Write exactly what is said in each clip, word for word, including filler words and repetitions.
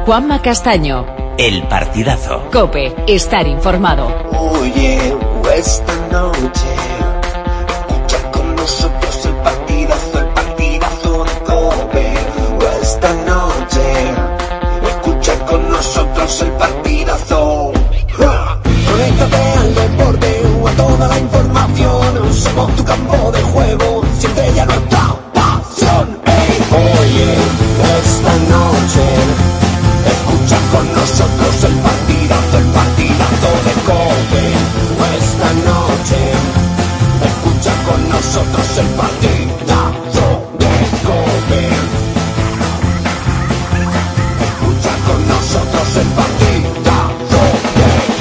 Juanma Castaño. El partidazo. COPE, estar informado. Oye, esta noche escucha con nosotros el partidazo, el partidazo de COPE. Esta noche escucha con nosotros el partidazo. Conéctate al deporte o a toda la información. Somos tu campo de juego, siempre ya nuestra pasión. Hey, oye, esta noche escucha con nosotros el partidazo, el partidazo de COPE. Esta noche escucha con nosotros el partidazo de COPE. Escucha con nosotros el partidazo de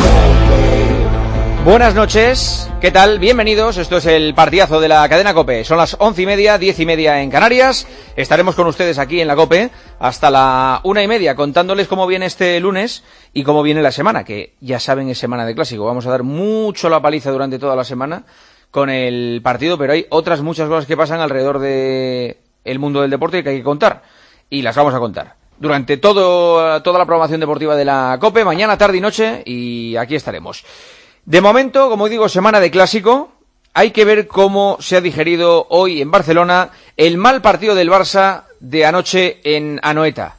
COPE. Buenas noches, ¿qué tal? Bienvenidos, esto es el partidazo de la cadena COPE. Son las once y media, diez y media en Canarias. Estaremos con ustedes aquí en la COPE hasta la una y media, contándoles cómo viene este lunes y cómo viene la semana, que ya saben es semana de clásico. Vamos a dar mucho la paliza durante toda la semana con el partido, pero hay otras muchas cosas que pasan alrededor de el mundo del deporte que hay que contar, y las vamos a contar durante todo, toda la programación deportiva de la COPE, mañana, tarde y noche, y aquí estaremos. De momento, como digo, semana de clásico. Hay que ver cómo se ha digerido hoy en Barcelona el mal partido del Barça de anoche en Anoeta.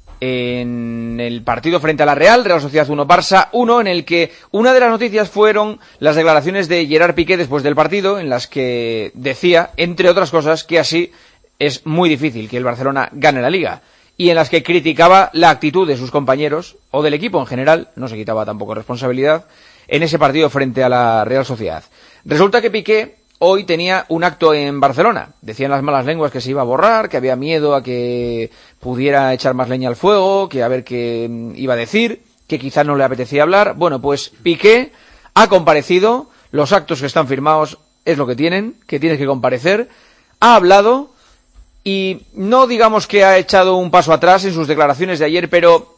En el partido frente a la Real, Real Sociedad uno, Barça uno, en el que una de las noticias fueron las declaraciones de Gerard Piqué después del partido, en las que decía, entre otras cosas, que así es muy difícil que el Barcelona gane la Liga, y en las que criticaba la actitud de sus compañeros, o del equipo en general, no se quitaba tampoco responsabilidad, en ese partido frente a la Real Sociedad. Resulta que Piqué hoy tenía un acto en Barcelona. Decían las malas lenguas que se iba a borrar, que había miedo a que pudiera echar más leña al fuego, que a ver qué iba a decir, que quizás no le apetecía hablar. Bueno, pues Piqué ha comparecido, los actos que están firmados es lo que tienen, que tienes que comparecer, ha hablado y no digamos que ha echado un paso atrás en sus declaraciones de ayer, pero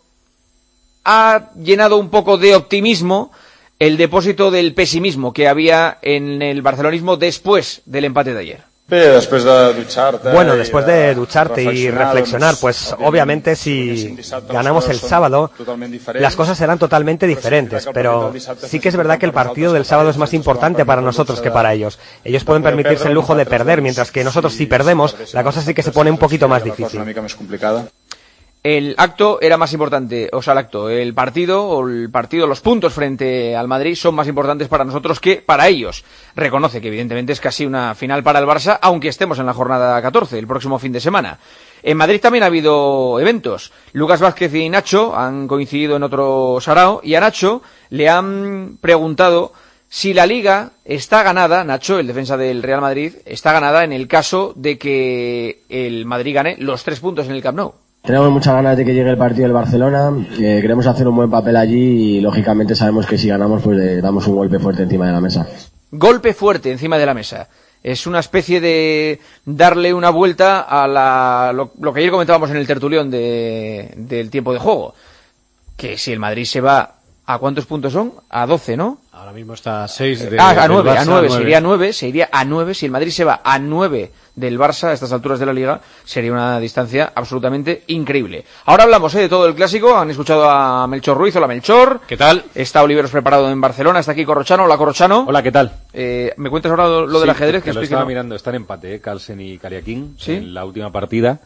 ha llenado un poco de optimismo el depósito del pesimismo que había en el barcelonismo después del empate de ayer. Después de ducharte bueno, después de ducharte y reflexionar, pues obviamente si ganamos el sábado, las cosas serán totalmente diferentes, pero sí que es verdad que el partido del sábado es más importante para nosotros que para ellos. Ellos pueden permitirse el lujo de perder, mientras que nosotros si perdemos, la cosa sí que se pone un poquito más difícil. El acto era más importante, o sea, el acto, el partido, o el partido, los puntos frente al Madrid son más importantes para nosotros que para ellos. Reconoce que evidentemente es casi una final para el Barça, aunque estemos en la jornada catorce, el próximo fin de semana. En Madrid también ha habido eventos. Lucas Vázquez y Nacho han coincidido en otro sarao, y a Nacho le han preguntado si la Liga está ganada, Nacho, el defensa del Real Madrid, está ganada en el caso de que el Madrid gane los tres puntos en el Camp Nou. Tenemos muchas ganas de que llegue el partido del Barcelona, eh, queremos hacer un buen papel allí y lógicamente sabemos que si ganamos pues le damos un golpe fuerte encima de la mesa. Golpe fuerte encima de la mesa. Es una especie de darle una vuelta a la, lo, lo que ayer comentábamos en el tertulión de, del tiempo de juego. Que si el Madrid se va, ¿a cuántos puntos son? A doce, ¿no? Ahora mismo está a seis de, ah, a nueve, a nueve, nueve. se iría a nueve, se iría a nueve. Si el Madrid se va a nueve del Barça a estas alturas de la Liga, sería una distancia absolutamente increíble. Ahora hablamos eh, de todo el clásico. Han escuchado a Melchor Ruiz. Hola, Melchor. ¿Qué tal? Está Oliveros preparado en Barcelona. Está aquí Corrochano. Hola, Corrochano. Hola, ¿qué tal? Eh, ¿Me cuentas ahora lo, lo del sí, ajedrez? Que que lo estaba no? mirando. Está en empate, ¿eh? Carlsen y Cariaquín. ¿Sí? En la última partida.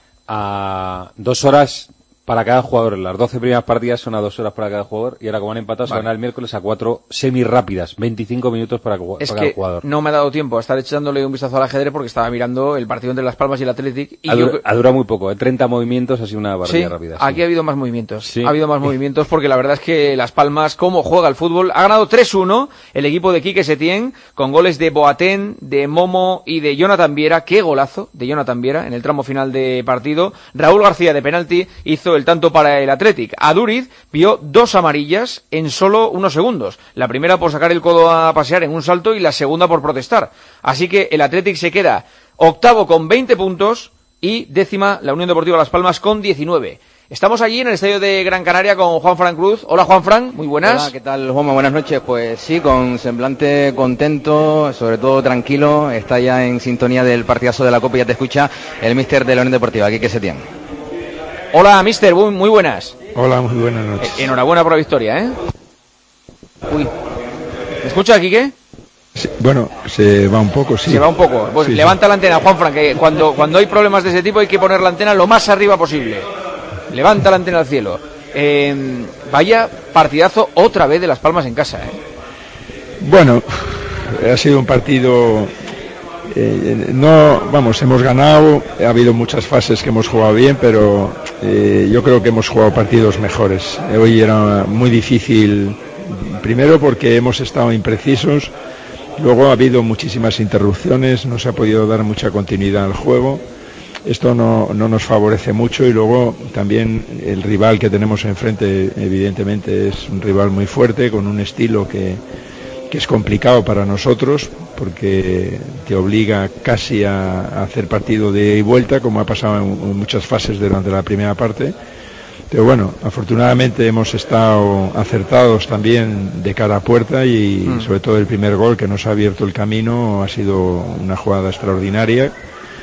A dos horas para cada jugador. Las doce primeras partidas son a dos horas para cada jugador, y ahora como han empatado se vale. van el miércoles a cuatro semi-rápidas, veinticinco minutos para, es para cada que jugador. No me ha dado tiempo a estar echándole un vistazo al ajedrez porque estaba mirando el partido entre Las Palmas y el Athletic. Y ha, yo... dura, ha durado muy poco, ¿eh? treinta movimientos, ha sido una partida sí, rápida. Sí, aquí ha habido más movimientos. Sí. Ha habido más movimientos porque la verdad es que Las Palmas, cómo juega el fútbol, ha ganado tres uno el equipo de Quique Setién, con goles de Boateng, de Momo y de Jonathan Viera. Qué golazo de Jonathan Viera en el tramo final de partido. Raúl García de penalti hizo el tanto para el Athletic. Aduriz vio dos amarillas en solo unos segundos. La primera por sacar el codo a pasear en un salto y la segunda por protestar. Así que el Athletic se queda octavo con veinte puntos y décima la Unión Deportiva Las Palmas con diecinueve. Estamos allí en el estadio de Gran Canaria con Juan Fran Cruz. Hola, Juan Fran, muy buenas. Hola, ¿qué tal, Juanma? Buenas noches. Pues sí, con semblante contento, sobre todo tranquilo. Está ya en sintonía del partidazo de la Copa y ya te escucha el míster de la Unión Deportiva, Quique Setién. Hola, mister, muy, muy buenas. Hola, muy buenas noches. Eh, enhorabuena por la victoria, ¿eh? Uy. ¿Me escuchas, Quique? Sí, bueno, se va un poco, sí. Se va un poco. Pues sí, levanta sí. la antena, Juanfran, que cuando, cuando hay problemas de ese tipo hay que poner la antena lo más arriba posible. Levanta la antena al cielo. Eh, vaya partidazo otra vez de Las Palmas en casa, ¿eh? Bueno, ha sido un partido... Eh, no, vamos, hemos ganado, ha habido muchas fases que hemos jugado bien, pero eh, yo creo que hemos jugado partidos mejores. Hoy era muy difícil, primero porque hemos estado imprecisos, luego ha habido muchísimas interrupciones, no se ha podido dar mucha continuidad al juego. Esto no, no nos favorece mucho, y luego también el rival que tenemos enfrente evidentemente es un rival muy fuerte, con un estilo que, que es complicado para nosotros, porque te obliga casi a, a hacer partido de ida y vuelta, como ha pasado en, en muchas fases durante la primera parte. Pero bueno, afortunadamente hemos estado acertados también de cara a puerta, y mm. sobre todo el primer gol que nos ha abierto el camino ha sido una jugada extraordinaria.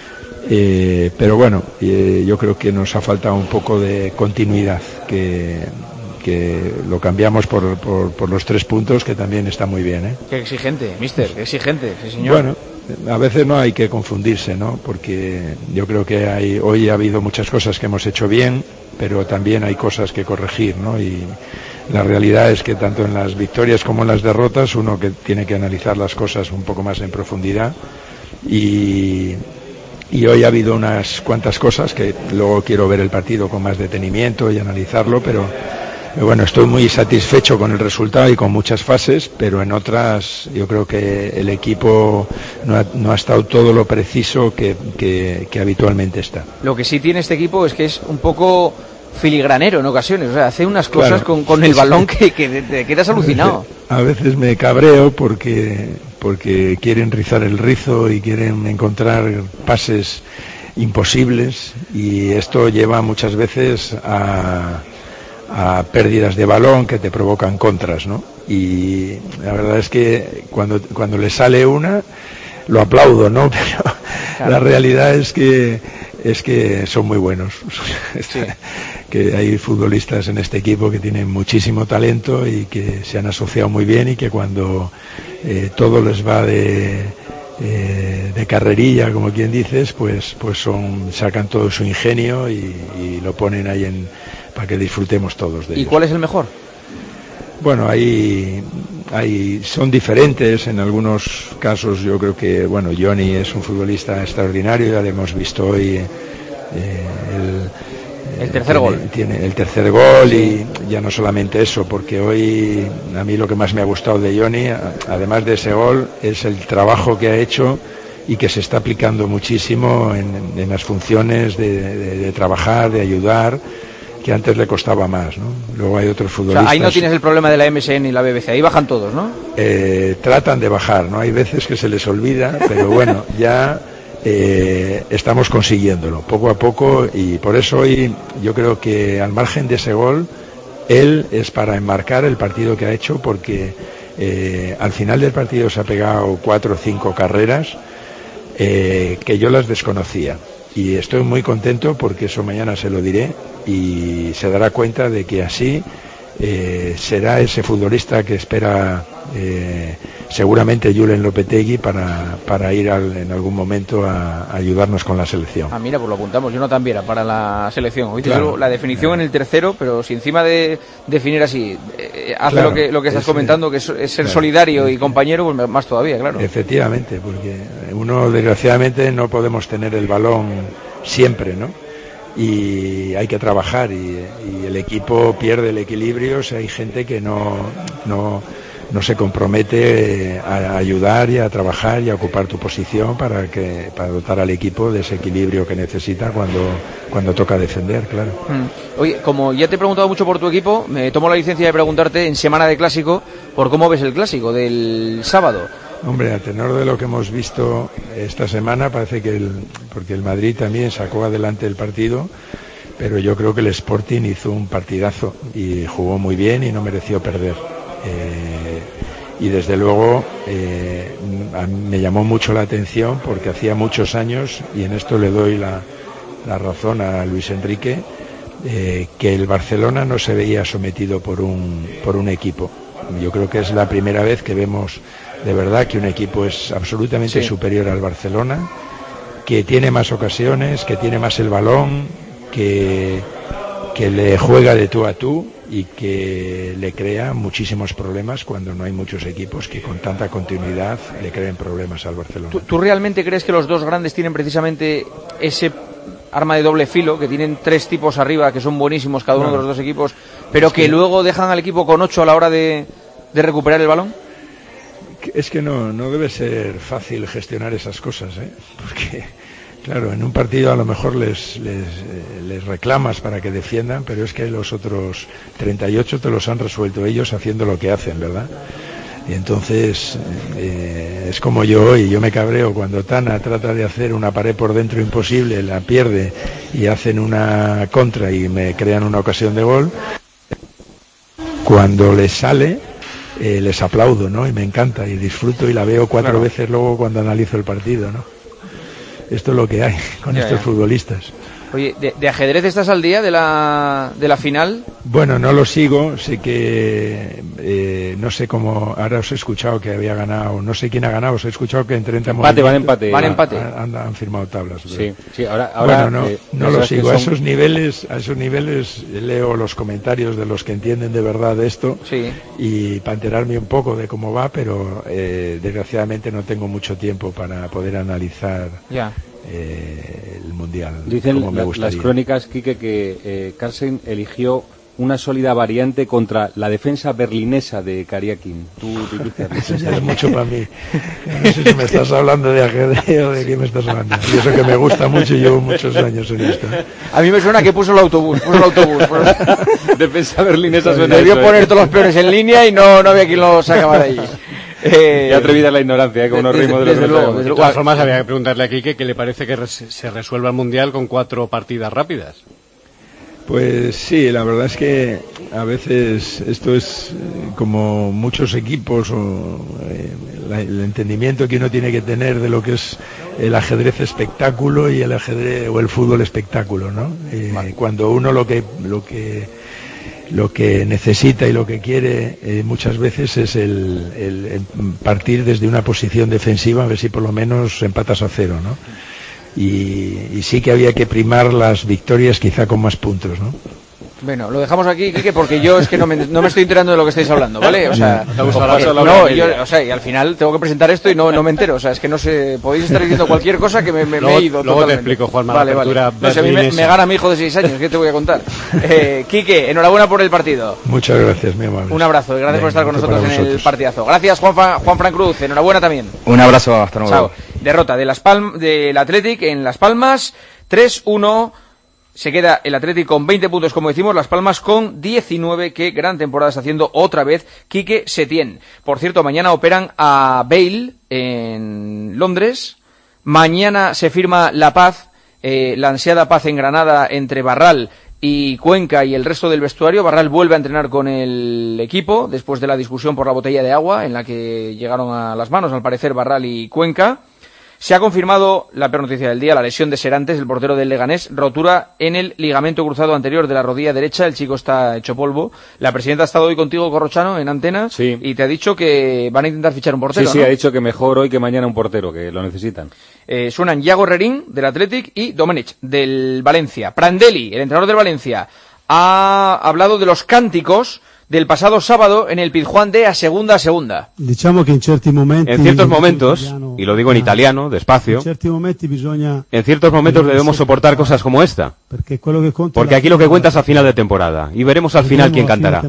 Eh, pero bueno, eh, yo creo que nos ha faltado un poco de continuidad, que, que lo cambiamos por, por, por los tres puntos, que también está muy bien, ¿eh? Qué exigente, mister, qué exigente, sí señor. Bueno, a veces no hay que confundirse, ¿no? Porque yo creo que hay, hoy ha habido muchas cosas que hemos hecho bien, pero también hay cosas que corregir, ¿no? Y la realidad es que tanto en las victorias como en las derrotas uno que tiene que analizar las cosas un poco más en profundidad, y... Y hoy ha habido unas cuantas cosas que luego quiero ver el partido con más detenimiento y analizarlo, pero bueno, estoy muy satisfecho con el resultado y con muchas fases, pero en otras yo creo que el equipo no ha, no ha estado todo lo preciso que, que, que habitualmente está. Lo que sí tiene este equipo es que es un poco filigranero en ocasiones, o sea, hace unas cosas claro. con, con el balón que, que te quedas alucinado. A veces me cabreo porque, porque quieren rizar el rizo y quieren encontrar pases imposibles, y esto lleva muchas veces a, a pérdidas de balón que te provocan contras, ¿no? Y la verdad es que cuando, cuando le sale una, lo aplaudo, ¿no? Pero claro. La realidad es que es que son muy buenos. Sí. Que hay futbolistas en este equipo que tienen muchísimo talento y que se han asociado muy bien, y que cuando eh, todo les va de, eh, de carrerilla, como quien dices, pues pues son sacan todo su ingenio y, y lo ponen ahí en, para que disfrutemos todos de ellos. ¿Y cuál es el mejor? Bueno, ahí, ahí son diferentes en algunos casos. Yo creo que, bueno, Johnny es un futbolista extraordinario, ya lo hemos visto hoy. Eh, el, el tercer tiene, gol. Tiene el tercer gol, y ya no solamente eso, porque hoy a mí lo que más me ha gustado de Johnny, además de ese gol, es el trabajo que ha hecho y que se está aplicando muchísimo en, en las funciones de, de, de trabajar, de ayudar, que antes le costaba más, ¿no? Luego hay otros futbolistas. O sea, ahí no tienes el problema de la M S N y la B B C, ahí bajan todos, ¿no? Eh, tratan de bajar, ¿no? Hay veces que se les olvida, pero bueno, ya eh, estamos consiguiéndolo poco a poco, y por eso hoy yo creo que, al margen de ese gol, él es para enmarcar el partido que ha hecho, porque eh, al final del partido se ha pegado cuatro o cinco carreras eh, que yo las desconocía. Y estoy muy contento porque eso mañana se lo diré, y se dará cuenta de que así eh, será ese futbolista que espera eh, seguramente Julen Lopetegui para, para ir al, en algún momento a, a ayudarnos con la selección. Ah, mira, pues lo apuntamos. Yo no también para la selección. Hoy claro. La definición en el tercero, pero si encima de definir así eh, hace claro, lo que lo que estás es, comentando, que es, es ser claro, solidario es, y compañero, pues más todavía, claro. Efectivamente, porque uno, desgraciadamente, no podemos tener el balón siempre, ¿no? Y hay que trabajar, y, y el equipo pierde el equilibrio si hay gente que no, no, no se compromete a ayudar y a trabajar y a ocupar tu posición para que para dotar al equipo de ese equilibrio que necesita cuando, cuando toca defender, claro. Mm. Oye, como ya te he preguntado mucho por tu equipo, me tomo la licencia de preguntarte en semana de clásico por cómo ves el clásico del sábado. Hombre, a tenor de lo que hemos visto esta semana, parece que el, porque el Madrid también sacó adelante el partido, pero yo creo que el Sporting hizo un partidazo y jugó muy bien y no mereció perder. Eh, y desde luego eh, a mí me llamó mucho la atención, porque hacía muchos años, y en esto le doy la, la razón a Luis Enrique, eh, que el Barcelona no se veía sometido por un, por un equipo. Yo creo que es la primera vez que vemos de verdad que un equipo es absolutamente sí. superior al Barcelona, que tiene más ocasiones, que tiene más el balón, que, que le juega de tú a tú y que le crea muchísimos problemas cuando no hay muchos equipos que con tanta continuidad le creen problemas al Barcelona. ¿Tú, tú realmente crees que los dos grandes tienen precisamente ese arma de doble filo, que tienen tres tipos arriba que son buenísimos cada uno no. de los dos equipos, pero es que, que luego dejan al equipo con ocho a la hora de, de recuperar el balón? Es que no, no debe ser fácil gestionar esas cosas, ¿eh? Porque, claro, en un partido a lo mejor les, les, les reclamas para que defiendan, pero es que los otros treinta y ocho te los han resuelto ellos haciendo lo que hacen, ¿verdad? Y entonces eh, es como yo hoy, yo me cabreo cuando Tana trata de hacer una pared por dentro imposible, la pierde y hacen una contra y me crean una ocasión de gol. Cuando les sale, eh, les aplaudo, ¿no? Y me encanta y disfruto y la veo cuatro claro. veces luego cuando analizo el partido, ¿no? Esto es lo que hay con ya, estos ya. futbolistas. Oye, ¿de, de ajedrez estás al día de la, de la final? Bueno, no lo sigo, sé que eh, no sé cómo, ahora os he escuchado que había ganado, no sé quién ha ganado, os he escuchado que en treinta empate, van empate. Van empate. Han, han firmado tablas. Sí, sí, ahora, ahora bueno, no, eh, no lo sigo, son... a esos niveles, a esos niveles leo los comentarios de los que entienden de verdad de esto sí. y para enterarme un poco de cómo va, pero eh, desgraciadamente no tengo mucho tiempo para poder analizar. Ya. Eh, el mundial. Dicen como me la, las crónicas, Quique, que eh, Carlsen eligió una sólida variante contra la defensa berlinesa de Kariakin. Tú Eso ya es mucho para mí. No sé si me estás hablando de ajedrez o de qué me estás hablando. Y eso que me gusta mucho y llevo muchos años en esto. A mí me suena que puso el autobús. Puso el autobús. Defensa berlinesa suena. Debió eso, poner ¿eh? todos los peones en línea y no, no había quien lo sacaba de allí. Eh, Qué atrevida la ignorancia, ¿eh? Como nos rimos de los desde luego, desde De todas formas, había que preguntarle a Quique qué le parece que res- se resuelva el Mundial con cuatro partidas rápidas. Pues sí, la verdad es que a veces esto es eh, como muchos equipos o eh, la, el entendimiento que uno tiene que tener de lo que es el ajedrez espectáculo y el ajedrez o el fútbol espectáculo, ¿no? Eh, vale. Cuando uno lo que lo que lo que necesita y lo que quiere eh, muchas veces es el, el, el partir desde una posición defensiva a ver si por lo menos empatas a cero, ¿no? Y, y sí que había que primar las victorias quizá con más puntos, ¿no? Bueno, lo dejamos aquí, Quique, porque yo es que no me, no me estoy enterando de lo que estáis hablando, ¿vale? O sea, no, no, no, yo, o sea, y al final tengo que presentar esto y no, no me entero, o sea, es que no sé, podéis estar diciendo cualquier cosa que me, me, luego, me he ido luego totalmente. te explico, Juanma, vale, la apertura vale. No sé, a mí me, me gana mi hijo de seis años, ¿qué te voy a contar? Eh, Quique, enhorabuena por el partido. Muchas gracias, mi amable. Un abrazo y gracias Bien, por estar con nosotros en el partidazo. Gracias, Juan, Juan Fran Cruz, enhorabuena también. Un abrazo, hasta luego. Chao. Derrota de Las Palm, del Athletic en Las Palmas, tres uno. Se queda el Atlético con veinte puntos, como decimos, Las Palmas con diecinueve. Qué gran temporada está haciendo otra vez Quique Setién. Por cierto, mañana operan a Bale en Londres. Mañana se firma la paz, eh, la ansiada paz en Granada entre Barral y Cuenca y el resto del vestuario. Barral vuelve a entrenar con el equipo después de la discusión por la botella de agua en la que llegaron a las manos, al parecer, Barral y Cuenca. Se ha confirmado la peor noticia del día, la lesión de Serantes, el portero del Leganés, rotura en el ligamento cruzado anterior de la rodilla derecha, el chico está hecho polvo. La presidenta ha estado hoy contigo, Corrochano, en antena, sí. Y te ha dicho que van a intentar fichar un portero, Sí, sí, ¿no? Ha dicho que mejor hoy que mañana un portero, que lo necesitan. Eh, suenan Yago Rerín, del Athletic, y Domenech, del Valencia. Prandelli, el entrenador del Valencia, ha hablado de los cánticos del pasado sábado en el Pizjuán de a segunda a segunda. Diciamo que en ciertos momentos, en ciertos momentos, y lo digo en italiano, despacio, en ciertos momentos debemos soportar cosas como esta, porque aquí lo que cuenta es a final de temporada, y veremos al final quién cantará.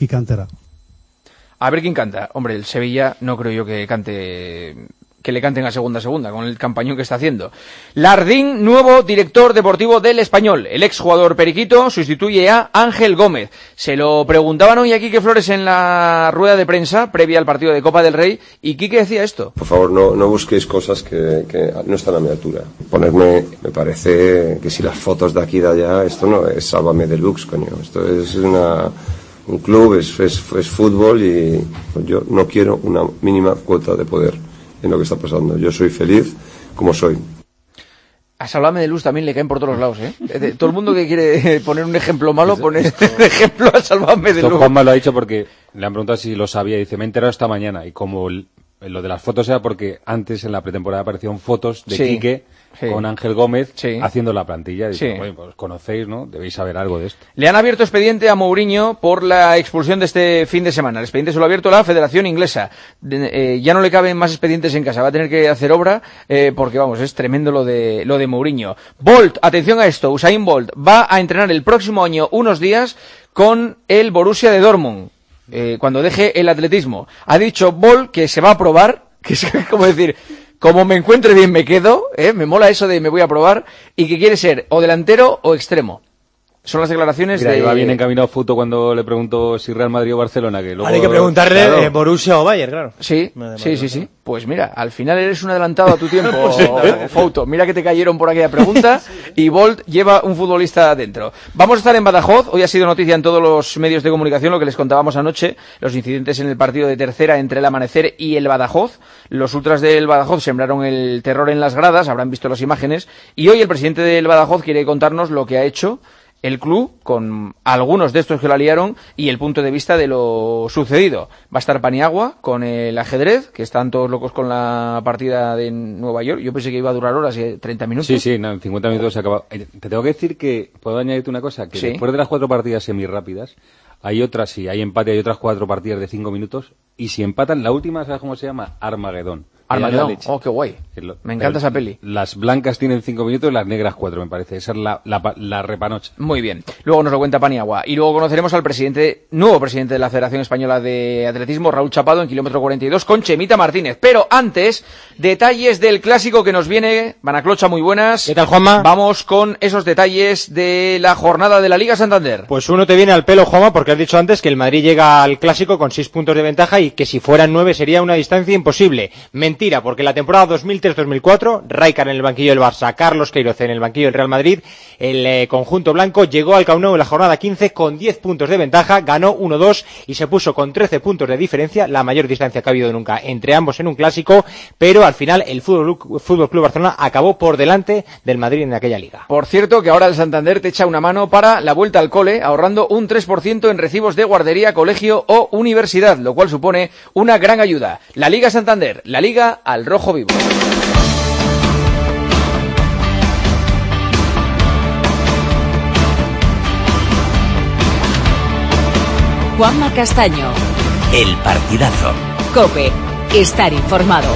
A ver quién canta. Hombre, el Sevilla no creo yo que cante... que le canten a segunda a segunda, con el campañón que está haciendo. Lardín, nuevo director deportivo del Español. El exjugador Periquito sustituye a Ángel Gómez. Se lo preguntaban hoy a Quique Flores en la rueda de prensa, previa al partido de Copa del Rey, y Quique decía esto. Por favor, no, no busquéis cosas que, que no están a mi altura. Ponerme, me parece que si las fotos de aquí y de allá, esto no es Sálvame Deluxe, coño. Esto es una... un club, es, es, es fútbol, y yo no quiero una mínima cuota de poder en lo que está pasando. Yo soy feliz como soy. A Sálvame de Luz también le caen por todos los lados, ¿eh? Todo el mundo que quiere poner un ejemplo malo pone este ejemplo a Sálvame de Luz. Juanma lo ha dicho porque le han preguntado si lo sabía y dice, me he enterado esta mañana. Y como el, lo de las fotos era porque antes en la pretemporada aparecieron fotos de sí, Quique sí. con Ángel Gómez sí. haciendo la plantilla. Y dice, sí. bueno, pues conocéis, ¿no? Debéis saber algo de esto. Le han abierto expediente a Mourinho por la expulsión de este fin de semana. El expediente se lo ha abierto la Federación Inglesa. De, eh, ya no le caben más expedientes en casa. Va a tener que hacer obra eh, porque, vamos, es tremendo lo de lo de Mourinho. Bolt, atención a esto. Usain Bolt va a entrenar el próximo año unos días con el Borussia de Dortmund. Eh, cuando deje el atletismo. Ha dicho Bolt que se va a probar, que es como decir, como me encuentre bien me quedo, ¿eh? Me mola eso de me voy a probar, y que quiere ser o delantero o extremo. Son las declaraciones Mira, de... Iba bien encaminado Futo cuando le preguntó si Real Madrid o Barcelona. Que luego... Hay que preguntarle claro. eh, Borussia o Bayern, claro. Sí, sí, sí, sí. Pues mira, al final eres un adelantado a tu tiempo, pues, Fouto. Mira que te cayeron por aquella pregunta y Bolt lleva un futbolista adentro. Vamos a estar en Badajoz. Hoy ha sido noticia en todos los medios de comunicación lo que les contábamos anoche, los incidentes en el partido de tercera entre el Amanecer y el Badajoz. Los ultras del Badajoz sembraron el terror en las gradas, habrán visto las imágenes, y hoy el presidente del Badajoz quiere contarnos lo que ha hecho el club con algunos de estos que la liaron y el punto de vista de lo sucedido. Va a estar Paniagua con el ajedrez, que están todos locos con la partida de Nueva York. Yo pensé que iba a durar horas y treinta minutos. Sí, sí, no, en cincuenta minutos se acaba. Te tengo que decir que, puedo añadirte una cosa, que ¿sí? después de las cuatro partidas semirápidas, hay otras, si hay empate, hay otras cuatro partidas de cinco minutos, y si empatan, la última, ¿sabes cómo se llama? Armagedón. Armagedón, oh, qué guay. Me encanta esa peli. Las blancas tienen cinco minutos y las negras cuatro, me parece. Esa es la, la, la repanocha. Muy bien. Luego nos lo cuenta Paniagua. Y luego conoceremos al presidente, nuevo presidente de la Federación Española de Atletismo, Raúl Chapado, en kilómetro cuarenta y dos, con Chemita Martínez. Pero antes, detalles del clásico que nos viene. Banaclocha, muy buenas. ¿Qué tal, Juanma? Vamos con esos detalles de la jornada de la Liga Santander. Pues uno te viene al pelo, Juanma, porque has dicho antes que el Madrid llega al clásico con seis puntos de ventaja y que si fueran nueve sería una distancia imposible. Mentira, porque la temporada dos mil tres dos mil cuatro, Rijkaard en el banquillo del Barça, Carlos Queiroz en el banquillo del Real Madrid, el eh, conjunto blanco llegó al Camp Nou en la jornada quince con diez puntos de ventaja, ganó uno dos y se puso con trece puntos de diferencia, la mayor distancia que ha habido nunca entre ambos en un clásico, pero al final el Fútbol, Fútbol Club Barcelona acabó por delante del Madrid en aquella liga. Por cierto, que ahora el Santander te echa una mano para la vuelta al cole, ahorrando un tres por ciento en recibos de guardería, colegio o universidad, lo cual supone una gran ayuda. La Liga Santander, la Liga al rojo vivo. Juanma Castaño. El partidazo. COPE. Estar informado.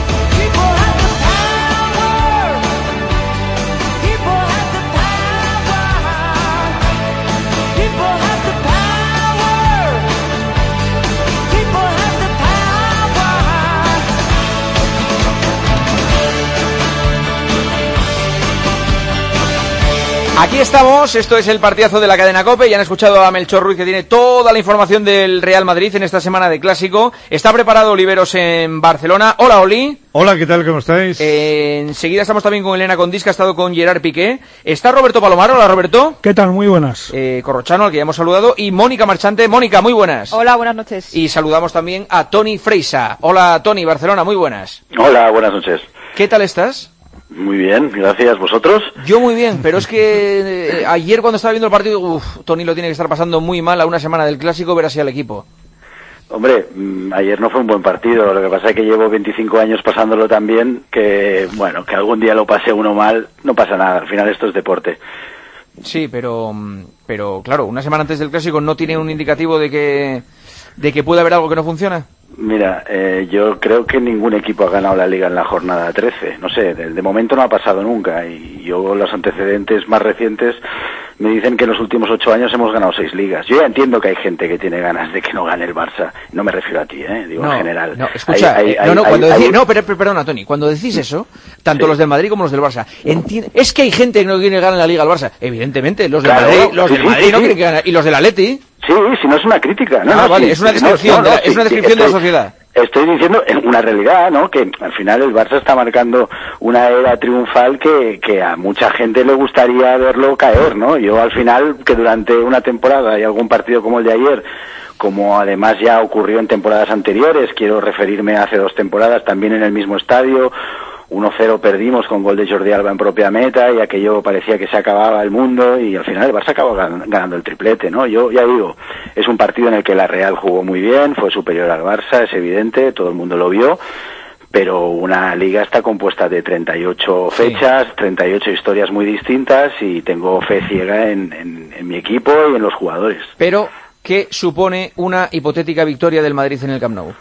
Aquí estamos, esto es el partidazo de la cadena COPE, ya han escuchado a Melchor Ruiz que tiene toda la información del Real Madrid en esta semana de Clásico. Está preparado Oliveros en Barcelona. Hola, Oli. Hola, ¿qué tal? ¿Cómo estáis? Eh, enseguida estamos también con Elena Condis, que ha estado con Gerard Piqué. Está Roberto Palomar. Hola, Roberto. ¿Qué tal? Muy buenas. Eh, Corrochano, al que ya hemos saludado, y Mónica Marchante. Mónica, muy buenas. Hola, buenas noches. Y saludamos también a Toni Freisa. Hola, Toni, Barcelona, muy buenas. Hola, buenas noches. ¿Qué tal estás? Muy bien, gracias. ¿Vosotros? Yo muy bien, pero es que eh, ayer cuando estaba viendo el partido, uff, Toni lo tiene que estar pasando muy mal a una semana del Clásico, ver así al equipo. Hombre, mmm, ayer no fue un buen partido, lo que pasa es que llevo veinticinco años pasándolo tan bien que, bueno, que algún día lo pase uno mal, no pasa nada, al final esto es deporte. Sí, pero, pero claro, una semana antes del Clásico no tiene un indicativo de que, de que puede haber algo que no funciona. Mira, eh, yo creo que ningún equipo ha ganado la Liga en la jornada trece. No sé, de, de momento no ha pasado nunca. Y yo, los antecedentes más recientes me dicen que en los últimos ocho años hemos ganado seis ligas. Yo ya entiendo que hay gente que tiene ganas de que no gane el Barça. No me refiero a ti, ¿eh? Digo, no, en general. No, escucha, hay, hay, no, no, hay, cuando hay, decís, no, pero, pero, perdona, Toni, cuando decís eso, tanto sí. los del Madrid como los del Barça, entiende, es que hay gente que no quiere ganar la Liga al Barça. Evidentemente, los del claro, Madrid, los sí, del Madrid sí, no sí. quieren que ganar, y los del Atleti. Sí, si no es una crítica, ¿no? Ah, no, vale, sí, es una descripción, no, no, no, es una descripción sí, de la sociedad. Estoy diciendo una realidad, ¿no? Que al final el Barça está marcando una era triunfal que, que a mucha gente le gustaría verlo caer, ¿no? Yo al final, que durante una temporada hay algún partido como el de ayer, como además ya ocurrió en temporadas anteriores, quiero referirme a hace dos temporadas, también en el mismo estadio, uno cero perdimos con gol de Jordi Alba en propia meta y aquello parecía que se acababa el mundo y al final el Barça acabó ganando el triplete, ¿no? Yo ya digo, es un partido en el que la Real jugó muy bien, fue superior al Barça, es evidente, todo el mundo lo vio, pero una liga está compuesta de treinta y ocho fechas, sí. treinta y ocho historias muy distintas y tengo fe ciega en, en, en mi equipo y en los jugadores. Pero, ¿qué supone una hipotética victoria del Madrid en el Camp Nou?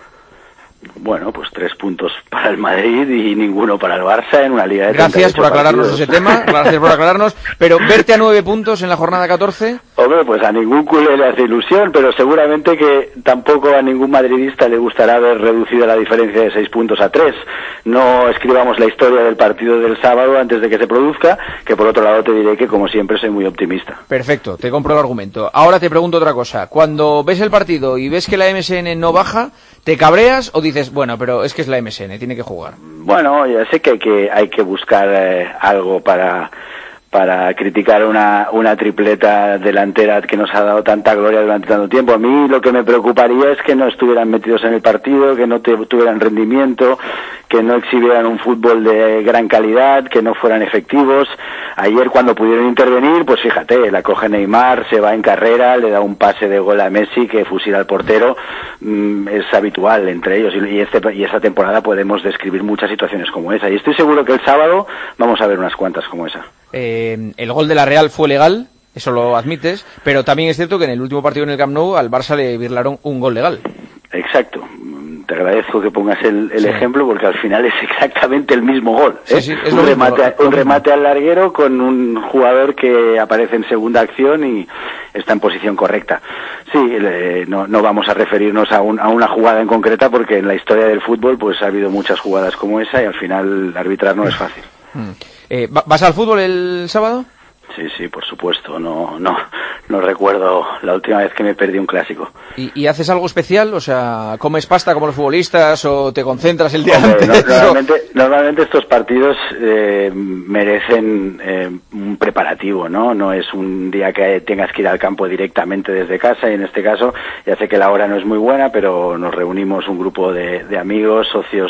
Bueno, pues tres puntos para el Madrid y ninguno para el Barça en una liga de Gracias por aclararnos partidos. ese tema, gracias por aclararnos, pero verte a nueve puntos en la jornada catorce... Hombre, pues a ningún culé le hace ilusión, pero seguramente que tampoco a ningún madridista le gustará ver reducida la diferencia de seis puntos a tres. No escribamos la historia del partido del sábado antes de que se produzca, que por otro lado te diré que como siempre soy muy optimista. Perfecto, te compro el argumento. Ahora te pregunto otra cosa, cuando ves el partido y ves que la M S N no baja, ¿te cabreas o dices, bueno, pero es que es la M S N, tiene que jugar? Bueno, ya sé que hay que, hay que buscar eh, algo para... para criticar una, una tripleta delantera que nos ha dado tanta gloria durante tanto tiempo. A mí lo que me preocuparía es que no estuvieran metidos en el partido, que no te, tuvieran rendimiento, que no exhibieran un fútbol de gran calidad, que no fueran efectivos. Ayer cuando pudieron intervenir, pues fíjate, la coge Neymar, se va en carrera, le da un pase de gol a Messi que fusila al portero, mmm, es habitual entre ellos y, este, y esta temporada podemos describir muchas situaciones como esa. Y estoy seguro que el sábado vamos a ver unas cuantas como esa. Eh, el gol de la Real fue legal, eso lo admites, pero también es cierto que en el último partido en el Camp Nou al Barça le birlaron un gol legal. Exacto. Te agradezco que pongas el, el sí. ejemplo porque al final es exactamente el mismo gol. ¿eh? Sí, sí, es un lo remate, mismo, un remate al larguero con un jugador que aparece en segunda acción y está en posición correcta. Sí, le, no, no vamos a referirnos a, un, a una jugada en concreta porque en la historia del fútbol pues ha habido muchas jugadas como esa y al final arbitrar no es fácil. Mm. Eh, ¿Vas al fútbol el sábado? Sí, sí, por supuesto. No, no, no recuerdo la última vez que me perdí un clásico. ¿Y, y haces algo especial? O sea, ¿comes pasta como los futbolistas o te concentras el día Hombre, antes? No, normalmente, normalmente estos partidos eh, merecen eh, un preparativo, ¿no? No es un día que tengas que ir al campo directamente desde casa y en este caso ya sé que la hora no es muy buena, pero nos reunimos un grupo de, de amigos, socios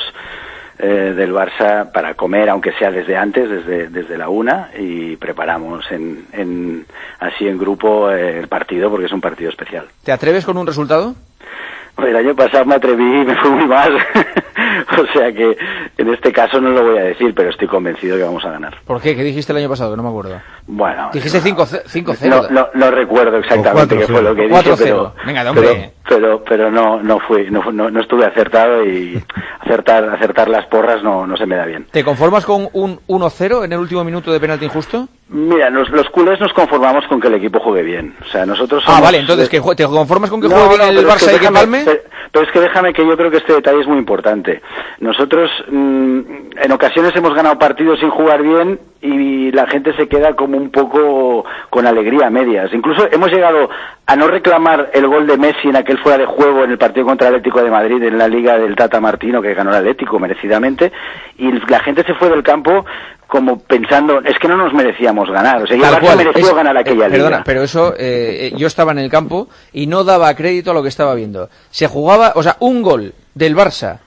Eh, del Barça para comer, aunque sea desde antes, desde desde la una, y preparamos en, en así en grupo eh, el partido porque es un partido especial. ¿Te atreves con un resultado? El año pasado me atreví y me fui muy mal, o sea que en este caso no lo voy a decir, pero estoy convencido que vamos a ganar. ¿Por qué? ¿Qué dijiste el año pasado? No me acuerdo. Bueno... Dijiste cinco cero. No, no, no recuerdo exactamente qué fue lo que dije, cuatro cero. pero, Venga, hombre. pero, pero, pero no, no fui, no, no, no estuve acertado y acertar, acertar las porras no, no se me da bien. ¿Te conformas con un uno cero en el último minuto de penalti injusto? Mira, los, los culés nos conformamos con que el equipo juegue bien. O sea, nosotros somos... Ah, vale, entonces, ¿que ¿te conformas con que no, juegue bien no, el Barça es que y que déjame, palme? Pero, pero es que déjame que yo creo que este detalle es muy importante. Nosotros mmm, en ocasiones hemos ganado partidos sin jugar bien y la gente se queda como un poco con alegría a medias. Incluso hemos llegado a no reclamar el gol de Messi en aquel fuera de juego en el partido contra el Atlético de Madrid en la Liga del Tata Martino, que ganó el Atlético merecidamente, y la gente se fue del campo como pensando, es que no nos merecíamos ganar, o sea, el Barça mereció es, ganar aquella eh, liga. Perdona, pero eso, eh, yo estaba en el campo y no daba crédito a lo que estaba viendo. Se jugaba, o sea, un gol del Barça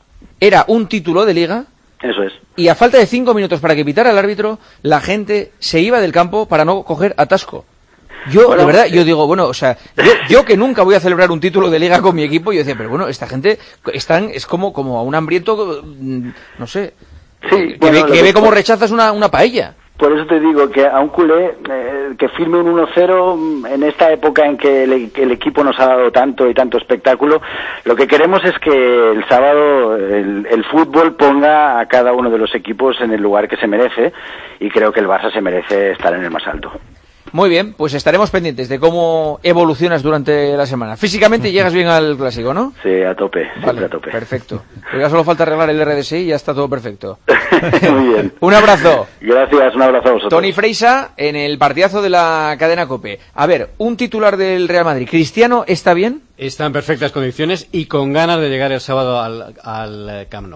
era un título de liga. Eso es. Y a falta de cinco minutos para que pitara el árbitro, la gente se iba del campo para no coger atasco. Yo, bueno, de verdad, yo digo, bueno, o sea, yo, yo que nunca voy a celebrar un título de liga con mi equipo, yo decía, pero bueno, esta gente están, es como, como a un hambriento, no sé, sí, que, bueno, ve, que ve como rechazas una, una paella. Por eso te digo que a un culé eh, que firme un uno cero en esta época en que el, que el equipo nos ha dado tanto y tanto espectáculo, lo que queremos es que el sábado el, el fútbol ponga a cada uno de los equipos en el lugar que se merece, y creo que el Barça se merece estar en el más alto. Muy bien, pues estaremos pendientes de cómo evolucionas durante la semana. Físicamente llegas bien al clásico, ¿no? Sí, a tope, vale, siempre a tope. Perfecto. Pues ya solo falta arreglar el R D S I y ya está todo perfecto. Muy bien. Un abrazo. Gracias, un abrazo a vosotros. Toni Freisa en el partidazo de la cadena COPE. A ver, un titular del Real Madrid. ¿Cristiano está bien? Está en perfectas condiciones y con ganas de llegar el sábado al, al Camp Nou.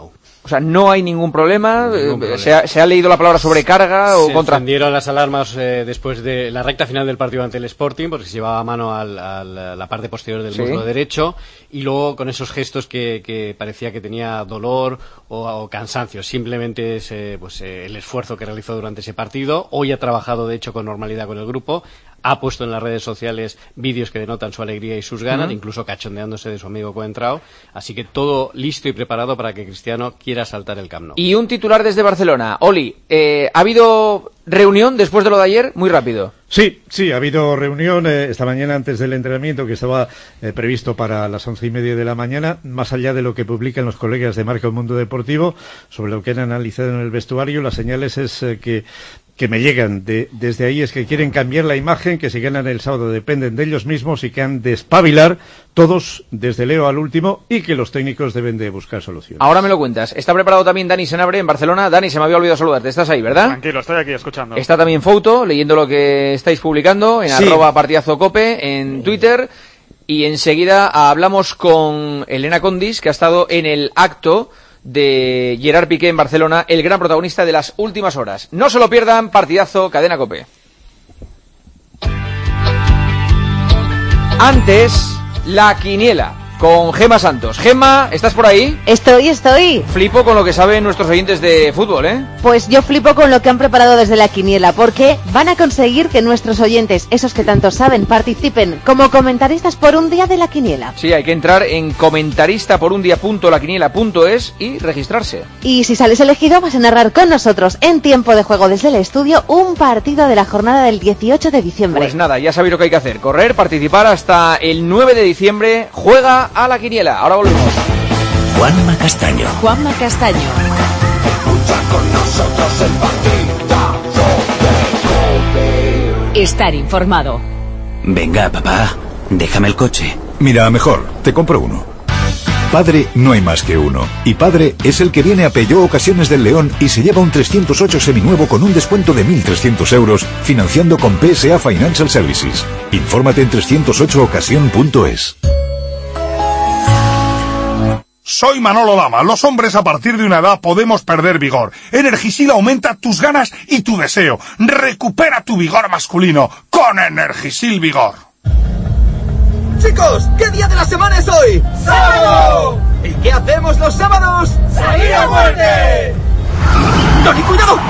O sea, no hay ningún problema. Ningún problema. ¿Se, ha, ¿Se ha leído la palabra sobrecarga se o contra...? Se encendieron las alarmas eh, después de la recta final del partido ante el Sporting, porque se llevaba a mano al, al, la parte posterior del ¿Sí? muslo derecho, y luego con esos gestos que, que parecía que tenía dolor o, o cansancio. Simplemente es eh, pues, eh, el esfuerzo que realizó durante ese partido. Hoy ha trabajado, de hecho, con normalidad con el grupo. Ha puesto en las redes sociales vídeos que denotan su alegría y sus ganas, uh-huh. incluso cachondeándose de su amigo Coentrao. Así que todo listo y preparado para que Cristiano quiera saltar el Camp Nou. Y un titular desde Barcelona. Oli, eh, ¿ha habido reunión después de lo de ayer? Muy rápido. Sí, sí, ha habido reunión eh, esta mañana antes del entrenamiento que estaba eh, previsto para las once y media de la mañana, más allá de lo que publican los colegas de Marca Mundo Deportivo sobre lo que han analizado en el vestuario. Las señales es eh, que que me llegan de, desde ahí es que quieren cambiar la imagen, que si ganan el sábado dependen de ellos mismos y que han de espabilar todos, desde Leo al último, y que los técnicos deben de buscar soluciones. Ahora me lo cuentas. Está preparado también Dani Senabre en Barcelona. Dani, se me había olvidado saludarte. ¿Estás ahí, verdad? Tranquilo, estoy aquí escuchando. Está también Fouto, leyendo lo que estáis publicando en sí. arroba partidazo cope en Twitter. Y enseguida hablamos con Elena Condis, que ha estado en el acto de Gerard Piqué en Barcelona, el gran protagonista de las últimas horas. No se lo pierdan, partidazo, Cadena COPE. Antes, la quiniela con Gemma Santos. Gemma, ¿estás por ahí? Estoy, estoy. Flipo con lo que saben nuestros oyentes de fútbol, ¿eh? Pues yo flipo con lo que han preparado desde la quiniela, porque van a conseguir que nuestros oyentes, esos que tanto saben, participen como comentaristas por un día de la quiniela. Sí, hay que entrar en comentarista por un día punto la quiniela punto es y registrarse. Y si sales elegido, vas a narrar con nosotros en tiempo de juego desde el estudio un partido de la jornada del dieciocho de diciembre. Pues nada, ya sabéis lo que hay que hacer. Correr, participar hasta el nueve de diciembre. Juega a la quiniela. Ahora volvemos. Juanma Castaño. Juanma Castaño. Escucha con nosotros el partidazo de COPE. Estar informado. Venga, papá, déjame el coche. Mira, mejor, te compro uno. Padre no hay más que uno. Y padre es el que viene a Peugeot Ocasiones del León y se lleva un trescientos ocho seminuevo con un descuento de mil trescientos euros financiando con P S A Financial Services. Infórmate en trescientos ocho ocasión punto es. Soy Manolo Lama. Los hombres a partir de una edad podemos perder vigor. Energisil aumenta tus ganas y tu deseo. Recupera tu vigor masculino con Energisil Vigor. Chicos, ¿qué día de la semana es hoy? ¡Sábado! ¿Y qué hacemos los sábados? ¡Salir a muerte! ¡Dani, cuidado!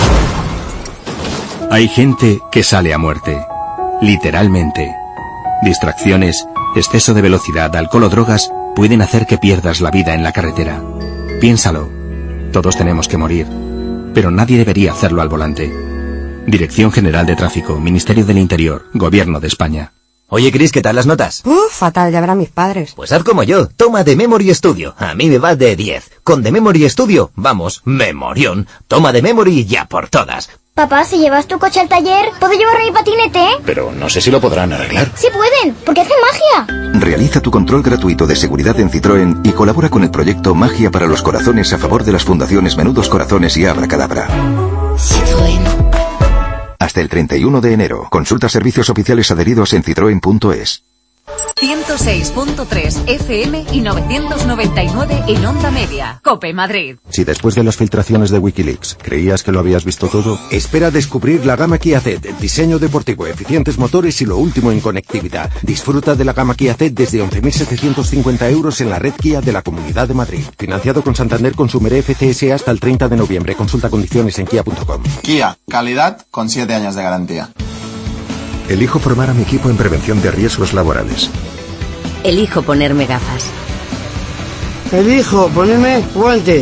Hay gente que sale a muerte. Literalmente. Distracciones, exceso de velocidad, alcohol o drogas pueden hacer que pierdas la vida en la carretera. Piénsalo. Todos tenemos que morir, pero nadie debería hacerlo al volante. Dirección General de Tráfico, Ministerio del Interior, Gobierno de España. Oye, Cris, ¿qué tal las notas? Uf, fatal, ya verán mis padres. Pues haz como yo, toma The Memory Studio. A mí me va de diez. Con The Memory Studio, vamos, memorión. Toma The Memory ya por todas. Papá, si llevas tu coche al taller, ¿puedo llevar mi patinete? Pero no sé si lo podrán arreglar. Sí pueden, porque hacen magia. Realiza tu control gratuito de seguridad en Citroën y colabora con el proyecto Magia para los Corazones a favor de las fundaciones Menudos Corazones y Abracadabra. Citroën. Hasta el treinta y uno de enero. Consulta servicios oficiales adheridos en citroen punto es. ciento seis punto tres F M y novecientos noventa y nueve en onda media. COPE Madrid. Si después de las filtraciones de Wikileaks creías que lo habías visto todo, espera a descubrir la gama Kia Z, diseño deportivo, eficientes motores y lo último en conectividad. Disfruta de la gama Kia Z desde once mil setecientos cincuenta euros en la red Kia de la Comunidad de Madrid. Financiado con Santander Consumer F C S hasta el treinta de noviembre. Consulta condiciones en kia punto com. Kia, calidad con siete años de garantía. Elijo formar a mi equipo en prevención de riesgos laborales. Elijo ponerme gafas. Elijo ponerme guantes.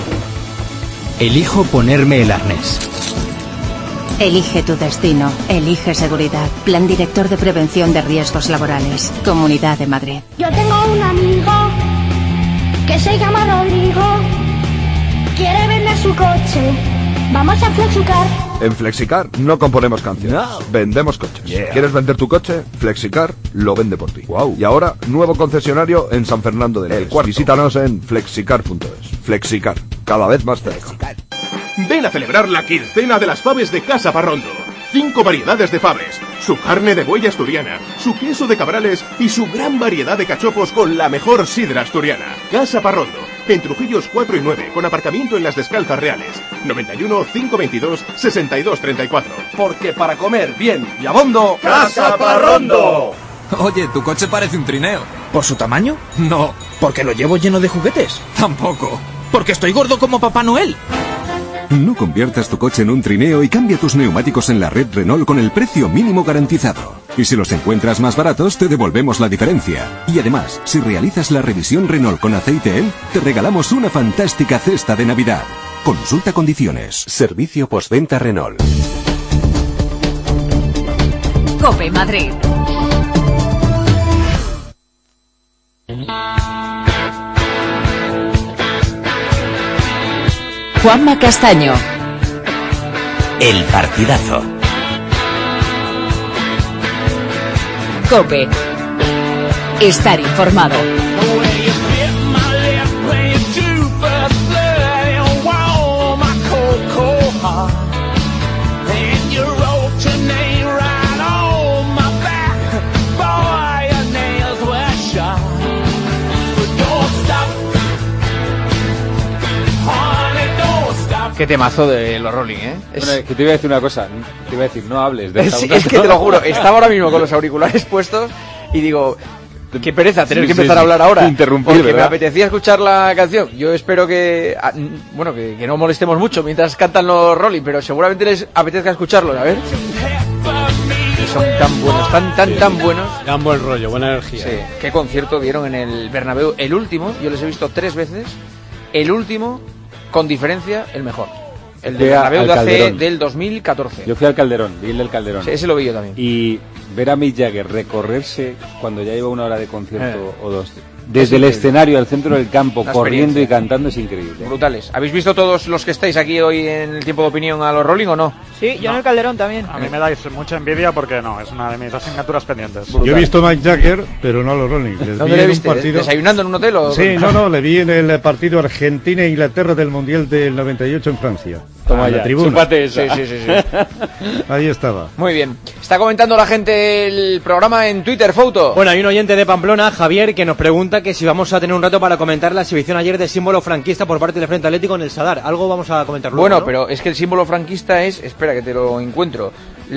Elijo ponerme el arnés. Elige tu destino. Elige seguridad. Plan Director de Prevención de Riesgos Laborales. Comunidad de Madrid. Yo tengo un amigo que se llama Rodrigo. Quiere vender su coche. Vamos a Flexicar. En Flexicar no componemos canciones, no. Vendemos coches. Yeah. ¿Quieres vender tu coche? Flexicar lo vende por ti. Wow. Y ahora, nuevo concesionario en San Fernando del Este. Visítanos en flexicar punto es. Flexicar, cada vez más cerca. Ven a celebrar la quincena de las faves de Casa Parrondo. Cinco variedades de faves, su carne de buey asturiana, su queso de cabrales y su gran variedad de cachopos con la mejor sidra asturiana. Casa Parrondo, En Trujillos cuatro y nueve, con aparcamiento en Las Descalzas Reales. noventa y uno, cinco veintidós, sesenta y dos treinta y cuatro. Porque para comer bien y abondo... ¡Casa Parrondo! Oye, tu coche parece un trineo. ¿Por su tamaño? No. ¿Porque lo llevo lleno de juguetes? Tampoco. ¿Porque estoy gordo como Papá Noel? No conviertas tu coche en un trineo y cambia tus neumáticos en la red Renault con el precio mínimo garantizado. Y si los encuentras más baratos, te devolvemos la diferencia. Y además, si realizas la revisión Renault con aceite E L, te regalamos una fantástica cesta de Navidad. Consulta condiciones. Servicio postventa Renault. COPE Madrid. Juanma Castaño. El partidazo. COPE. Estar informado. Qué temazo de los Rolling, ¿eh? Es... Bueno, es que te iba a decir una cosa, te iba a decir, no hables de esta. Es, es que te lo juro, estaba ahora mismo con los auriculares puestos y digo, qué pereza tener sí, que empezar sí, a hablar ahora. Interrumpir, porque ¿verdad? Me apetecía escuchar la canción. Yo espero que, bueno, que, que no molestemos mucho mientras cantan los Rolling, pero seguramente les apetezca escucharlos, a ver. Que son tan buenos, tan, tan, tan buenos. Dan buen rollo, buena energía. Sí, qué concierto dieron en el Bernabéu. El último, yo les he visto tres veces, el último... con diferencia, el mejor. El de Bernabéu de hace del dos mil catorce. Yo fui al Calderón, vi el del Calderón. Sí, ese lo vi yo también. Y ver a Mick Jagger recorrerse cuando ya lleva una hora de concierto eh. o dos, desde es el escenario al centro del campo, la corriendo y cantando, es increíble. Brutales. ¿Habéis visto todos los que estáis aquí hoy en el tiempo de opinión a los Rolling o no? Sí, yo no. en el Calderón también. A mí me dais mucha envidia porque no, es una de mis asignaturas pendientes. Brutal. Yo he visto a Mick Jagger, pero no a los Rolling. Les ¿Dónde vi le en viste? un partido... ¿Desayunando en un hotel o...? Sí, no, no, le vi en el partido Argentina-Inglaterra del Mundial del noventa y ocho en Francia. Toma a ya, la tribuna. chúpate esa. Sí, sí, sí, sí. Ahí estaba. Muy bien. Está comentando la gente el programa en Twitter, Foto. Bueno, hay un oyente de Pamplona, Javier, que nos pregunta que si vamos a tener un rato para comentar la exhibición ayer del símbolo franquista por parte del Frente Atlético en el Sadar. Algo vamos a comentar luego, Bueno, ¿no? pero es que el símbolo franquista es, espera que te lo encuentro,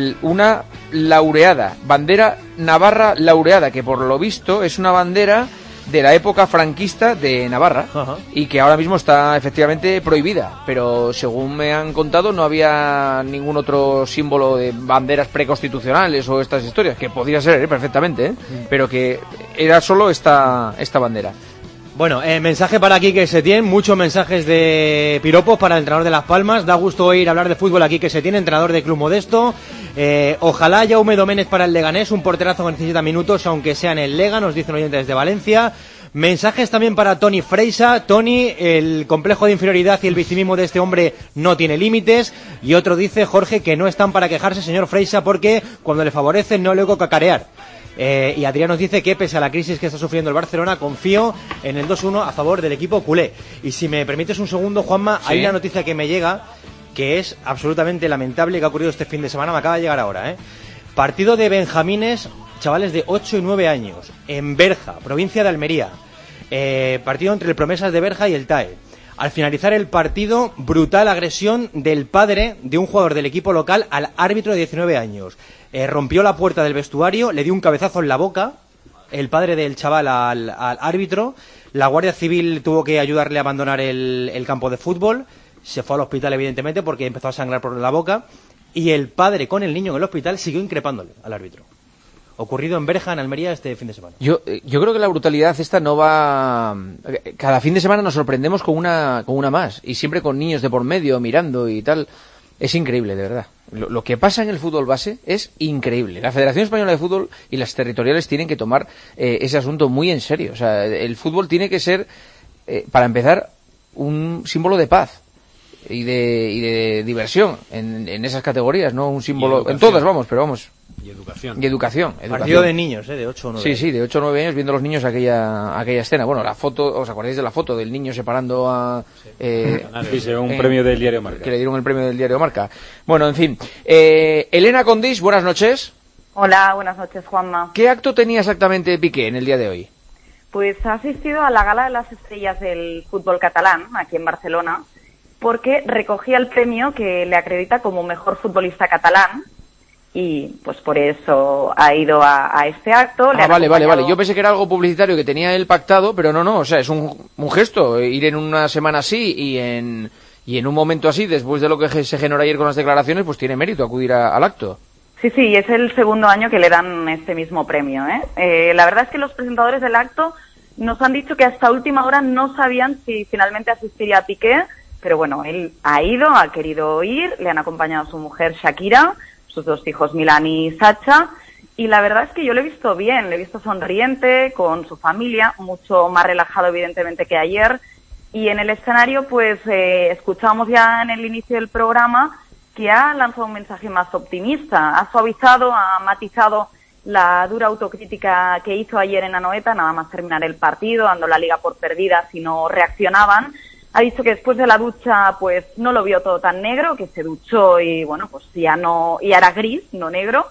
una laureada, bandera navarra laureada, que por lo visto es una bandera de la época franquista de Navarra. Ajá. Y que ahora mismo está efectivamente prohibida, pero según me han contado no había ningún otro símbolo de banderas preconstitucionales o estas historias, que podría ser ¿eh? perfectamente, ¿eh? Mm. Pero que era solo esta, esta bandera. Bueno, eh, mensaje para Quique Setién, muchos mensajes de piropos para el entrenador de Las Palmas. Da gusto oír hablar de fútbol a Quique Setién, entrenador de Club Modesto. Eh, ojalá Jaume Doménez para el Leganés, un porterazo con diecisiete minutos, aunque sea en el Lega, nos dicen oyentes desde Valencia. Mensajes también para Tony Freisa. Tony, el complejo de inferioridad y el victimismo de este hombre no tiene límites. Y otro dice, Jorge, que no están para quejarse, señor Freisa, porque cuando le favorece no le cacarear. Eh, y Adrián nos dice que pese a la crisis que está sufriendo el Barcelona, confío en el dos uno a favor del equipo culé. Y si me permites un segundo, Juanma, sí. Hay una noticia que me llega que es absolutamente lamentable, que ha ocurrido este fin de semana, me acaba de llegar ahora, ¿eh? Partido de benjamines, chavales de ocho y nueve años, en Berja, provincia de Almería. Eh, partido entre el Promesas de Berja y el T A E. Al finalizar el partido, brutal agresión del padre de un jugador del equipo local al árbitro de diecinueve años. Eh, rompió la puerta del vestuario, le dio un cabezazo en la boca, el padre del chaval al, al árbitro. La Guardia Civil tuvo que ayudarle a abandonar el, el campo de fútbol. Se fue al hospital, evidentemente, porque empezó a sangrar por la boca. Y el padre con el niño en el hospital siguió increpándole al árbitro. Ocurrido en Berja, en Almería, este fin de semana. Yo, yo creo que la brutalidad esta no va... Cada fin de semana nos sorprendemos con una, con una más. Y siempre con niños de por medio, mirando y tal. Es increíble, de verdad. Lo, lo que pasa en el fútbol base es increíble. La Federación Española de Fútbol y las territoriales tienen que tomar eh, ese asunto muy en serio. O sea, el fútbol tiene que ser, eh, para empezar, un símbolo de paz y de, y de diversión en, en esas categorías, no un símbolo... En todas, vamos, pero vamos... Y educación. Y educación. educación. Partido de niños, ¿eh? De ocho o nueve. Sí, sí, de ocho o nueve años, viendo a los niños aquella aquella escena. Bueno, la foto, ¿os acordáis de la foto del niño separando a... Sí, eh, sí se un eh, premio del diario Marca. Que le dieron el premio del diario Marca. Bueno, en fin. Eh, Elena Condis, buenas noches. Hola, buenas noches, Juanma. ¿Qué acto tenía exactamente Piqué en el día de hoy? Pues ha asistido a la Gala de las Estrellas del fútbol catalán, aquí en Barcelona, porque recogía el premio que le acredita como mejor futbolista catalán, y pues por eso ha ido a, a este acto. Ah, vale, vale, vale. Yo pensé que era algo publicitario que tenía él pactado, pero no, no, o sea, es un, un gesto, ir en una semana así y en, y en un momento así, después de lo que se generó ayer con las declaraciones, pues tiene mérito acudir a, al acto. Sí, sí, es el segundo año que le dan este mismo premio, ¿eh? Eh, la verdad es que los presentadores del acto nos han dicho que hasta última hora no sabían si finalmente asistiría a Piqué, pero bueno, él ha ido, ha querido ir, le han acompañado a su mujer Shakira, sus dos hijos Milan y Sacha, y la verdad es que yo lo he visto bien, lo he visto sonriente, con su familia, mucho más relajado evidentemente que ayer, y en el escenario pues eh, escuchábamos ya en el inicio del programa que ha lanzado un mensaje más optimista, ha suavizado, ha matizado la dura autocrítica que hizo ayer en Anoeta, nada más terminar el partido, dando la liga por perdida si no reaccionaban. Ha dicho que después de la ducha pues no lo vio todo tan negro, que se duchó y bueno, pues ya no, ya era gris, no negro.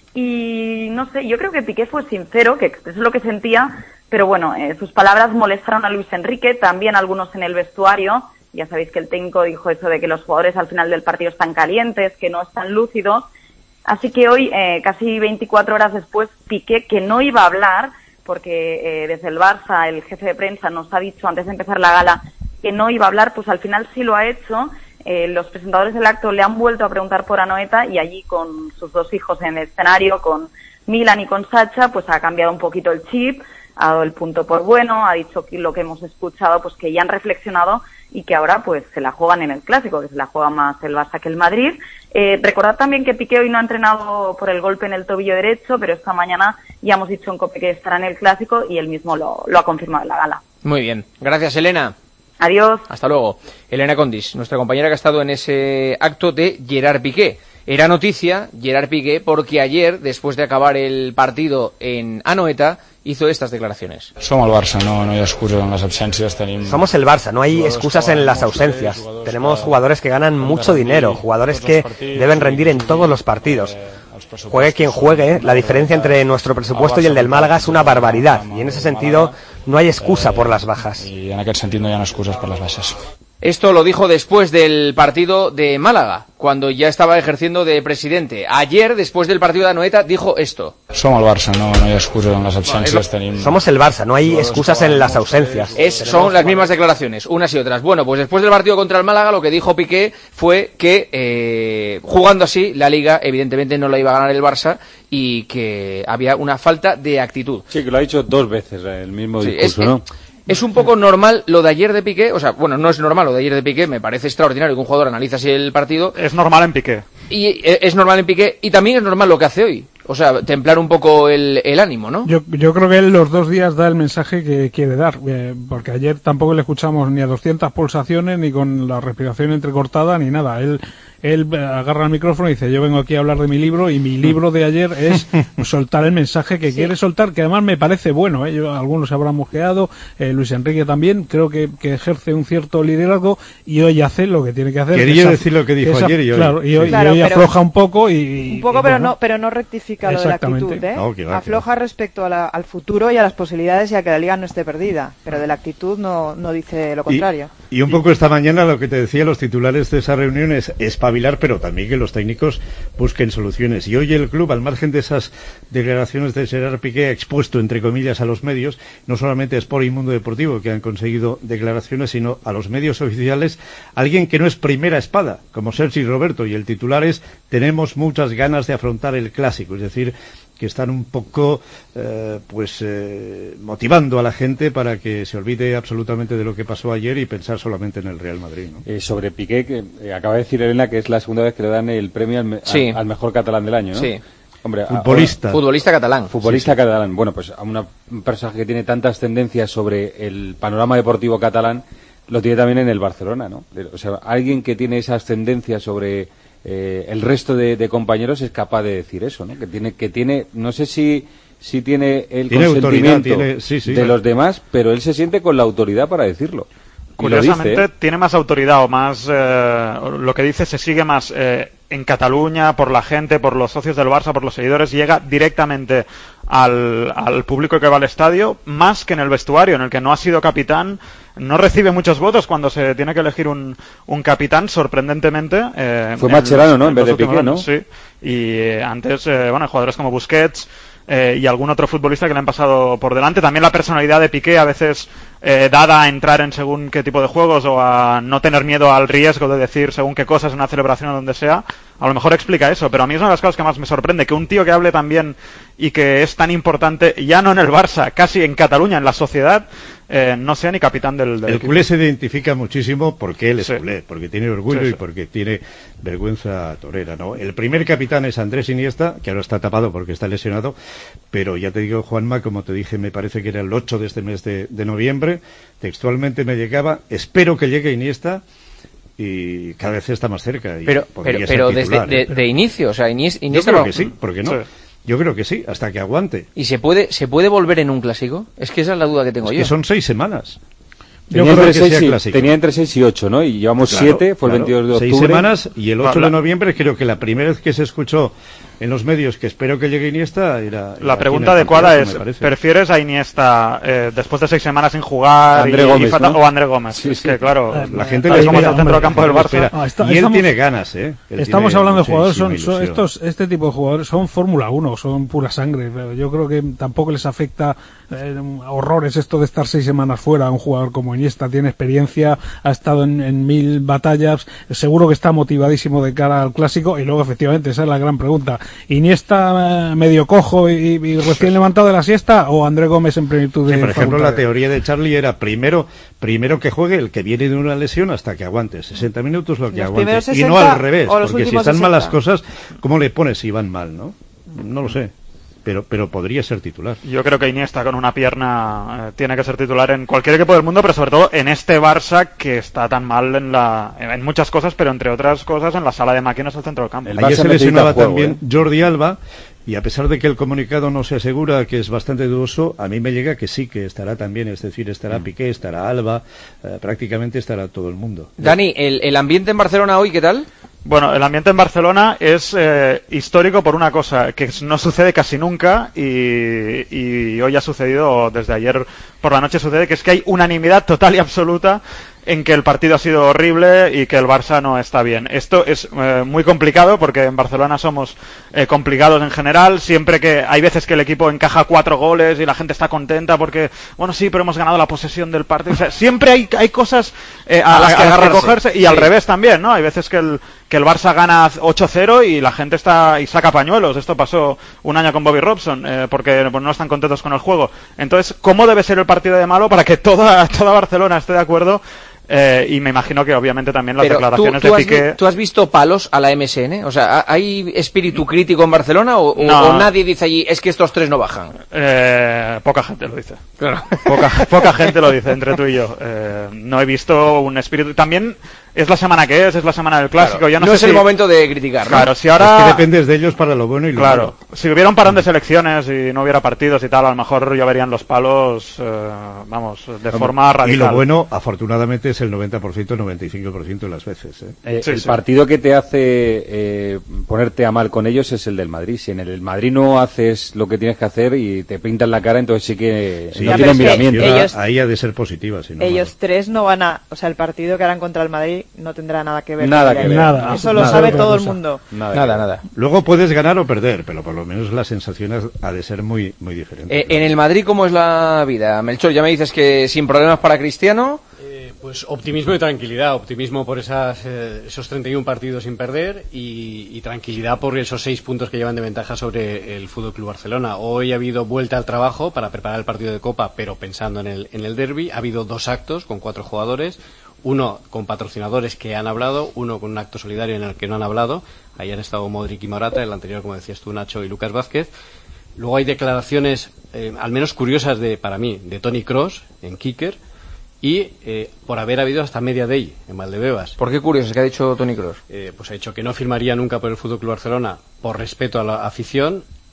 Y no sé, yo creo que Piqué fue sincero, que expresó lo que sentía, pero bueno, eh, sus palabras molestaron a Luis Enrique, también algunos en el vestuario. Ya sabéis que el técnico dijo eso de que los jugadores al final del partido están calientes, que no están lúcidos. Así que hoy, eh, casi veinticuatro horas después, Piqué, que no iba a hablar, porque eh, desde el Barça el jefe de prensa nos ha dicho antes de empezar la gala que no iba a hablar, pues al final sí lo ha hecho. Eh, los presentadores del acto le han vuelto a preguntar por Anoeta y allí con sus dos hijos en el escenario, con Milan y con Sacha, pues ha cambiado un poquito el chip, ha dado el punto por bueno, ha dicho que lo que hemos escuchado, pues que ya han reflexionado y que ahora pues se la juegan en el Clásico, que se la juega más el Barça que el Madrid. Eh, recordad también que Piqué hoy no ha entrenado por el golpe en el tobillo derecho, pero esta mañana ya hemos dicho en COPE que estará en el Clásico y él mismo lo, lo ha confirmado en la gala. Muy bien, gracias Elena. Adiós. Hasta luego. Elena Condis, nuestra compañera que ha estado en ese acto de Gerard Piqué. Era noticia Gerard Piqué porque ayer, después de acabar el partido en Anoeta, hizo estas declaraciones. Somos el Barça, no, no hay excusas en las ausencias. Tenim... Somos el Barça, no hay excusas en las ausencias. Tenemos jugadores que ganan mucho dinero, jugadores que deben rendir en todos los partidos. Juegue quien juegue, la diferencia entre nuestro presupuesto y el del Málaga es una barbaridad, y en ese sentido no hay excusa por las bajas. Y en aquest sentit no hi ha excusas por las bajas. Esto lo dijo después del partido de Málaga, cuando ya estaba ejerciendo de presidente. Ayer, después del partido de Anoeta, dijo esto. Somos el Barça, no, no hay excusas en las ausencias. Tenim... Somos el Barça, no hay excusas en las ausencias. Es, son las mismas declaraciones, unas y otras. Bueno, pues después del partido contra el Málaga, lo que dijo Piqué fue que, eh, jugando así, la Liga, evidentemente no la iba a ganar el Barça y que había una falta de actitud. Sí, que lo ha dicho dos veces, el mismo sí, discurso, es, ¿no? Es un poco normal lo de ayer de Piqué, o sea, bueno, no es normal lo de ayer de Piqué, me parece extraordinario que un jugador analice así el partido. Es normal en Piqué. Y es normal en Piqué, y también es normal lo que hace hoy. O sea, templar un poco el, el ánimo, ¿no? Yo, yo creo que él los dos días da el mensaje que quiere dar, eh, porque ayer tampoco le escuchamos ni a doscientas pulsaciones, ni con la respiración entrecortada, ni nada. Él él agarra el micrófono y dice, yo vengo aquí a hablar de mi libro, y mi libro de ayer es soltar el mensaje que sí. quiere soltar, que además me parece bueno, ¿eh? Yo, algunos se habrán mosqueado, eh, Luis Enrique también, creo que, que ejerce un cierto liderazgo, y hoy hace lo que tiene que hacer. Quería esa, decir lo que dijo esa, ayer y hoy. Claro, y hoy, claro, y hoy afloja un poco y... Un poco, y, pero, bueno, no, pero no rectifica lo de la actitud, ¿eh? No, que va, afloja que va. respecto a la, al futuro y a las posibilidades y a que la Liga no esté perdida, pero de la actitud no, no dice lo contrario. Y, y un poco esta mañana lo que te decía, los titulares de esa reunión es espabilar, pero también que los técnicos busquen soluciones. Y hoy el club, al margen de esas declaraciones de Gerard Piqué, ha expuesto, entre comillas, a los medios, no solamente a Sport y Mundo Deportivo, que han conseguido declaraciones, sino a los medios oficiales, alguien que no es primera espada, como Sergi Roberto, y el titular es, tenemos muchas ganas de afrontar el Clásico, es decir, que están un poco eh, pues eh, motivando a la gente para que se olvide absolutamente de lo que pasó ayer y pensar solamente en el Real Madrid, ¿no? Eh, sobre Piqué, que eh, acaba de decir Elena que es la segunda vez que le dan el premio al, me sí. al, al mejor catalán del año, ¿no? Sí. Hombre, futbolista. Ahora, futbolista catalán. Futbolista sí, sí. catalán. Bueno, pues a una, un personaje que tiene tantas tendencias sobre el panorama deportivo catalán lo tiene también en el Barcelona, ¿no? O sea, alguien que tiene esas tendencias sobre eh, el resto de, de compañeros es capaz de decir eso, ¿no? Que tiene, que tiene, no sé si si tiene el tiene consentimiento tiene, sí, sí, de claro. los demás, pero él se siente con la autoridad para decirlo. curiosamente tiene más autoridad o más eh, lo que dice se sigue más eh, en Cataluña por la gente, por los socios del Barça, por los seguidores, llega directamente al, al público que va al estadio, más que en el vestuario, en el que no ha sido capitán, no recibe muchos votos cuando se tiene que elegir un, un capitán, sorprendentemente. Eh, Fue Mascherano, ¿no? En vez de Piqué, ¿no? Sí, y eh, antes, eh, bueno, jugadores como Busquets eh, y algún otro futbolista que le han pasado por delante. También la personalidad de Piqué, a veces eh, dada a entrar en según qué tipo de juegos o a no tener miedo al riesgo de decir según qué cosas en una celebración o donde sea, a lo mejor explica eso, pero a mí es una de las cosas que más me sorprende, que un tío que hable tan bien y que es tan importante, ya no en el Barça, casi en Cataluña, en la sociedad, eh, no sea ni capitán del, del El equipo. culé se identifica muchísimo porque él es Sí. culé, porque tiene orgullo Sí, sí. y porque tiene vergüenza torera, ¿no? El primer capitán es Andrés Iniesta, que ahora está tapado porque está lesionado, pero ya te digo, Juanma, como te dije, me parece que era el ocho de este mes de, de noviembre, textualmente me llegaba, espero que llegue Iniesta, y cada vez está más cerca. Y Pero, podría pero, ser pero titular, desde ¿eh? de, de inicio, o sea, Inies- Yo Iniesta creo no- que sí, ¿por qué no? Sí. Yo creo que sí, hasta que aguante. ¿Y se puede, se puede volver en un clásico? Es que esa es la duda que tengo Es yo. que son seis semanas. Tenía Yo creo entre, que seis sea y, clásico. tenía entre seis y ocho, ¿no? Y llevamos Claro, siete, fue el claro. veintidós de octubre. Seis semanas y el ocho No, la- de noviembre creo que la primera vez que se escuchó en los medios que espero que llegue Iniesta era... era La aquí pregunta en el adecuada Campeonato, es, me parece. ¿prefieres a Iniesta eh, después de seis semanas sin jugar André y, Gómez, y fatal, ¿no? o André Gómez? Sí, es sí. que claro, La gente tal le como espera, está el centro del campo del hombre, Barça. espera. Ah, está- y él estamos- tiene ganas, ¿eh? Él Estamos tiene hablando de jugadores, muchísima son, son ilusión. estos, este tipo de jugadores son Fórmula uno, son pura sangre. Pero yo creo que tampoco les afecta eh, horrores esto de estar seis semanas fuera. Un jugador como Iniesta tiene experiencia, ha estado en, en mil batallas, seguro que está motivadísimo de cara al clásico. Y luego, efectivamente, esa es la gran pregunta. ¿Iniesta eh, medio cojo y, y recién levantado de la siesta o André Gómez en plenitud de Sí, por ejemplo, la facultades? teoría de Charlie era primero primero que juegue el que viene de una lesión hasta que aguante. sesenta minutos lo que Los aguante. primeros Y no sesenta al revés, o los porque si últimos están mal las sesenta. cosas, ¿cómo le pones si van mal, no? No lo sé. Pero, pero podría ser titular. Yo creo que Iniesta con una pierna eh, tiene que ser titular en cualquier equipo del mundo, pero sobre todo en este Barça que está tan mal en la en muchas cosas, pero entre otras cosas en la sala de máquinas al centro del campo. El Ayer Barça se necesita lesionaba juego, también ¿eh? Jordi Alba, y a pesar de que el comunicado no se asegura, que es bastante dudoso, a mí me llega que sí, que estará también, es decir, estará Mm. Piqué, estará Alba, eh, prácticamente estará todo el mundo. Dani, ¿el, el ambiente en Barcelona hoy qué tal? Bueno, el ambiente en Barcelona es eh, histórico por una cosa que no sucede casi nunca y, y hoy ha sucedido, desde ayer por la noche sucede, que es que hay unanimidad total y absoluta en que el partido ha sido horrible y que el Barça no está bien. Esto es eh, muy complicado porque en Barcelona somos eh, complicados en general. Siempre que hay veces que el equipo encaja cuatro goles y la gente está contenta porque, bueno, sí, pero hemos ganado la posesión del partido. O sea, siempre hay, hay cosas eh, a, A las a- que a las que agarrarse. cogerse y al Sí. revés también, ¿no? Hay veces que el, que el Barça gana ocho cero y la gente está y saca pañuelos. Esto pasó un año con Bobby Robson eh, porque pues, no están contentos con el juego. Entonces, ¿cómo debe ser el partido de malo para que toda, toda Barcelona esté de acuerdo? Eh, y me imagino que obviamente también las Pero tú, declaraciones tú de has, Piqué... vi- ¿tú has visto palos a la M S N? O sea, ¿hay espíritu crítico en Barcelona o, o- No. o nadie dice allí es que estos tres no bajan? Eh, poca gente lo dice. Claro. Poca, poca gente lo dice, entre tú y yo. Eh, no he visto un espíritu... También es la semana que es, es la semana del clásico. Claro. Yo no No sé es el si- momento de criticar, ¿no? Claro, si ahora... Es que dependes de ellos para lo bueno y lo Claro, malo. si hubiera un parón de selecciones y no hubiera partidos y tal, a lo mejor ya verían los palos, eh, vamos, de Hombre, forma radical. Y lo bueno, afortunadamente, es el noventa por ciento, noventa y cinco por ciento de las veces. ¿eh? Eh, Sí, el sí. partido que te hace eh, ponerte a mal con ellos es el del Madrid. Si en el, el Madrid no haces lo que tienes que hacer y te pintan la cara, entonces sí que Sí, no Ya, tienen pero es que miramiento. ellos- Ahí ha de ser positiva. Si no, Ellos tres no van a... O sea, el partido que harán contra el Madrid no tendrá nada que ver. Nada con el que de ver. ayer. Nada, Eso lo nada, sabe otra todo el cosa. mundo. Nada, Nada, que ver. nada. Luego puedes ganar o perder, pero por lo menos la sensación ha- ha de ser muy, muy diferente. Eh, en el Madrid, ¿cómo es la vida? Melchor, ya me dices que sin problemas para Cristiano. Eh, pues optimismo y tranquilidad. Optimismo por esas, eh, esos treinta y uno partidos sin perder y, y tranquilidad por esos seis puntos que llevan de ventaja sobre el Fútbol Club Barcelona. Hoy ha habido vuelta al trabajo para preparar el partido de Copa, pero pensando en el, en el derbi. Ha habido dos actos con cuatro jugadores. Uno con patrocinadores que han hablado, uno con un acto solidario en el que no han hablado. Ahí han estado Modric y Morata, el anterior, como decías tú, Nacho y Lucas Vázquez. Luego hay declaraciones, eh, al menos curiosas de, para mí, de Toni Kroos en Kicker y eh, por haber habido hasta media day en Valdebebas. ¿Por qué curioso? ¿Qué ha dicho Toni Kroos? Eh, pues ha dicho que no firmaría nunca por el Fútbol Club Barcelona por respeto a la afición,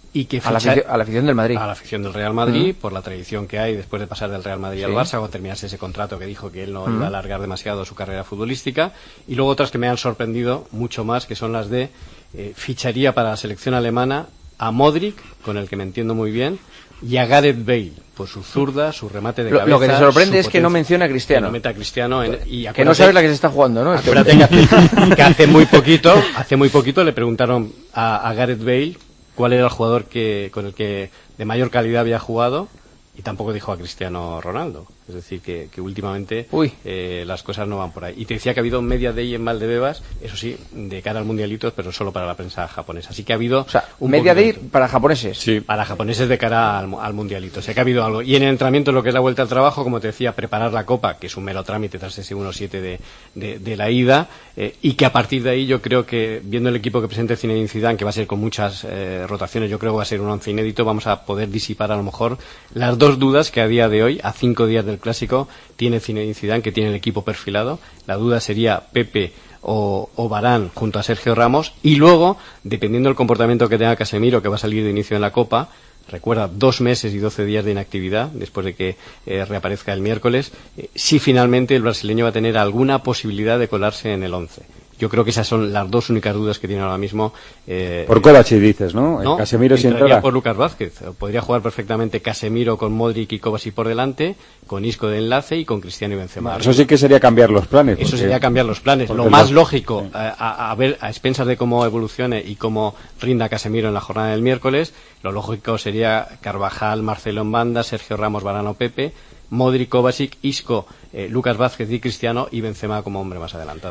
y que a, la ficha... afición, a la afición del Madrid. A la afición del Real Madrid, uh-huh. por la tradición que hay después de pasar del Real Madrid sí. al Barça, cuando terminase ese contrato que dijo que él no uh-huh. iba a alargar demasiado su carrera futbolística, y luego otras que me han sorprendido mucho más, que son las de eh, ficharía para la selección alemana a Modric, con el que me entiendo muy bien, y a Gareth Bale, por su zurda, su remate de lo, cabeza. Lo que te sorprende es potencia, que no menciona a Cristiano. Que no mete a Cristiano en, y que no sabes la que se está jugando, ¿no? Acuérdate que hace, que hace muy poquito, hace muy poquito le preguntaron a, a Gareth Bale cuál era el jugador que con el que de mayor calidad había jugado, y tampoco dijo a Cristiano Ronaldo. Es decir, que, que últimamente eh, las cosas no van por ahí. Y te decía que ha habido media day en Valdebebas, eso sí, de cara al mundialito, pero solo para la prensa japonesa. Así que ha habido... O sea, un media day para japoneses. Sí. Para japoneses de cara al, al mundialito. O sea, que ha habido algo. Y en el entrenamiento, lo que es la vuelta al trabajo, como te decía, preparar la Copa, que es un mero trámite tras ese uno siete de, de, de la ida, eh, y que a partir de ahí yo creo que, viendo el equipo que presente Zinedine Zidane, que va a ser con muchas eh, rotaciones, yo creo que va a ser un once inédito, vamos a poder disipar a lo mejor las dos dudas que a día de hoy, a cinco días del Clásico, tiene Zinedine Zidane, que tiene el equipo perfilado. La duda sería Pepe o, o Varane junto a Sergio Ramos, y luego, dependiendo del comportamiento que tenga Casemiro, que va a salir de inicio en la Copa, recuerda, dos meses y doce días de inactividad después de que eh, reaparezca el miércoles, eh, si finalmente el brasileño va a tener alguna posibilidad de colarse en el once. Yo creo que esas son las dos únicas dudas que tiene ahora mismo. Eh, por Kovacic dices, ¿no? no Casemiro sin entrada. Por Lucas Vázquez. Podría jugar perfectamente Casemiro con Modric y Kovacic por delante, con Isco de enlace y con Cristiano y Benzema. Bueno, eso sí que sería cambiar los planes. Eso porque, sería cambiar los planes. Lo más los... lógico, sí. a, a ver, a expensas de cómo evolucione y cómo rinda Casemiro en la jornada del miércoles, lo lógico sería Carvajal, Marcelo en banda, Sergio Ramos, Varane, Pepe, Modric, Kovacic, Isco, eh, Lucas Vázquez y Cristiano, y Benzema como hombre más adelantado.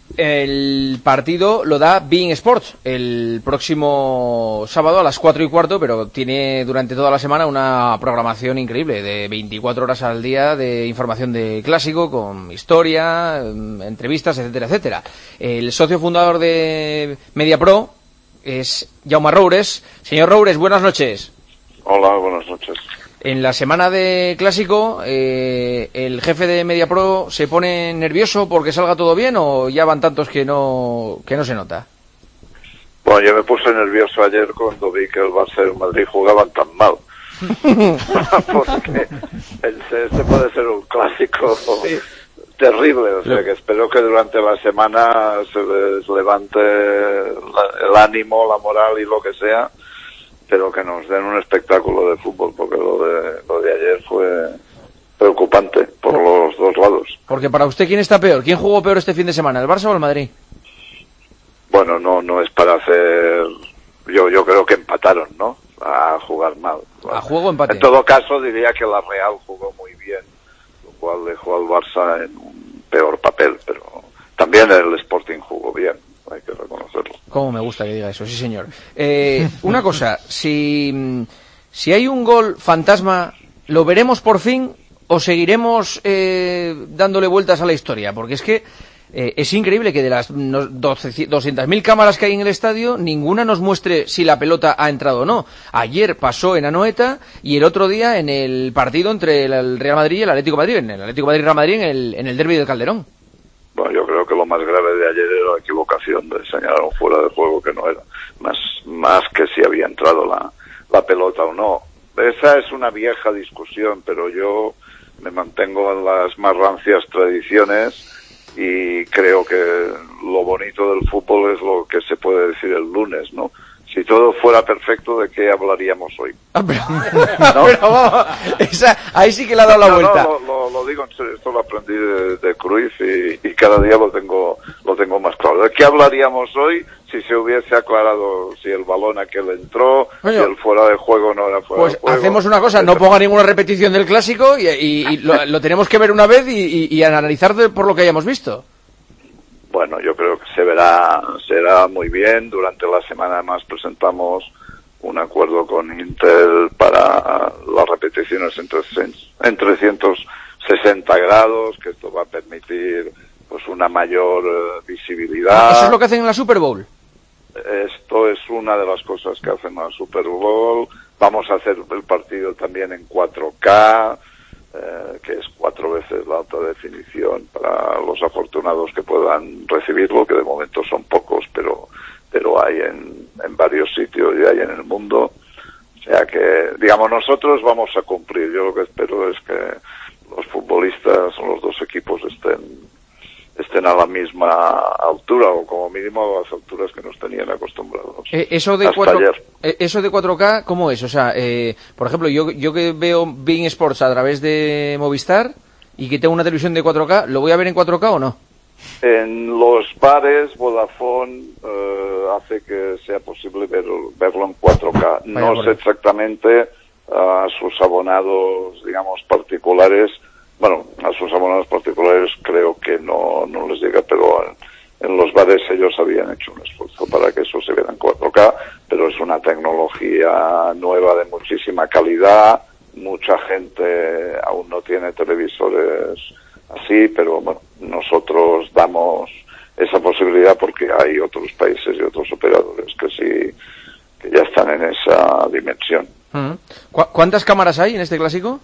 El partido lo da beIN Sports el próximo sábado a las cuatro y cuarto, pero tiene durante toda la semana una programación increíble de veinticuatro horas al día de información de clásico, con historia, entrevistas, etcétera, etcétera. El socio fundador de MediaPro es Jaume Roures. Señor Roures, buenas noches. Hola, buenas noches. En la semana de Clásico, eh, ¿el jefe de MediaPro se pone nervioso porque salga todo bien o ya van tantos que no que no se nota? Bueno, yo me puse nervioso ayer cuando vi que el Barça y el Madrid jugaban tan mal. Porque este puede ser un clásico sí. terrible, o sea que espero que durante la semana se les levante la, el ánimo, la moral y lo que sea, pero que nos den un espectáculo de fútbol, porque lo de lo de ayer fue preocupante por los dos lados. Porque para usted, ¿quién está peor? ¿Quién jugó peor este fin de semana, el Barça o el Madrid? Bueno, no no es para hacer... Yo yo creo que empataron, ¿no? A jugar mal. A juego empate. En todo caso, diría que la Real jugó muy bien, lo cual dejó al Barça en un peor papel, pero también el Sporting jugó bien. Hay que reconocerlo. Cómo me gusta que diga eso, sí señor. Eh, una cosa, si, si hay un gol fantasma, ¿lo veremos por fin o seguiremos eh, dándole vueltas a la historia? Porque es que eh, es increíble que de las doscientas mil cámaras que hay en el estadio, ninguna nos muestre si la pelota ha entrado o no. Ayer pasó en Anoeta y el otro día en el partido entre el Real Madrid y el Atlético de Madrid, en el Atlético de Madrid-Real Madrid en el, en el derbi del Calderón. Bueno, yo creo que lo más grave de ayer era la equivocación de señalar un fuera de juego que no era, más más que si había entrado la, la pelota o no. Esa es una vieja discusión, pero yo me mantengo en las más rancias tradiciones y creo que lo bonito del fútbol es lo que se puede decir el lunes, ¿no? Si todo fuera perfecto, ¿de qué hablaríamos hoy? Ah, pero, ¿no? Pero vamos, esa, ahí sí que le ha dado la no, vuelta. No, lo, lo, lo digo en serio, esto lo aprendí de, de Cruyff y, y cada día lo tengo lo tengo más claro. ¿De qué hablaríamos hoy si se hubiese aclarado si el balón aquel entró, Oye, si el fuera de juego no era fuera pues de juego? Pues hacemos una cosa, no ponga ninguna repetición del Clásico y, y, y lo, lo tenemos que ver una vez y, y, y analizar de, por lo que hayamos visto. Bueno, yo creo que se verá, será muy bien. Durante la semana además presentamos un acuerdo con Intel para las repeticiones en, en trescientos sesenta grados, que esto va a permitir pues una mayor uh, visibilidad. ¿Eso es lo que hacen en la Super Bowl? Esto es una de las cosas que hacen en la Super Bowl. Vamos a hacer el partido también en cuatro K. Eh, que es cuatro veces la alta definición para los afortunados que puedan recibirlo, que de momento son pocos, pero pero hay en, en varios sitios y hay en el mundo. sea que, digamos, nosotros vamos a cumplir. Yo lo que espero es que los futbolistas, los dos equipos estén estén a la misma altura o como mínimo a las alturas que nos tenían acostumbrados. Eh, eso de hasta cuatro, ayer. eh, eso de cuatro K, ¿cómo es? O sea, eh, por ejemplo, yo yo que veo beIN Sports a través de Movistar y que tengo una televisión de cuatro K, ¿lo voy a ver en cuatro K o no? En los bares, Vodafone eh, hace que sea posible ver, verlo en cuatro K. No sé exactamente a sus abonados, digamos, particulares. Bueno, a sus abonados particulares creo que no, no les llega, pero en, en los bares ellos habían hecho un esfuerzo para que eso se viera en cuatro K, pero es una tecnología nueva de muchísima calidad. Mucha gente aún no tiene televisores así, pero bueno, nosotros damos esa posibilidad porque hay otros países y otros operadores que sí, que ya están en esa dimensión. ¿Cu- ¿Cuántas cámaras hay en este clásico?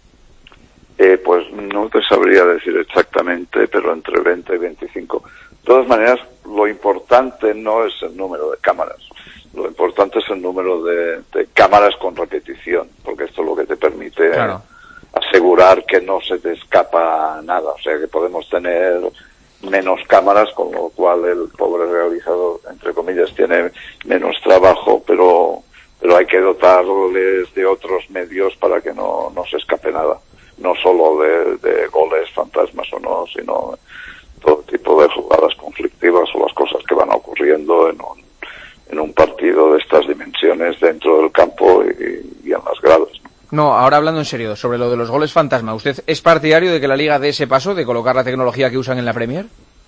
Eh, pues no te sabría decir exactamente, pero entre veinte y veinticinco. De todas maneras, lo importante no es el número de cámaras. Lo importante es el número de, de cámaras con repetición, porque esto es lo que te permite Claro. asegurar que no se te escapa nada. O sea, que podemos tener menos cámaras, con lo cual el pobre realizador, entre comillas, tiene menos trabajo, pero, pero hay que dotarles de otros medios para que no, no se escape nada. No solo de, de goles fantasmas o no, sino todo tipo de jugadas conflictivas o las cosas que van ocurriendo en un, en un partido de estas dimensiones dentro del campo y, y en las gradas. No, ahora hablando en serio, sobre lo de los goles fantasma, ¿usted es partidario de que la Liga dé ese paso, de colocar la tecnología que usan en la Premier?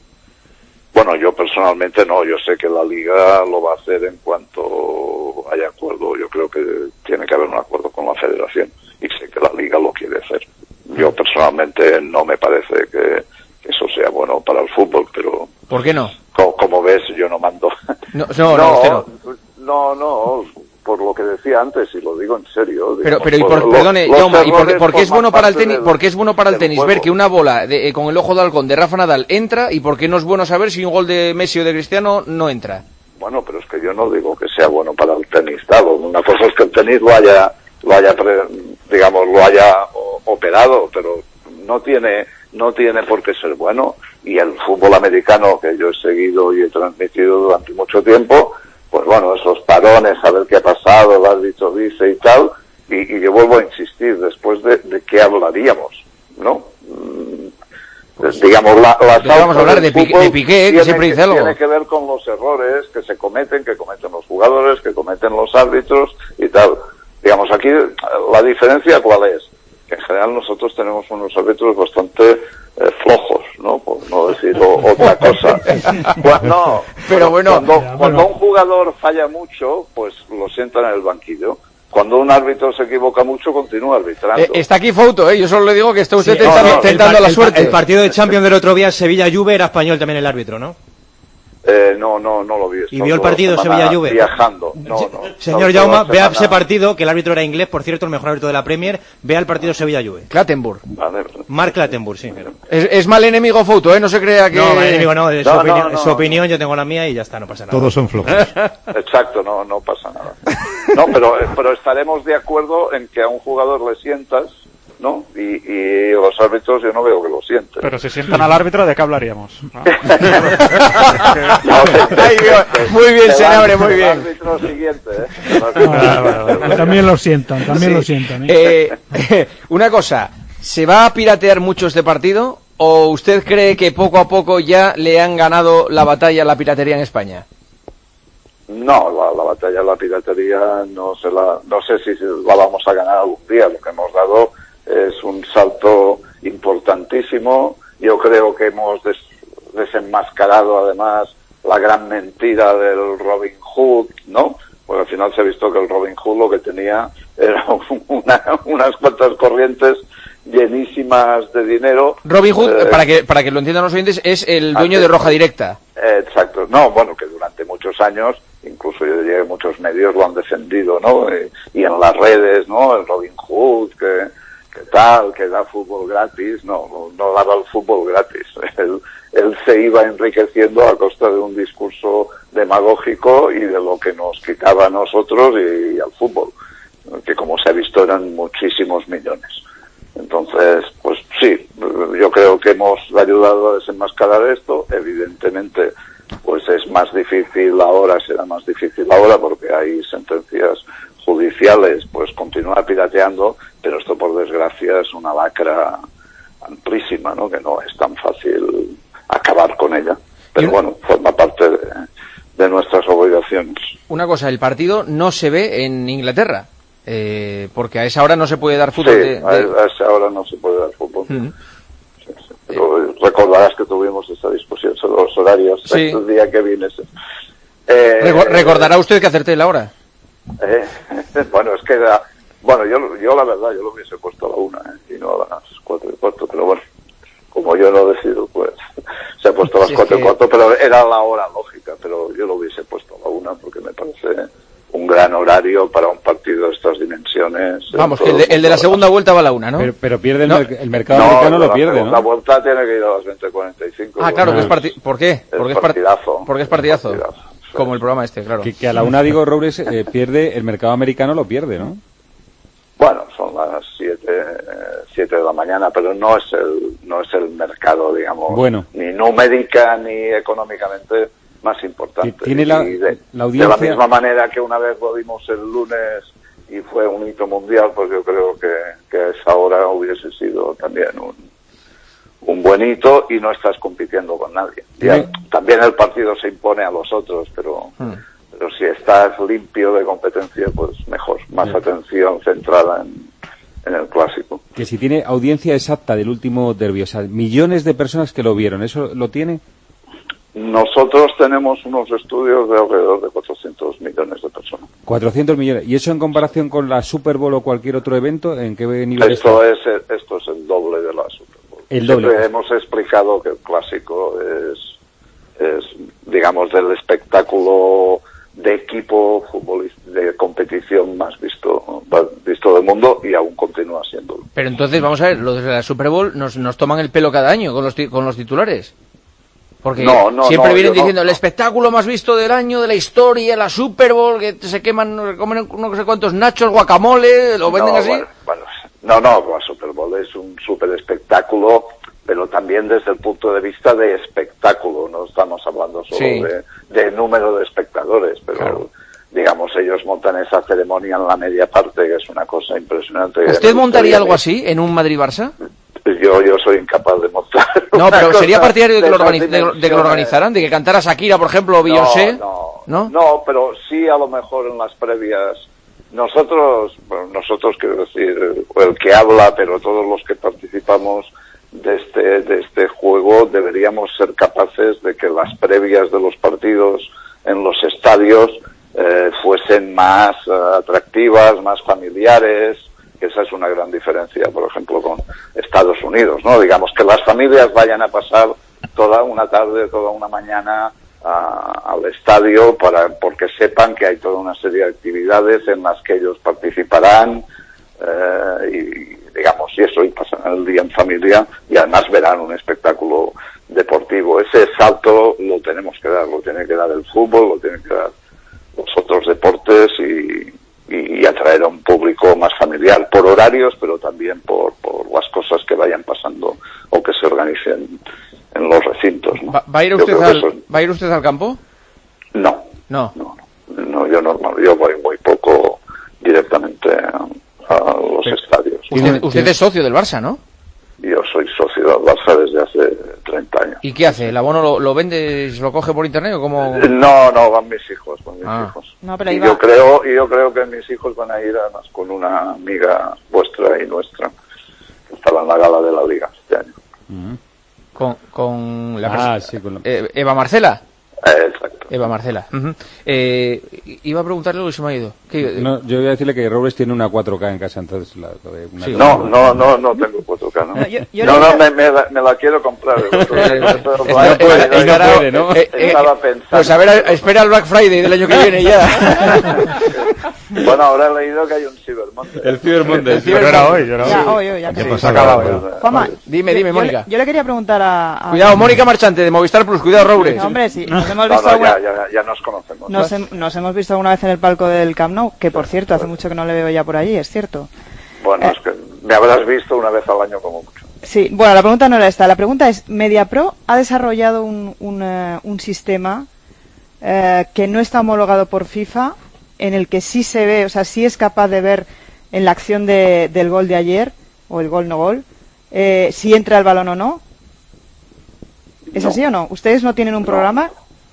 Bueno, yo personalmente no, yo sé que la Liga lo va a hacer en cuanto haya acuerdo. Yo creo que tiene que haber un acuerdo con la Federación y sé que la Liga lo quiere hacer. Yo personalmente no me parece que eso sea bueno para el fútbol, pero ¿por qué no? Como, como ves, yo no mando. No, no, no, usted no. no, no, por lo que decía antes, y lo digo en serio. Pero, digamos, pero y por, los- perdone, los Jaume, ¿y por, errores por qué es forman bueno para el parte tenis? del- ¿Por qué es bueno para el del tenis juego. ver que una bola de- eh, con el ojo de halcón de Rafa Nadal entra y por qué no es bueno saber si un gol de Messi o de Cristiano no entra? Bueno, pero es que yo no digo que sea bueno para el tenis, tal. Una cosa es que el tenis lo haya, lo haya, pre- digamos, lo haya o- operado, pero no tiene, no tiene por qué ser bueno. Y el fútbol americano, que yo he seguido y he transmitido durante mucho tiempo, pues bueno, esos parones, a ver qué ha pasado, el árbitro dice y tal, y, y yo vuelvo a insistir, después de, de qué hablaríamos, ¿no? Mm, digamos, la, la Entonces vamos a hablar de Piqué- fútbol de Piqué, que tiene siempre dice algo. Tiene que ver con los errores que se cometen, que cometen los jugadores, que cometen los árbitros y tal. Digamos, aquí la diferencia ¿cuál es? Que en general nosotros tenemos unos árbitros bastante eh, flojos, ¿no? Por no decir o- otra cosa. Pues no, Pero bueno, cuando, ya, cuando bueno. un jugador falla mucho, pues lo sientan en el banquillo. Cuando un árbitro se equivoca mucho, continúa arbitrando. Eh, está aquí foto, ¿eh? Yo solo le digo que está usted Sí, tentando, no, no, tentando el, par- la el pa- suerte. El partido de Champions del otro día, Sevilla-Juve, era español también el árbitro, ¿no? Eh, no, no, no lo vi. ¿Y vio el partido Sevilla-Juve? Viajando. No, no. Señor Estaba toda Jauma, la vea semana- ese partido, que el árbitro era inglés, por cierto, el mejor árbitro de la Premier. Vea el partido Sevilla-Juve. Clattenburg. Vale. Mark Clattenburg, sí. Es, es mal enemigo foto, ¿eh? No se crea que... No, mal enemigo no, es su, No, no, opinión, no. su opinión, yo tengo la mía y ya está, no pasa nada. Todos son flojos. Exacto, no, no pasa nada. No, pero, pero estaremos de acuerdo en que a un jugador le sientas, ¿no? Y, y los árbitros yo no veo que lo sienten. Pero si sientan al árbitro, ¿de qué hablaríamos? ¿No? Ay, Dios. Muy bien, Senabre, muy El bien. árbitro siguiente, ¿eh? También lo sientan, también Sí. lo sientan. ¿eh? Eh, una cosa, ¿se va a piratear mucho este partido o usted cree que poco a poco ya le han ganado la batalla a la piratería en España? No, la, la batalla de la piratería no se la, no sé si la vamos a ganar algún día. Lo que hemos dado es un salto importantísimo. Yo creo que hemos des- desenmascarado además la gran mentira del Robin Hood, ¿no? Porque al final se ha visto que el Robin Hood lo que tenía era una, unas cuantas corrientes llenísimas de dinero. Robin Hood, Eh, para que para que lo entiendan los oyentes, es el dueño de Roja Directa. Eh, Exacto. No, bueno, que durante muchos años, incluso yo diría que muchos medios lo han defendido, ¿no? Eh, y en las redes, ¿no? El Robin Hood, que, que tal, que da fútbol gratis. No, no, no daba el fútbol gratis. Él, él se iba enriqueciendo a costa de un discurso demagógico y de lo que nos quitaba a nosotros y, y al fútbol. como se ha visto eran muchísimos millones. Entonces, pues sí, yo creo que hemos ayudado a desenmascarar esto. Evidentemente, pues es más difícil ahora, será más difícil ahora porque hay sentencias judiciales, pues continuar pirateando, pero esto por desgracia es una lacra amplísima, ¿no? Que no es tan fácil acabar con ella. Pero bueno, forma parte de, de nuestras obligaciones. Una cosa, el partido no se ve en Inglaterra. Eh, porque a esa hora no se puede dar fútbol. Sí, de, de... a esa hora no se puede dar fútbol. Mm. Sí, sí. Pero eh. recordarás que tuvimos esta discusión sobre los horarios sí. el día que vienes. Eh, Recor- ¿Recordará usted que acerté la hora? Eh, bueno, es que era, bueno, yo, yo la verdad, yo lo hubiese puesto a la una eh, y no a las cuatro y cuarto, pero bueno, como yo no decido, pues se ha puesto a las sí, cuatro y que... cuarto, pero era la hora lógica, pero yo lo hubiese puesto a la una porque me parece un gran horario para un partido de estas dimensiones. Vamos, que el de, el de la segunda vuelta va a la una, ¿no? Pero, pero pierde el, no. mer- el mercado no, americano lo pierde, ¿no? La vuelta tiene que ir a las veinte cuarenta y cinco. Ah, claro, que es parti- ¿por qué? Porque es partidazo. Porque es partidazo. Es partidazo. Como el programa este, claro. Que, que a la una, digo, Robles, eh, pierde, el mercado americano lo pierde, ¿no? Bueno, son las siete, siete de la mañana, pero no es el, no es el mercado, digamos, bueno. ni numérica ni económicamente más importante. Tiene la, de, la audiencia... de la misma manera que una vez lo vimos el lunes y fue un hito mundial, pues yo creo que, que a esa hora hubiese sido también un, un buen hito y no estás compitiendo con nadie. Ya, también el partido se impone a los otros, pero, hmm. pero si estás limpio de competencia, pues mejor, más sí. atención centrada en, en el clásico. Que si tiene audiencia exacta del último derbi, o sea, millones de personas que lo vieron, ¿eso lo tiene? Nosotros tenemos unos estudios de alrededor de cuatrocientos millones de personas. cuatrocientos millones. ¿Y eso en comparación con la Super Bowl o cualquier otro evento? ¿En qué nivel esto está? Es, esto es el doble de la Super Bowl. El doble. Siempre hemos explicado que el clásico es, es, digamos, del espectáculo de equipo futbolista, de competición más visto, visto del mundo y aún continúa siendo. Pero entonces, vamos a ver, los de la Super Bowl nos, nos toman el pelo cada año con los, con los titulares. Porque no, no, siempre no, vienen diciendo no, el espectáculo más visto del año, de la historia, la Super Bowl, que se queman, comen no sé cuántos nachos, guacamole, lo venden no, así. Bueno, bueno, no, no, la Super Bowl es un super espectáculo, pero también desde el punto de vista de espectáculo, no estamos hablando solo sí. de, de número de espectadores, pero claro. digamos, ellos montan esa ceremonia en la media parte, que es una cosa impresionante. ¿Usted montaría algo así en un Madrid-Barça? Yo, yo soy incapaz de montar. No, pero sería partidario de que, lo organiz- de, de que lo organizaran, de que cantara Shakira, por ejemplo, o Beyoncé. No, no, no, no, pero sí a lo mejor en las previas. Nosotros, bueno, nosotros quiero decir, el que habla, pero todos los que participamos de este, de este juego deberíamos ser capaces de que las previas de los partidos en los estadios eh, fuesen más uh, atractivas, más familiares. Que esa es una gran diferencia, por ejemplo, con Estados Unidos, ¿no? Digamos que las familias vayan a pasar toda una tarde, toda una mañana a, al estadio para porque sepan que hay toda una serie de actividades en las que ellos participarán eh, y, digamos, y eso, y pasan el día en familia y además verán un espectáculo deportivo. Ese salto lo tenemos que dar, lo tiene que dar el fútbol, lo tienen que dar los otros deportes y... y atraer a un público más familiar, por horarios, pero también por, por las cosas que vayan pasando o que se organicen en los recintos, ¿no? ¿Va, va, a ir usted al, eso... ¿Va a ir usted al campo? No. No. No, no yo normal, yo voy muy poco directamente a, a los pero, estadios. Usted, usted es socio del Barça, ¿no? Yo soy socio del Barça desde hace treinta años. ¿Y qué hace? ¿El abono lo, lo vende, lo coge por internet o cómo? No, no, van mis hijos, van mis ah. hijos. No, pero y iba... yo creo, y yo creo que mis hijos van a ir además con una amiga vuestra y nuestra que estaba en la gala de la Liga este año. Uh-huh. Con, con la ah, persona, sí, con la... eh, Eva Marcela. Eh, exacto. Eva Marcela. Uh-huh. Eh, iba a preguntarle algo y se me ha ido. ¿Qué? No, yo voy a decirle que Robles tiene una cuatro K en casa, entonces... La, una sí, no, no, no, no tengo cuatro K. nunca, ¿no? No, yo- yo no, le- no, me, me la, me la quiero comprar. El otro día, pero Estará- bueno, estará- estará- puede, ¿no? eh, eh, Estaba pensando. Pues a ver, a- espera el Black Friday del año que viene ya. Bueno, ahora he leído que hay un Cyber Monday. El Cyber Monday. El Cyber Pero era Monday. hoy, era Ya, hoy. hoy, hoy, ya ¿Qué que- pasa? acabado Acabado. ya. Juanma, Dime, yo- dime, yo Mónica. le- Yo le quería preguntar a... a- Cuidado, Mónica Marchante de Movistar Plus, cuidado, Roures. No, hombre, sí, nos hemos No, visto no, alguna- ya, ya, ya nos conocemos. Nos, hem- nos hemos visto alguna vez en el palco del Camp Nou, que por cierto, hace mucho que no le veo ya por allí, es cierto. Bueno, Eh. es que me habrás visto una vez al año como mucho. Sí, bueno, la pregunta no era esta. La pregunta es, MediaPro ha desarrollado un, un, eh, un sistema eh, que no está homologado por FIFA, en el que sí se ve, o sea, sí es capaz de ver en la acción de- del gol de ayer, o el gol no gol, eh, si entra el balón o no. ¿Es No. así o no? ¿Ustedes no tienen un No. programa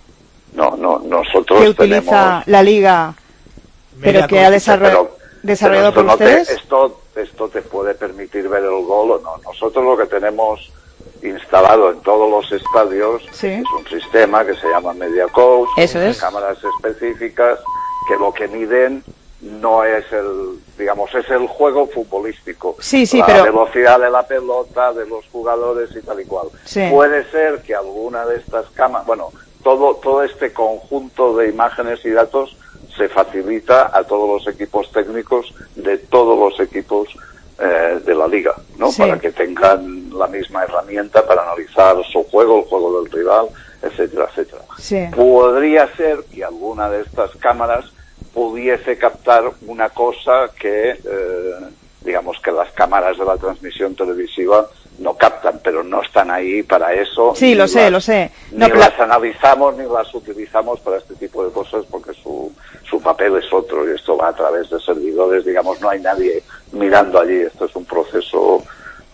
No, no, nosotros que utiliza tenemos... la liga, pero Media que ha Pro- desarroll- pero- desarrollado pero por esto no te- ustedes? esto, esto te puede permitir ver el gol o no. Nosotros lo que tenemos instalado en todos los estadios Sí. es un sistema que se llama Media Coach, Eso con es. cámaras específicas que lo que miden no es el, digamos, es el juego futbolístico. Sí, sí, la pero- velocidad de la pelota, de los jugadores y tal y cual. Sí. Puede ser que alguna de estas cámaras, bueno, todo, todo este conjunto de imágenes y datos se facilita a todos los equipos técnicos de todos los equipos eh, de la liga, ¿no? Sí. Para que tengan la misma herramienta para analizar su juego, el juego del rival, etcétera, etcétera. Sí. Podría ser que alguna de estas cámaras pudiese captar una cosa que, eh, digamos, que las cámaras de la transmisión televisiva no captan, pero no están ahí para eso. Sí, ni lo sé, las- lo sé. Ni No, pero- las analizamos ni las utilizamos para este tipo de cosas porque su, su papel es otro y esto va a través de servidores, digamos, no hay nadie mirando allí. Esto es un proceso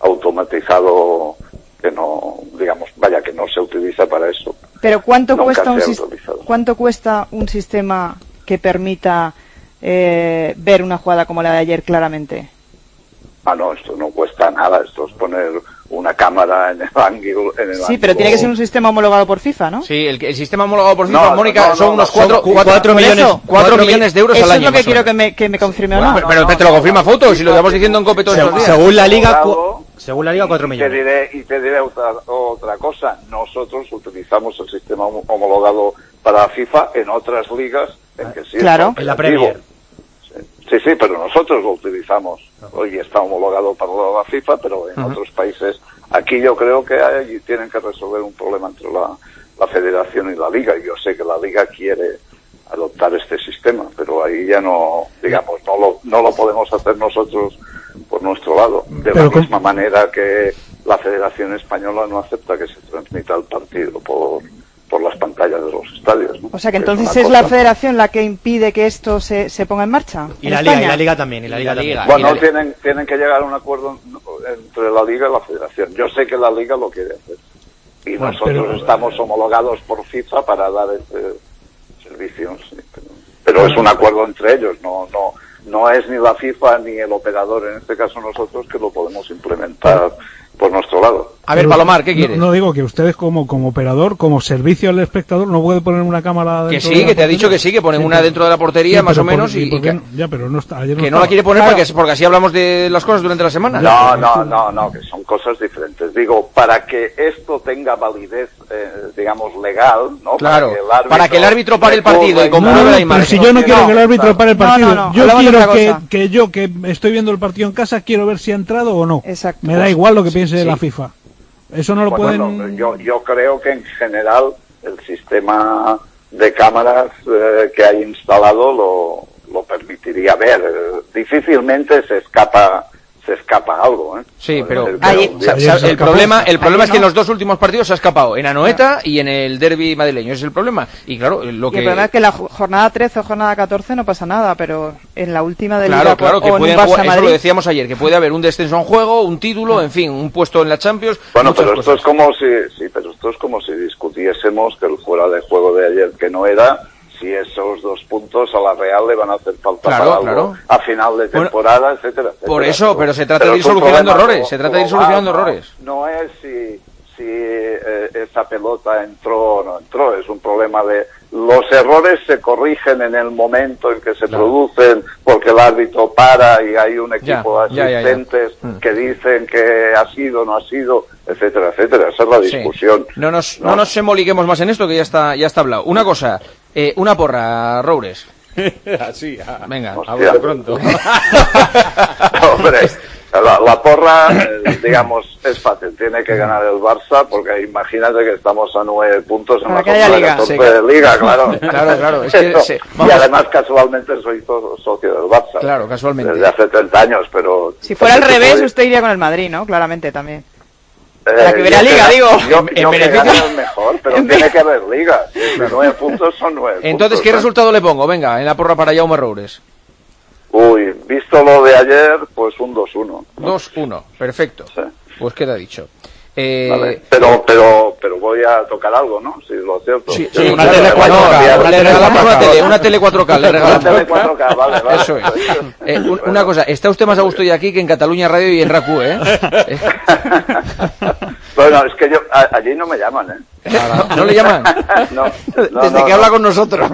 automatizado que no, digamos, vaya, que no se utiliza para eso. Pero ¿cuánto Nunca cuesta un se ha sis- autorizado. cuánto cuesta un sistema que permita eh, ver una jugada como la de ayer claramente? Ah, no, esto no cuesta nada, esto es poner una cámara en el ángulo. En el Sí, pero ángulo. tiene que ser un sistema homologado por FIFA, ¿no? Sí, el, el sistema homologado por FIFA, No, no, Mónica, no, son no, unos no, cuatro, son cuatro, cuatro por millones- eso, cuatro cuatro millones de euros Eso al es año. lo que más o quiero menos. que me, que me confirme o Bueno, no. Pero, pero te, te lo confirma Foto, si lo llevamos diciendo en COPE todos estos días. Según la liga, cu- Homologado, según la liga, cuatro y te millones. diré, y te diré otra, otra cosa. Nosotros utilizamos el sistema hom- homologado para FIFA en otras ligas en que sí Claro. está En la operativo. Premier. Sí, sí, pero nosotros lo utilizamos. Hoy está homologado para la FIFA, pero en Ujú. otros países. Aquí yo creo que hay, tienen que resolver un problema entre la, la federación y la liga. Y yo sé que la liga quiere adoptar este sistema, pero ahí ya no, digamos, no lo, no lo podemos hacer nosotros por nuestro lado. De Pero la con- misma manera que la Federación Española no acepta que se transmita el partido por, por las pantallas de los estadios, ¿no? O sea que Es entonces una es la cosa- federación la que impide que esto se, se ponga en marcha. Y en la liga, y España. la liga también, y la Y liga la también. liga. Bueno, Y la- tienen, tienen que llegar a un acuerdo entre la Liga y la Federación. Yo sé que la Liga lo quiere hacer. Y Bueno, nosotros pero- estamos homologados por FIFA para dar este servicio. Sí, pero, pero es un acuerdo entre ellos. No, no, no es ni la FIFA ni el operador, en este caso nosotros, que lo podemos implementar por nuestro lado. A ver, Pero Palomar, ¿qué no- quieres? No, digo que ustedes como, como operador, como servicio al espectador, no puede poner una cámara Que dentro sí, de la que te ha portería. dicho que sí, que ponen Sí, una pero- dentro de la portería, Sí, más pero o menos, por- y, y por que, qué no- ya, pero no está, ayer no que no la estaba. quiere poner Claro. porque, porque así hablamos de las cosas durante la semana. No, no, no, no, que son cosas diferentes. Digo, para que esto tenga validez, eh, digamos, legal, ¿no? Claro, Para que el árbitro, para que el árbitro pare el partido y No, compruebe no, la pero imagen. si yo no quiero que el árbitro pare el No, partido, no, no, yo hablamos de quiero otra que, cosa. que yo, que estoy viendo el partido en casa, quiero ver si ha entrado o no. Exacto. Me da igual lo que piense sí. la FIFA. Eso no lo Bueno, pueden... no, yo, yo creo que en general el sistema de cámaras eh, que hay instalado lo, lo permitiría ver. Eh, difícilmente se escapa se escapa algo, ¿eh? Sí, pero, Puede ser pero, que Ayer- un o día- sea, o sea, el problema, el problema es Ayer que en no. los dos últimos partidos se ha escapado en Anoeta y en el derbi madrileño, ese es el problema. Y claro, lo Y el que problema es que la jo- jornada trece o jornada catorce no pasa nada, pero en la última de claro, Liga claro, o que en un pueden Barça jugar, eso lo Madrid, decíamos ayer, que puede haber un descenso a un juego, un título, en fin, un puesto en la Champions. Bueno, muchas pero esto cosas. es como si sí, pero esto es como si discutiésemos que el fuera de juego de ayer que no era, si esos dos puntos a la Real le van a hacer falta Claro, para algo claro. a final de Bueno, temporada, etcétera, etcétera. por eso, pero se trata de ir es un solucionando problema errores, glo- se trata de ir global, solucionando ¿no? errores. No es si, si eh, esa pelota entró o no entró, es un problema de los errores se corrigen en el momento en que se producen porque el el árbitro para y hay un equipo de ya, asistentes ya, ya, ya. que dicen que ha sido, no ha sido, etcétera, etcétera. Esa es la discusión. Sí. No nos, no. no nos emoliquemos más en esto, que ya está, ya está hablado. Una cosa, eh, una porra, Roures. Así, ah, venga, a de pronto. Hombre, la, la porra, eh, digamos, es fácil. Tiene que ganar el Barça, porque imagínate que estamos a nueve puntos en la jornada catorce de Liga, claro. Claro, claro. Es que, sí, y además, casualmente, soy socio del Barça. Claro, casualmente. Desde hace treinta años, pero... Si fuera al revés, puede... usted iría con el Madrid, ¿no? Claramente, también. Eh, la que verá Liga, que, digo. Yo, en yo beneficio... que gane el mejor, pero tiene que haber Liga. Los nueve puntos son nueve Entonces, puntos, ¿qué ¿eh? resultado le pongo? Venga, en la porra para Jaume Roures. Uy, visto lo de ayer, pues un dos uno. ¿no? dos uno, perfecto. Sí. Pues queda dicho. Eh... Vale. Pero, pero, pero voy a tocar algo, ¿no? Si lo cierto. Sí, sí, una tele cuatro K. Le regalamos una tele, una tele cuatro K. Le regalamos. Una tele cuatro K, vale, vale. Eso es. Eh, un, una cosa, está usted más a gusto ya aquí que en Cataluña Radio y en R A C U, ¿eh? Bueno, es que yo, a, allí no me llaman, ¿eh? ¿No, ¿no le llaman? No. no Desde no, que no. habla con nosotros.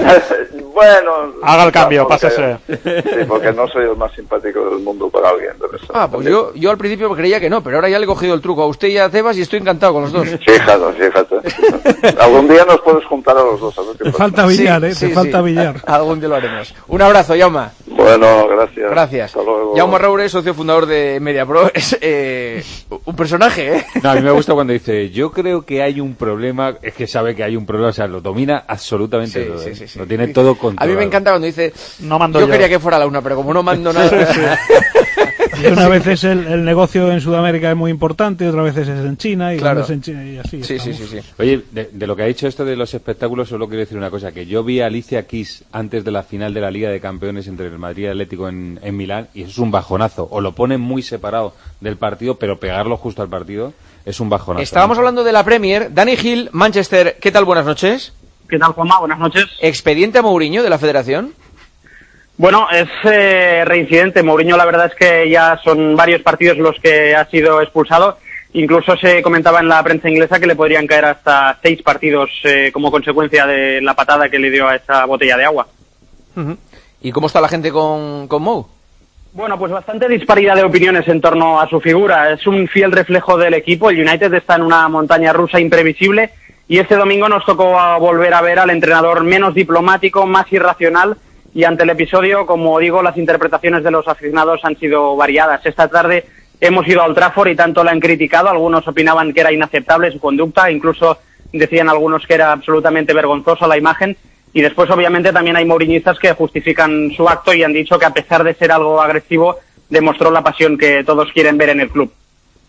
Bueno. Haga el cambio, no, porque, pásese. Sí, porque no soy el más simpático del mundo para alguien. Debe ser. Ah, pues yo, yo al principio creía que no, pero ahora ya le he cogido el truco a usted y a Tebas y estoy encantado con los dos. Fíjate, fíjate. Algún día nos puedes juntar a los dos. A ver qué te pasa. falta billar, sí, ¿eh? Sí, te falta sí. billar. Algún día lo haremos. Un abrazo, Jaume. Bueno, gracias. Gracias. Hasta luego. Jaume Roures, socio fundador de MediaPro, es eh, un personaje, ¿eh? No, a mí me gusta cuando dice, yo creo que hay un problema, es que sabe que hay un problema, o sea, lo domina absolutamente Sí, todo, sí, ¿eh? sí, sí. Lo tiene todo controlado. A mí me encanta cuando dice, no mando yo, yo quería que fuera la una, pero como no mando nada... Y una vez es el, el negocio en Sudamérica es muy importante, otra vez es en China y, Claro. es en China y así. Sí, sí, sí, sí. Oye, de, de lo que ha dicho esto de los espectáculos, solo quiero decir una cosa, que yo vi a Alicia Keys antes de la final de la Liga de Campeones entre el Madrid y el Atlético en, en Milán, y eso es un bajonazo. O lo ponen muy separado del partido, pero pegarlo justo al partido es un bajonazo. Estábamos hablando de la Premier. Dani Gil, Manchester, ¿qué tal? Buenas noches. ¿Qué tal, Juanma? Buenas noches. ¿Expediente a Mourinho de la Federación? Bueno, es eh, reincidente. Mourinho, la verdad es que ya son varios partidos los que ha sido expulsado. Incluso se comentaba en la prensa inglesa que le podrían caer hasta seis partidos eh, como consecuencia de la patada que le dio a esa botella de agua. Uh-huh. ¿Y cómo está la gente con, con Mou? Bueno, pues bastante disparidad de opiniones en torno a su figura. Es un fiel reflejo del equipo. El United está en una montaña rusa imprevisible y este domingo nos tocó volver a ver al entrenador menos diplomático, más irracional. Y ante el episodio, como digo, las interpretaciones de los aficionados han sido variadas. Esta tarde hemos ido al Trafford y tanto la han criticado. Algunos opinaban que era inaceptable su conducta, incluso decían algunos que era absolutamente vergonzosa la imagen. Y después, obviamente, también hay mouriñistas que justifican su acto y han dicho que, a pesar de ser algo agresivo, demostró la pasión que todos quieren ver en el club.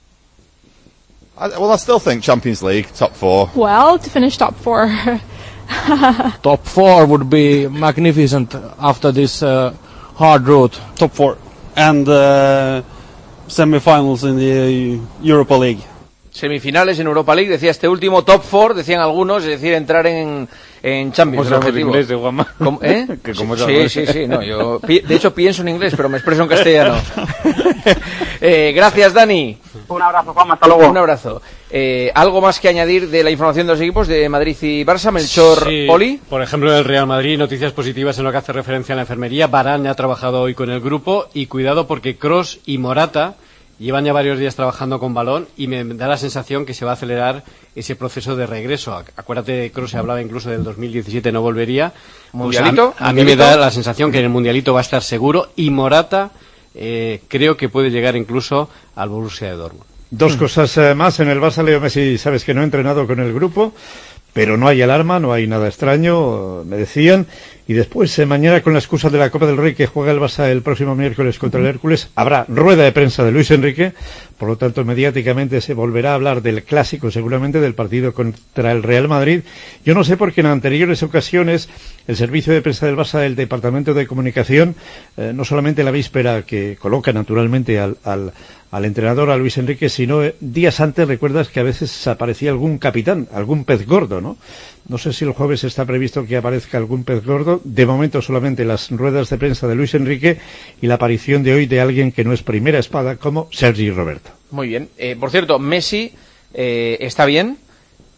I, well, I still think Champions League, top four. Well, to finish top four... Top four would be magnificent after this uh, hard road. Top four and uh, semi-finals in the Europa League. Semifinales en Europa League, decía este último, top four, decían algunos, es decir, entrar en, en Champions. ¿Cómo el objetivo? Inglés, Juanma? ¿Cómo, ¿Eh? Que como sí, sí, sí, sí, no, yo, de hecho pienso en inglés, pero me expreso en castellano. eh, gracias, Dani. Un abrazo, Juan, hasta luego. Un abrazo. Eh, ¿Algo más que añadir de la información de los equipos de Madrid y Barça? Melchor, sí, Poli. Por ejemplo, del Real Madrid, noticias positivas en lo que hace referencia a la enfermería. Varane ha trabajado hoy con el grupo y cuidado porque Kroos y Morata llevan ya varios días trabajando con balón y me da la sensación que se va a acelerar ese proceso de regreso. Acuérdate, Kroos se hablaba incluso del dos mil diecisiete, no volvería. ¿Mundialito? Pues a, a mí me da la sensación que en el Mundialito va a estar seguro y Morata eh, creo que puede llegar incluso al Borussia de Dortmund. Dos cosas eh, más. En el Barça, Leo Messi, sabes que no ha entrenado con el grupo, pero no hay alarma, no hay nada extraño, me decían. Y después, eh, mañana, con la excusa de la Copa del Rey, que juega el Barça el próximo miércoles contra el Hércules, habrá rueda de prensa de Luis Enrique. Por lo tanto, mediáticamente se volverá a hablar del clásico, seguramente del partido contra el Real Madrid. Yo no sé por qué en anteriores ocasiones el servicio de prensa del Barça, el Departamento de Comunicación, eh, no solamente la víspera que coloca naturalmente al, al, al entrenador, a Luis Enrique, sino eh, días antes, recuerdas que a veces aparecía algún capitán, algún pez gordo, ¿no? No sé si el jueves está previsto que aparezca algún pez gordo. De momento solamente las ruedas de prensa de Luis Enrique y la aparición de hoy de alguien que no es primera espada, como Sergi Roberto. Muy bien. Eh, por cierto, Messi eh, está bien.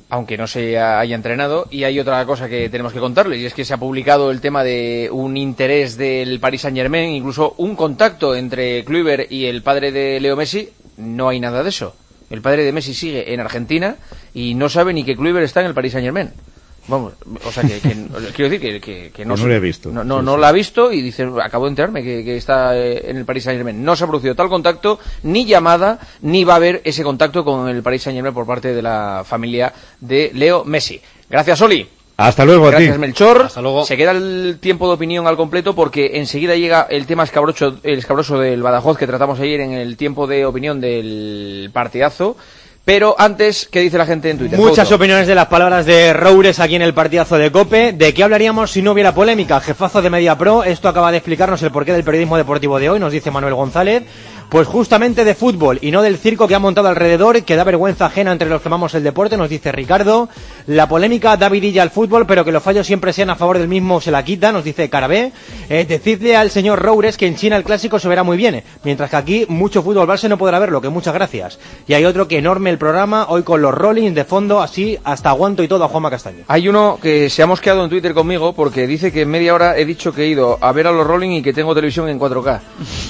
aunque no se haya entrenado. Y hay otra cosa que tenemos que contarles, y es que se ha publicado el tema de un interés del Paris Saint-Germain, incluso un contacto entre Kluivert y el padre de Leo Messi. No hay nada de eso. El padre de Messi sigue en Argentina y no sabe ni que Kluivert está en el Paris Saint-Germain. Vamos, o sea, que, que quiero decir que, que, que no, no lo he visto. No, no, sí, no sí. la ha visto y dice, acabo de enterarme que, que está en el Paris Saint-Germain. No se ha producido tal contacto, ni llamada, ni va a haber ese contacto con el Paris Saint-Germain por parte de la familia de Leo Messi. Gracias, Oli. Hasta luego, a ti. Gracias, Melchor. Hasta luego. Se queda el tiempo de opinión al completo porque enseguida llega el tema escabroso, el escabroso del Badajoz que tratamos ayer en el tiempo de opinión del partidazo. Pero antes, ¿qué dice la gente en Twitter? Muchas Foto. opiniones de las palabras de Roures aquí en el partidazo de COPE. ¿De qué hablaríamos si no hubiera polémica? Jefazo de MediaPro, esto acaba de explicarnos el porqué del periodismo deportivo de hoy, nos dice Manuel González. Pues justamente de fútbol y no del circo que ha montado alrededor, que da vergüenza ajena entre los que amamos el deporte, nos dice Ricardo. La polémica da vidilla al fútbol, pero que los fallos siempre sean a favor del mismo se la quita, nos dice Carabé. Eh, decidle al señor Roures que en China el clásico se verá muy bien, mientras que aquí mucho fútbol base no podrá verlo, que muchas gracias. Y hay otro que enorme el programa, hoy con los Rollins de fondo, así hasta aguanto y todo a Juanma Castaño. Hay uno que se ha mosqueado en Twitter conmigo porque dice que en media hora he dicho que he ido a ver a los Rolling y que tengo televisión en cuatro K.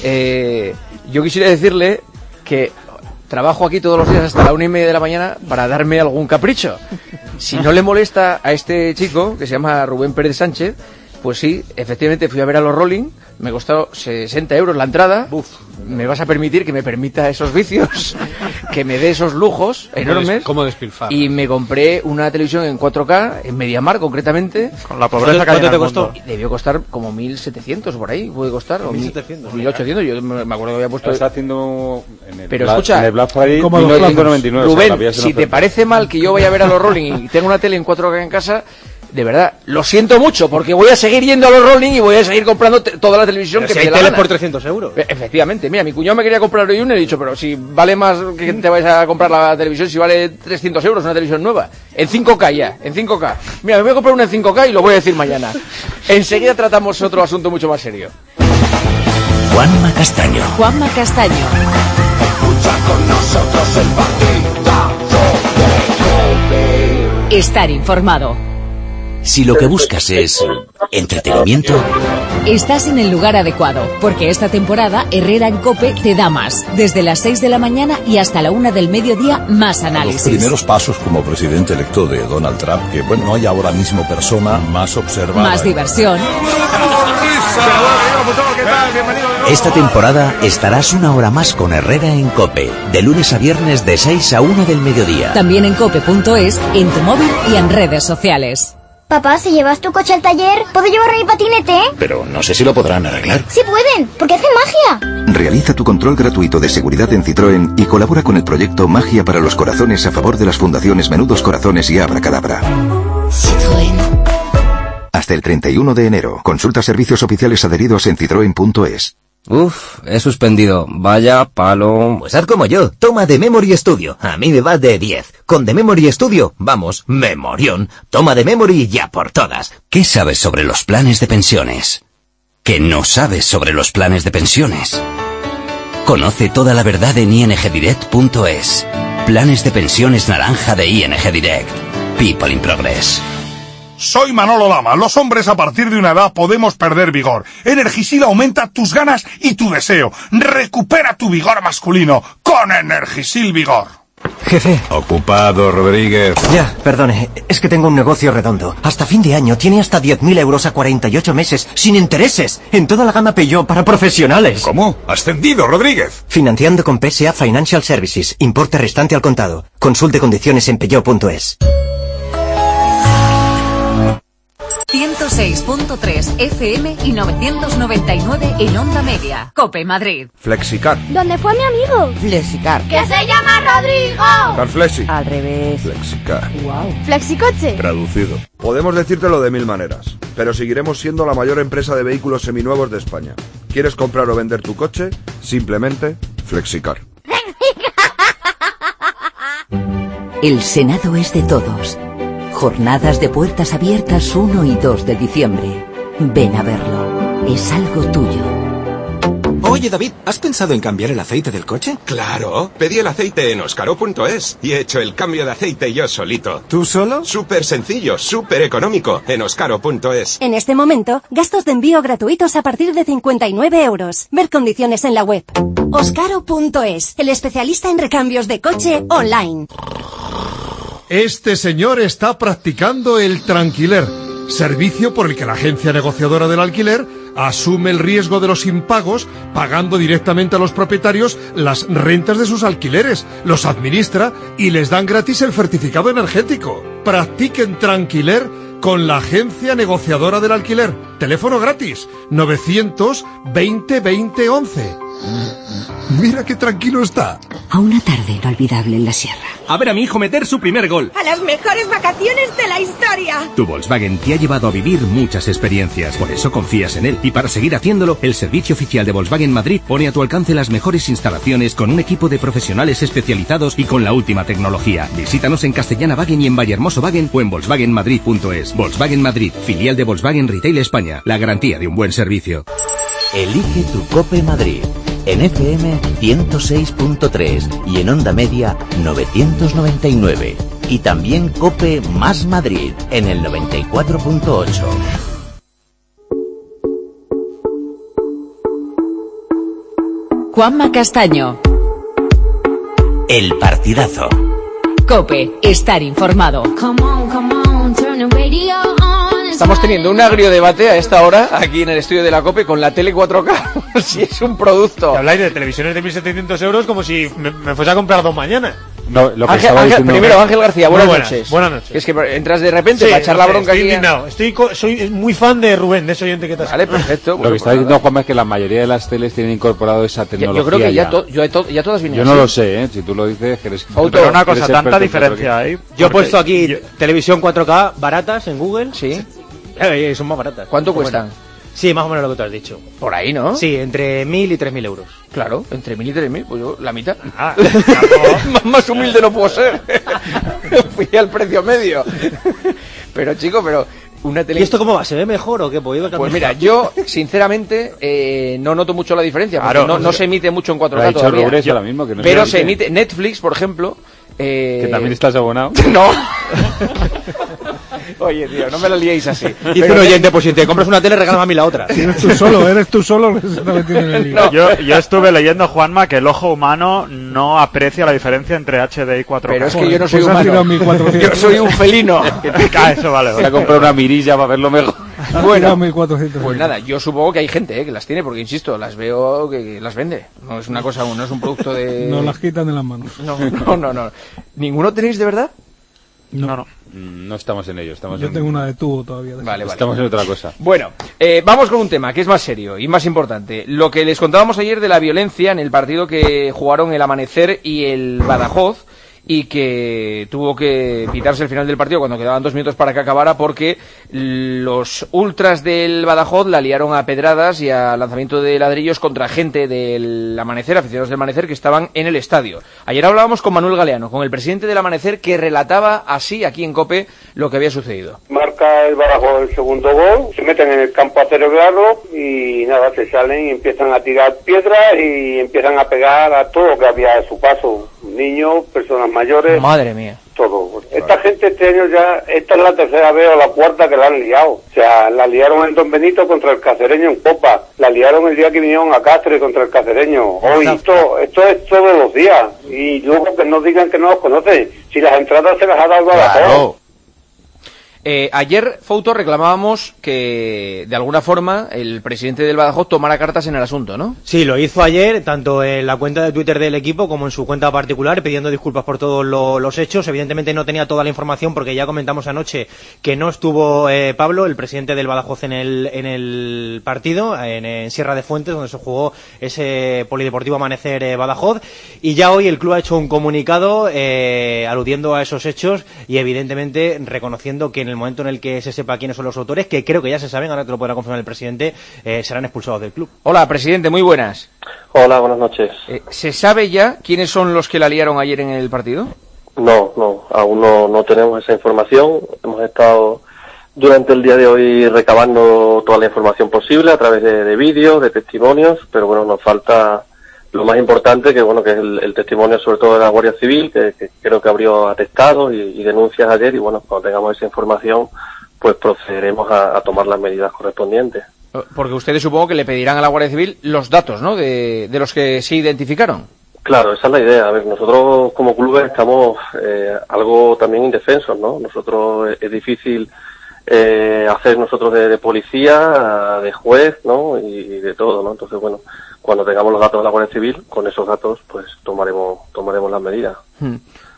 Eh, yo quisiera decirle que trabajo aquí todos los días hasta la una y media de la mañana para darme algún capricho. Si no le molesta a este chico, que se llama Rubén Pérez Sánchez, pues sí, efectivamente fui a ver a los Rolling, me costó sesenta euros la entrada. Uf, ¿me vas a permitir que me permita esos vicios? Que me dé esos lujos enormes. ¿Cómo despilfarra? Y me compré una televisión en cuatro K, en Mediamar concretamente. Con la pobreza que hay en el mundo. Debió costar como mil setecientos por ahí, puede costar. mil setecientos. mil ochocientos, yo me acuerdo que había puesto... Está haciendo en el Pero Black, escucha, en el Black Friday como mil los novecientos noventa y nueve. Rubén, o sea, si te parece mal que yo vaya a ver a los Rolling y tengo una tele en cuatro K en casa, de verdad, lo siento mucho, porque voy a seguir yendo a los Rolling y voy a seguir comprando te- toda la televisión Pero que si me hay dé la teles gana. por trescientos euros. E- Efectivamente, mira, mi cuñado me quería comprar hoy una y he dicho, pero si vale más que te vayas a comprar la televisión, si vale trescientos euros una televisión nueva, en cinco K ya, en cinco K. Mira, me voy a comprar una en cinco K y lo voy a decir mañana. Enseguida tratamos otro asunto mucho más serio. Juanma Castaño. Juanma Castaño. Escucha con nosotros el partidazo de COPE. Estar informado. Si lo que buscas es entretenimiento, Estás en el lugar adecuado, porque esta temporada Herrera en COPE te da más. Desde las seis de la mañana y hasta la una del mediodía, más Los análisis. primeros pasos como presidente electo de Donald Trump, que bueno, no hay ahora mismo persona más observada. Más diversión. esta temporada estarás una hora más con Herrera en COPE, de lunes a viernes de seis a una del mediodía. También en cope punto es, en tu móvil y en redes sociales. Papá, si llevas tu coche al taller, ¿puedo llevar mi patinete? Pero no sé si lo podrán arreglar. Sí pueden, porque hacen magia. Realiza tu control gratuito de seguridad en Citroën y colabora con el proyecto Magia para los Corazones a favor de las fundaciones Menudos Corazones y Abracadabra. Citroën. Hasta el treinta y uno de enero. Consulta servicios oficiales adheridos en citroen punto es. Uf, he suspendido. Vaya palo. Pues haz como yo, toma The Memory Studio. A mí me va de diez. Con The Memory Studio, vamos, memorión. Toma The Memory ya por todas. ¿Qué sabes sobre los planes de pensiones? ¿Qué no sabes sobre los planes de pensiones? Conoce toda la verdad en i n g direct punto es. Planes de pensiones naranja de I N G Direct. People in Progress. Soy Manolo Lama. Los hombres a partir de una edad podemos perder vigor. Energisil aumenta tus ganas y tu deseo. Recupera tu vigor masculino con Energisil Vigor. Jefe. Ocupado, Rodríguez. Ya, perdone, es que tengo un negocio redondo. Hasta fin de año tiene hasta diez mil euros a cuarenta y ocho meses, sin intereses, en toda la gama Peugeot para profesionales. ¿Cómo? ¿Ascendido, Rodríguez? Financiando con P S A Financial Services. Importe restante al contado. Consulte condiciones en peugeot punto es. ciento seis punto tres F M y novecientos noventa y nueve en Onda Media. COPE Madrid. Flexicar. ¿Dónde fue mi amigo? Flexicar. ¡Que se llama Rodrigo! Carflexi. Al revés. Flexicar. Wow. Flexicoche. Traducido. Podemos decírtelo de mil maneras, pero seguiremos siendo la mayor empresa de vehículos seminuevos de España. ¿Quieres comprar o vender tu coche? Simplemente Flexicar. El Senado es de todos. Jornadas de puertas abiertas uno y dos de diciembre. Ven a verlo. Es algo tuyo. Oye, David, ¿has pensado en cambiar el aceite del coche? Claro, pedí el aceite en Oscaro punto es y he hecho el cambio de aceite yo solito. ¿Tú solo? Súper sencillo, súper económico, en Oscaro punto es. En este momento, gastos de envío gratuitos a partir de cincuenta y nueve euros. Ver condiciones en la web. Oscaro punto es, el especialista en recambios de coche online. Este señor está practicando el tranquiler, servicio por el que la agencia negociadora del alquiler asume el riesgo de los impagos, pagando directamente a los propietarios las rentas de sus alquileres, los administra y les dan gratis el certificado energético. Practiquen tranquiler con la agencia negociadora del alquiler. Teléfono gratis, novecientos veinte veinte once. Mira qué tranquilo está. A una tarde inolvidable en la sierra. A ver a mi hijo meter su primer gol. ¡A las mejores vacaciones de la historia! Tu Volkswagen te ha llevado a vivir muchas experiencias, por eso confías en él. Y para seguir haciéndolo, el servicio oficial de Volkswagen Madrid pone a tu alcance las mejores instalaciones con un equipo de profesionales especializados y con la última tecnología. Visítanos en Castellana Wagen y en Vallehermoso Wagen o en volkswagen madrid punto es. Volkswagen Madrid, filial de Volkswagen Retail España. La garantía de un buen servicio. Elige tu Cope Madrid. En F M ciento seis punto tres y en onda media novecientos noventa y nueve. Y también Cope más Madrid en el noventa y cuatro punto ocho. Juanma Castaño. El partidazo. Cope, estar informado. Come on, come on, turn the radio on. Estamos teniendo un agrio debate a esta hora aquí en el estudio de la COPE con la tele cuatro K, si es un producto. Que habláis de televisiones de mil setecientos euros como si me, me fuese a comprar dos mañana. No, lo que Ángel, estaba Ángel, diciendo... primero, Ángel García, buenas, buenas noches. Buenas noches. Es que entras de repente Sí, para echar no la sé, bronca estoy aquí. indignado. Estoy co- soy muy fan de Rubén, de ese oyente que te has. Vale, perfecto. Lo Bueno, que está pues diciendo Juanma es que la mayoría de las teles tienen incorporado esa ya, tecnología. yo creo que ya, ya. To, yo, to, ya todas vienen Yo no así. lo sé, ¿eh? Si tú lo dices, que eres... Fauto, Pero una cosa, eres tanta experto, diferencia pero que- hay. Yo he puesto porque aquí yo- televisión cuatro K baratas en Google. Sí. Eh, son más baratas. ¿Cuánto Pero cuestan? bueno. Sí, más o menos lo que tú has dicho. Por ahí, ¿no? Sí, entre mil y tres mil euros. Claro, entre mil y tres mil, pues yo la mitad. Ah, más, más humilde no puedo ser. Fui al precio medio. Pero chico, pero una tele... ¿Y esto cómo va? ¿Se ve mejor o qué? Pues, Pues mira, yo sinceramente eh, no noto mucho la diferencia, porque Claro, no, o no sea, se emite mucho en cuatro Lo K ha dicho todavía. Rubén Yo- ahora mismo, que no pero se se emite. emite Netflix, por ejemplo. Eh... Que también estás abonado. No. Oye, tío, no me lo liéis así. Dice Pero- un oyente, pues si te compras una tele, regálame a mí la otra. Eres tú solo, eres tú solo que se está metiendo en el lío. No. Yo, yo estuve leyendo, Juanma, que el ojo humano no aprecia la diferencia entre H D y cuatro K. Pero es que yo no soy Pues has tirado humano. mil cuatrocientos. Yo soy un felino. Ah, eso vale, Se vale. ha comprado una mirilla para verlo mejor. Has Bueno, tirado mil cuatrocientos. pues nada, yo supongo que hay gente eh, que las tiene, porque insisto, las veo que, que las vende. No es una cosa, no es un producto de... Nos las quitan de las manos. No, no, no, no. ¿Ninguno tenéis de verdad? No, No, no. Mm, No estamos en ello, estamos yo en... tengo una de tubo todavía. Vale, vale. Estamos en otra cosa. Bueno, eh, vamos con un tema que es más serio y más importante. Lo que les contábamos ayer de la violencia en el partido que jugaron el Amanecer y el Badajoz, y que tuvo que pitarse el final del partido cuando quedaban dos minutos para que acabara, porque los ultras del Badajoz la liaron a pedradas y a lanzamiento de ladrillos contra gente del Amanecer, aficionados del Amanecer que estaban en el estadio. Ayer hablábamos con Manuel Galeano, con el presidente del Amanecer, que relataba así aquí en COPE lo que había sucedido. Marca el Badajoz el segundo gol, se meten en el campo a celebrarlo y nada, se salen y empiezan a tirar piedras y empiezan a pegar a todo lo que había a su paso, niños, personas mayores, Madre mía. todo. Esta gente este año ya, esta es la tercera vez o la cuarta que la han liado. O sea, la liaron en Don Benito contra el Cacereño en Copa, la liaron el día que vinieron a Cáceres contra el Cacereño. Hoy esto, esto es todos los días y luego que no digan que no los conocen, si las entradas se las ha dado a la Claro. Eh, ayer, Fouto, reclamábamos que, de alguna forma, el presidente del Badajoz tomara cartas en el asunto, ¿no? Sí, lo hizo ayer, tanto en la cuenta de Twitter del equipo como en su cuenta particular, pidiendo disculpas por todos lo, los hechos. Evidentemente no tenía toda la información porque ya comentamos anoche que no estuvo eh, Pablo, el presidente del Badajoz, en el, en el partido, en, en Sierra de Fuentes, donde se jugó ese Polideportivo Amanecer eh, Badajoz. Y ya hoy el club ha hecho un comunicado eh, aludiendo a esos hechos y evidentemente reconociendo que en el momento en el que se sepa quiénes son los autores, que creo que ya se saben, ahora te lo podrá confirmar el presidente, eh, serán expulsados del club. Hola, presidente, muy buenas. Hola, buenas noches. Eh, ¿Se sabe ya quiénes son los que la liaron ayer en el partido? No, no, aún no, no tenemos esa información. Hemos estado durante el día de hoy recabando toda la información posible a través de, de vídeos, de testimonios, pero bueno, nos falta lo más importante, que bueno, que es el, el testimonio sobre todo de la Guardia Civil, que, que creo que abrió atestados y, y denuncias ayer, y bueno, cuando tengamos esa información, pues procederemos a, a tomar las medidas correspondientes. Porque ustedes supongo que le pedirán a la Guardia Civil los datos, ¿no?, de, de los que se identificaron. Claro, esa es la idea. A ver, nosotros como clubes estamos eh, algo también indefensos, ¿no? Nosotros es difícil eh, hacer nosotros de, de policía, de juez, ¿no? Y, y de todo, ¿no? Entonces, bueno, cuando tengamos los datos de la Guardia Civil, con esos datos, pues tomaremos tomaremos las medidas. Hmm.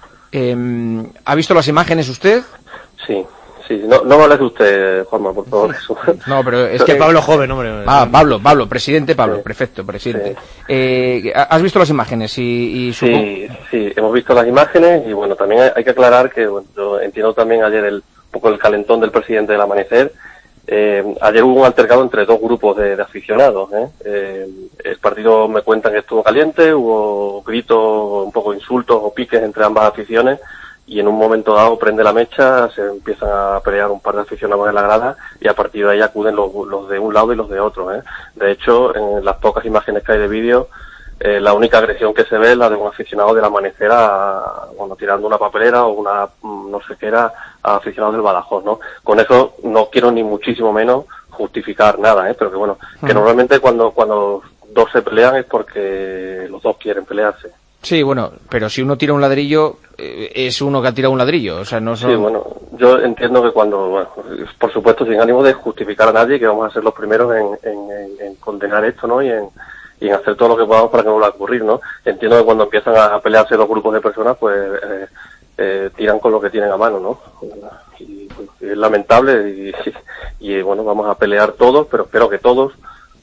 Eh, ¿Ha visto las imágenes usted? Sí. Sí, no, no me hables de usted, Juanma, por favor. No, pero es que Pablo joven, hombre. Ah, Pablo, Pablo, presidente Pablo, Sí. perfecto, presidente. Sí. Eh, ¿Has visto las imágenes? Y, y supongo... Sí, sí, hemos visto las imágenes y bueno, también hay, hay que aclarar que, bueno, yo entiendo también ayer el un poco el calentón del presidente del Amanecer. Eh, ayer hubo un altercado entre dos grupos de, de aficionados, ¿eh? Eh, el partido me cuentan que estuvo caliente, hubo gritos, un poco insultos o piques entre ambas aficiones, y en un momento dado prende la mecha, se empiezan a pelear un par de aficionados en la grada y a partir de ahí acuden los, los de un lado y los de otro, ¿eh? De hecho, en las pocas imágenes que hay de vídeo, eh, la única agresión que se ve es la de un aficionado del Amanecer a, bueno, tirando una papelera o una, no sé qué era, a aficionados del Badajoz, ¿no? Con eso no quiero ni muchísimo menos justificar nada, ¿eh? Pero que bueno, que uh-huh. normalmente cuando, cuando dos se pelean es porque los dos quieren pelearse. Sí, bueno, pero si uno tira un ladrillo, eh, es uno que ha tirado un ladrillo, o sea, no son... Sí, bueno, yo entiendo que cuando, bueno, por supuesto, sin ánimo de justificar a nadie, que vamos a ser los primeros en, en, en, en condenar esto, ¿no? Y en, y en hacer todo lo que podamos para que no vuelva a ocurrir, ¿no? Entiendo que cuando empiezan a pelearse dos grupos de personas, pues eh, eh, tiran con lo que tienen a mano, ¿no? Y, bueno, y es lamentable y, y, y, bueno, vamos a pelear todos, pero espero que todos...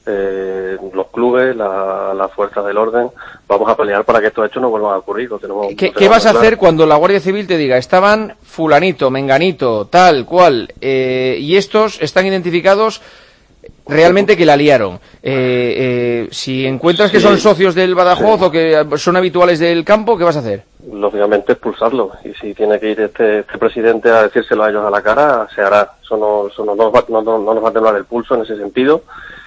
Eh, los clubes, la, las fuerzas del orden, vamos a pelear para que estos hechos no vuelvan a ocurrir. Lo tenemos, ¿Qué, lo ¿qué vas a claro. hacer cuando la Guardia Civil te diga estaban fulanito, menganito, tal, cual, eh, y estos están identificados realmente que la liaron? Eh, eh, si encuentras que son socios del Badajoz sí. o que son habituales del campo, ¿qué vas a hacer? Lógicamente expulsarlos, y si tiene que ir este, este presidente a decírselo a ellos a la cara, se hará. Eso no, eso no, nos va, no, no, no nos va a temblar el pulso en ese sentido.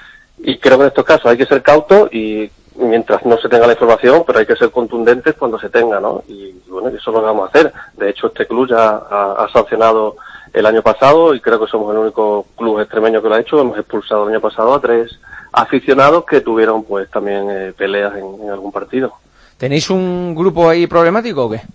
Y creo que en estos casos hay que ser cautos y mientras no se tenga la información, pero hay que ser contundentes cuando se tenga, ¿no? Y bueno, eso es lo que vamos a hacer. De hecho, este club ya ha, ha sancionado el año pasado y creo que somos el único club extremeño que lo ha hecho. Hemos expulsado el año pasado a tres aficionados que tuvieron pues también eh, peleas en, en algún partido. ¿Tenéis un grupo ahí problemático o qué?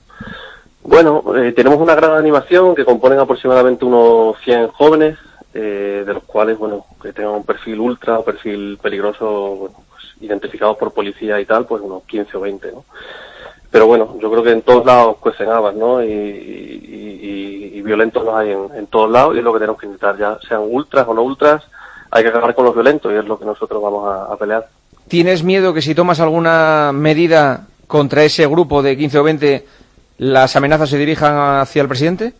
Bueno, eh, tenemos una gran animación que componen aproximadamente unos cien jóvenes, Eh, de los cuales, bueno, que tengan un perfil ultra o perfil peligroso, bueno, pues, identificados por policía y tal, pues unos quince o veinte, ¿no? Pero bueno, yo creo que en todos lados cuecen habas, ¿no? Y, y, y, y violentos los hay en, en todos lados y es lo que tenemos que intentar, ya sean ultras o no ultras, hay que acabar con los violentos y es lo que nosotros vamos a, a pelear. ¿Tienes miedo que si tomas alguna medida contra ese grupo de quince o veinte, las amenazas se dirijan hacia el presidente?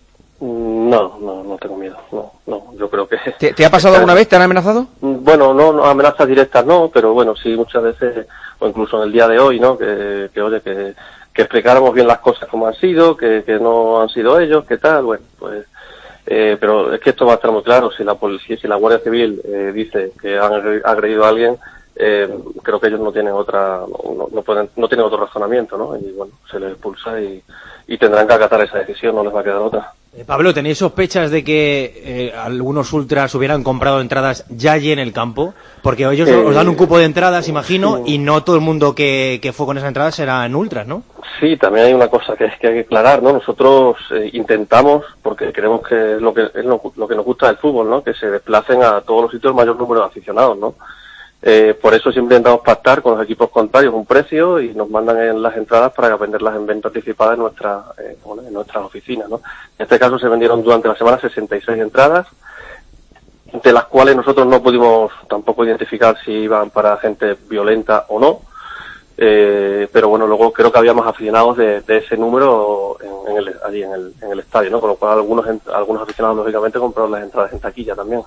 No, no, no tengo miedo, no, no, yo creo que... ¿Te, te ha pasado alguna vez? ¿Te han amenazado? Bueno, no, no, amenazas directas no, pero bueno, sí, muchas veces, o incluso en el día de hoy, ¿no? Que, que oye, que, que explicáramos bien las cosas como han sido, que, que no han sido ellos, que tal, bueno, pues... Eh, pero es que esto va a estar muy claro, si la policía, si la Guardia Civil eh, dice que han agredido a alguien, eh, creo que ellos no tienen otra, no, no pueden, no tienen otro razonamiento, ¿no? Y bueno, se les expulsa y, y tendrán que acatar esa decisión, no les va a quedar otra. Eh, Pablo, ¿tenéis sospechas de que eh, algunos ultras hubieran comprado entradas ya allí en el campo? Porque ellos eh, os dan un cupo de entradas, imagino, sí. Y no todo el mundo que, que fue con esas entradas eran ultras, ¿no? Sí, también hay una cosa que, es que hay que aclarar, ¿no? Nosotros eh, intentamos, porque creemos que es lo que es lo, lo que nos gusta del fútbol, ¿no? Que se desplacen a todos los sitios el mayor número de aficionados, ¿no? Eh, por eso siempre intentamos pactar con los equipos contrarios un precio y nos mandan en las entradas para venderlas en venta anticipada en, nuestra, eh, bueno, en nuestras oficinas, ¿no? En este caso se vendieron durante la semana sesenta y seis entradas, de las cuales nosotros no pudimos tampoco identificar si iban para gente violenta o no, eh, pero bueno, luego creo que había más aficionados de, de ese número en, en el, allí en el, en el estadio, ¿no? Con lo cual algunos, algunos aficionados lógicamente compraron las entradas en taquilla también.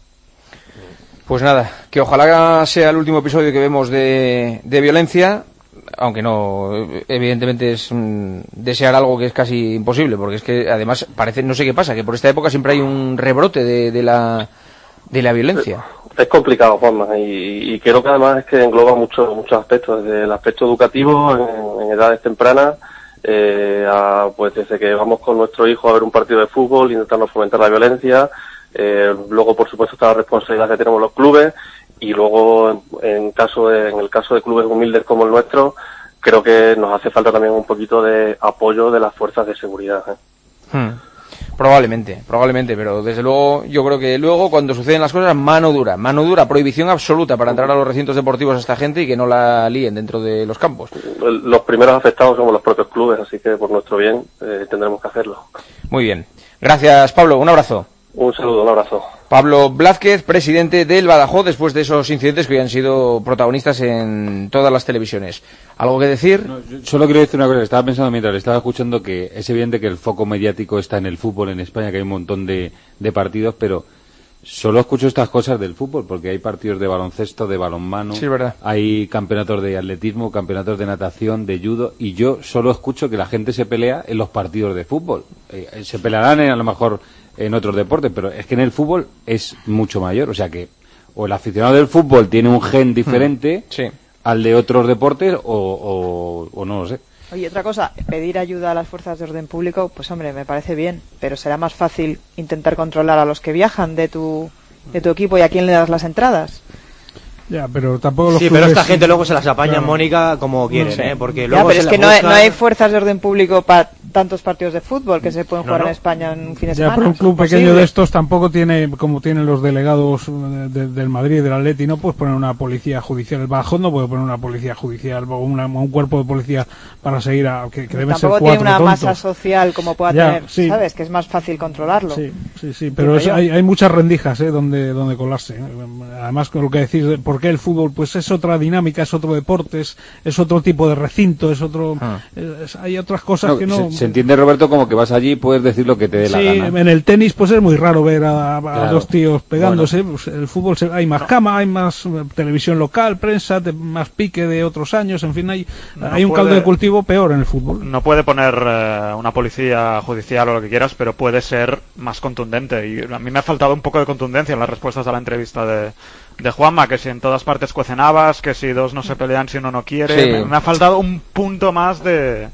Pues nada, que ojalá sea el último episodio que vemos de, de violencia aunque no, evidentemente es mm, desear algo que es casi imposible, porque es que además parece, no sé qué pasa, que por esta época siempre hay un rebrote de, de la de la violencia. Es complicado, Juanma, y, y creo que además es que engloba muchos muchos aspectos, desde el aspecto educativo en, en edades tempranas, eh, a, pues desde que vamos con nuestro hijo a ver un partido de fútbol, intentando fomentar la violencia, eh, luego por supuesto está la responsabilidad que tenemos los clubes, y luego en caso de, en el caso de clubes humildes como el nuestro, creo que nos hace falta también un poquito de apoyo de las fuerzas de seguridad, ¿eh? Hmm. Probablemente, probablemente, pero desde luego yo creo que luego cuando suceden las cosas, mano dura, mano dura, prohibición absoluta para entrar a los recintos deportivos a esta gente y que no la líen dentro de los campos. Los primeros afectados somos los propios clubes, así que por nuestro bien eh, tendremos que hacerlo. Muy bien. Gracias, Pablo. Un abrazo. Un saludo, un abrazo. Pablo Blázquez, presidente del Badajoz, después de esos incidentes que hoy han sido protagonistas en todas las televisiones. ¿Algo que decir? No, solo quiero decir una cosa. Estaba pensando mientras le estaba escuchando que es evidente que el foco mediático está en el fútbol en España, que hay un montón de, de partidos, pero solo escucho estas cosas del fútbol, porque hay partidos de baloncesto, de balonmano, sí, verdad. Hay campeonatos de atletismo, campeonatos de natación, de judo, y yo solo escucho que la gente se pelea en los partidos de fútbol. Eh, se pelearán en, a lo mejor en otros deportes, pero es que en el fútbol es mucho mayor, o sea que o el aficionado del fútbol tiene un gen diferente sí. al de otros deportes o, o, o no lo sé. Oye, otra cosa, pedir ayuda a las fuerzas de orden público, pues hombre, me parece bien, pero será más fácil intentar controlar a los que viajan de tu, de tu equipo y a quién le das las entradas. Ya, pero tampoco los Sí, clubes... pero esta gente luego se las apaña, claro. Mónica, como quieren, Sí. ¿eh? Porque luego ya, pero se es que la no hay, buscan... no hay fuerzas de orden público para tantos partidos de fútbol que se pueden No, jugar no. en España en un fin de Ya, semana. pero un es club imposible. pequeño de estos tampoco tiene, como tienen los delegados de- de- del Madrid y del Atleti, no puedes poner una policía judicial. El Badajoz no puede poner una policía judicial o una- un cuerpo de policía para seguir a... que, que deben ser Tampoco cuatro tiene una tontos. masa social como pueda Ya, tener, sí. ¿sabes? Que es más fácil controlarlo. Sí, sí, sí, pero Digo es- yo. hay, hay muchas rendijas ¿eh? donde, donde colarse. ¿eh? Además, con lo que decís, de ¿por qué el fútbol? Pues es otra dinámica, es otro deporte, es, es otro tipo de recinto, es otro... Ah. es- hay otras cosas No, que no... se, se entiende, Roberto, como que vas allí y puedes decir lo que te dé la Sí, gana. en el tenis pues es muy raro ver a, a Claro. dos tíos pegándose. Pues, el fútbol se- hay más cama, hay más eh, televisión local, prensa, de- más pique de otros años, en fin, hay, No hay un puede- caldo de cultivo peor en el fútbol. No puede poner eh, una policía judicial o lo que quieras, pero puede ser más contundente. Y a mí me ha faltado un poco de contundencia en las respuestas a la entrevista de, de Juanma, que si en todas partes cuecen habas, que si dos no se pelean si uno no quiere. Sí. Me, me ha faltado un punto más de...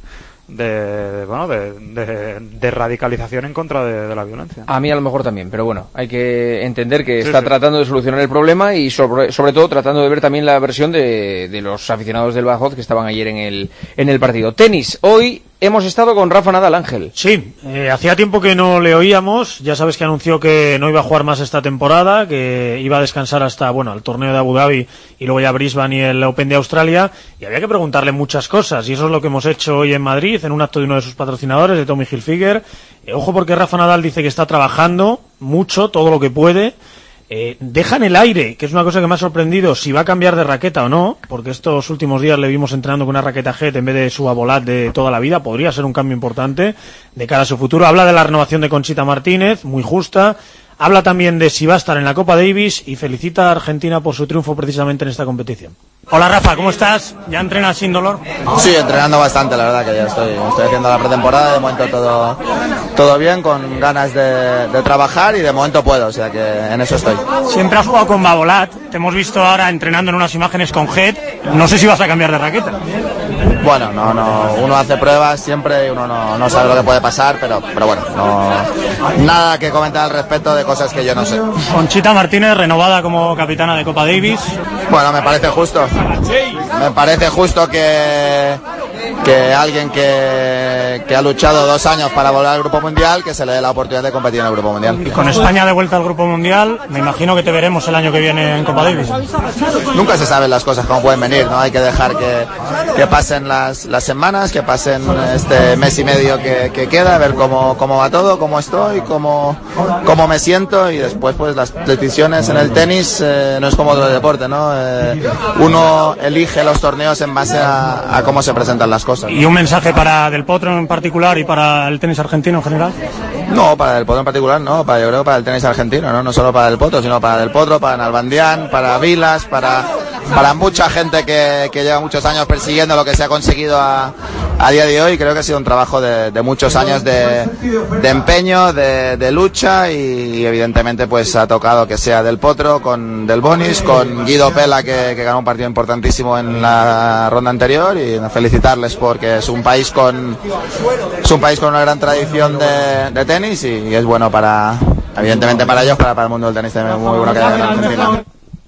De, bueno, de, de, de radicalización en contra de, de la violencia. A mí a lo mejor también, pero bueno, hay que entender que Sí, está sí. tratando de solucionar el problema y sobre, sobre todo tratando de ver también la versión de, de los aficionados del Badajoz que estaban ayer en el, en el partido. Tenis, hoy hemos estado con Rafa Nadal, Ángel. Sí, eh, hacía tiempo que no le oíamos, ya sabes que anunció que no iba a jugar más esta temporada, que iba a descansar hasta, bueno, el torneo de Abu Dhabi y luego ya Brisbane y el Open de Australia, y había que preguntarle muchas cosas, y eso es lo que hemos hecho hoy en Madrid, en un acto de uno de sus patrocinadores, de Tommy Hilfiger. Eh, ojo porque Rafa Nadal dice que está trabajando mucho, todo lo que puede. Eh, deja en el aire, que es una cosa que me ha sorprendido, si va a cambiar de raqueta o no, porque estos últimos días le vimos entrenando con una raqueta Jet en vez de su Abolat de toda la vida. Podría ser un cambio importante de cara a su futuro. Habla de la renovación de Conchita Martínez, muy justa. Habla también de si va a estar en la Copa Davis y felicita a Argentina por su triunfo precisamente en esta competición. Hola Rafa, ¿cómo estás? ¿Ya entrenas sin dolor? Sí, entrenando bastante, la verdad que ya estoy, estoy haciendo la pretemporada, de momento todo, todo bien, con ganas de, de trabajar y de momento puedo, o sea que en eso estoy. Siempre has jugado con Babolat, te hemos visto ahora entrenando en unas imágenes con Jet, no sé si vas a cambiar de raqueta. Bueno, no, no, uno hace pruebas siempre y uno no, no sabe lo que puede pasar, pero, pero bueno, no, nada que comentar al respecto de cosas que yo no sé. Conchita Martínez, renovada como capitana de Copa Davis. Bueno, me parece justo. Me parece justo que, que alguien que, que ha luchado dos años para volver al Grupo Mundial, que se le dé la oportunidad de competir en el Grupo Mundial. Y con España de vuelta al Grupo Mundial, me imagino que te veremos el año que viene en Copa Davis. Nunca se saben las cosas como pueden venir, ¿no? Hay que dejar que, que pasen las, las semanas, que pasen este mes y medio que, que queda, a ver cómo, cómo va todo, cómo estoy, cómo, cómo me siento, y después pues las decisiones en el tenis eh, no es como otro deporte, ¿no? Eh, uno elige los torneos en base a, a cómo se presentan las cosas. ¿Y un mensaje para Del Potro en particular y para el tenis argentino en general? No, para Del Potro en particular, no, para, yo creo para el tenis argentino, ¿no? No solo para Del Potro, sino para Del Potro, para Nalbandián, para Vilas, para, para mucha gente que, que lleva muchos años persiguiendo lo que se ha conseguido a, a día de hoy. Creo que ha sido un trabajo de, de muchos años de, de empeño, de, de lucha, y evidentemente pues ha tocado que sea Del Potro con Del Bonis, con Guido Pela, que, que ganó un partido importantísimo en la ronda anterior, y felicitarles porque es un país con es un país con una gran tradición de, de tenis, y, y es bueno para, evidentemente para ellos, para, para el mundo del tenis también, muy bueno que haya ganado Argentina.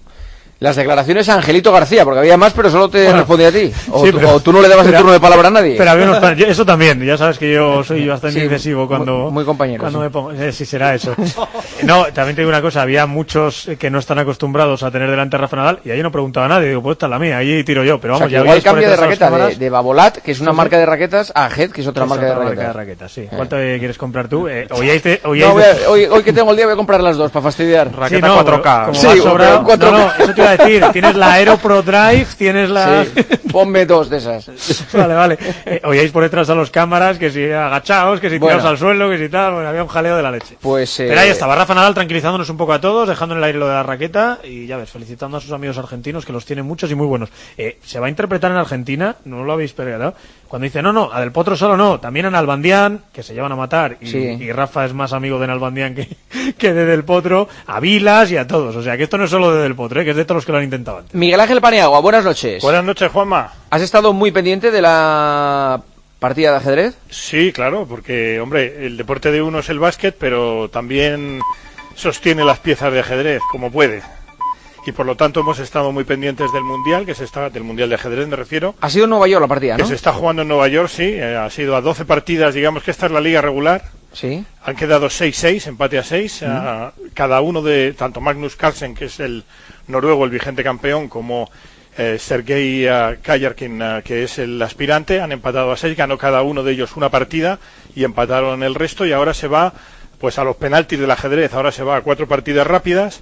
Las declaraciones a Angelito García, porque había más, pero solo te bueno, respondía a ti. O, sí, tú, pero, o tú no le dabas pero, el turno de palabra a nadie. Pero había unos, eso también, ya sabes que yo soy bastante sí, excesivo cuando, muy, muy compañero, cuando sí. me pongo. Eh, sí, será eso. No, también te digo una cosa, había muchos que no están acostumbrados a tener delante a Rafa Nadal, y ahí no preguntaba a nadie. Digo, pues esta es la mía, ahí tiro yo. Pero vamos, o sea, ya igual cambia de raqueta, de, de Babolat, que es una sí, marca de raquetas, a Head, que es otra, es marca, otra de marca de raquetas. Sí. ¿Cuál te quieres comprar tú? Eh, oíais te, oíais no, voy a, hoy, hoy que tengo el día voy a comprar las dos, para fastidiar. Raqueta sí, no, cuatro K. Como sí, sobrado, cuatro K. No, no, eso te iba a decir. Tienes la Aero Pro Drive, tienes la... Sí, ponme dos de esas. Vale, vale. Eh, oíais por detrás a los cámaras que si agachaos, que si bueno. tirados al suelo, que si tal, bueno, había un jaleo de la leche. Pues, eh... Pero ahí estaba Rafa Nadal tranquilizándonos un poco a todos, dejando en el aire lo de la raqueta, y ya ves, felicitando a sus amigos argentinos, que los tienen muchos y muy buenos. Eh, se va a interpretar en Argentina, no lo habéis perdido, cuando dice, no, no, a Del Potro solo no, también a Nalbandián, que se llevan a matar, y, sí. y Rafa es más amigo de Nalbandián que, que de Del Potro, a Vilas y a todos. O sea, que esto no es solo de Del Potro, eh, que es de todos los que lo han intentado antes. Miguel Ángel Paniagua, buenas noches. Buenas noches, Juanma. ¿Has estado muy pendiente de la partida de ajedrez? Sí, claro, porque, hombre, el deporte de uno es el básquet, pero también sostiene las piezas de ajedrez, como puede. Y por lo tanto hemos estado muy pendientes del Mundial, que se está, del Mundial de ajedrez me refiero. Ha sido en Nueva York la partida, ¿no? Que se está jugando en Nueva York, sí, eh, ha sido a doce partidas, digamos que esta es la liga regular. Sí. Han quedado seis seis, empate a seis, mm. a, cada uno de, tanto Magnus Carlsen, que es el noruego, el vigente campeón, como eh, Sergei uh, Kayarkin, uh, que es el aspirante, han empatado a seis, ganó cada uno de ellos una partida y empataron el resto, y ahora se va pues a los penaltis del ajedrez, ahora se va a cuatro partidas rápidas,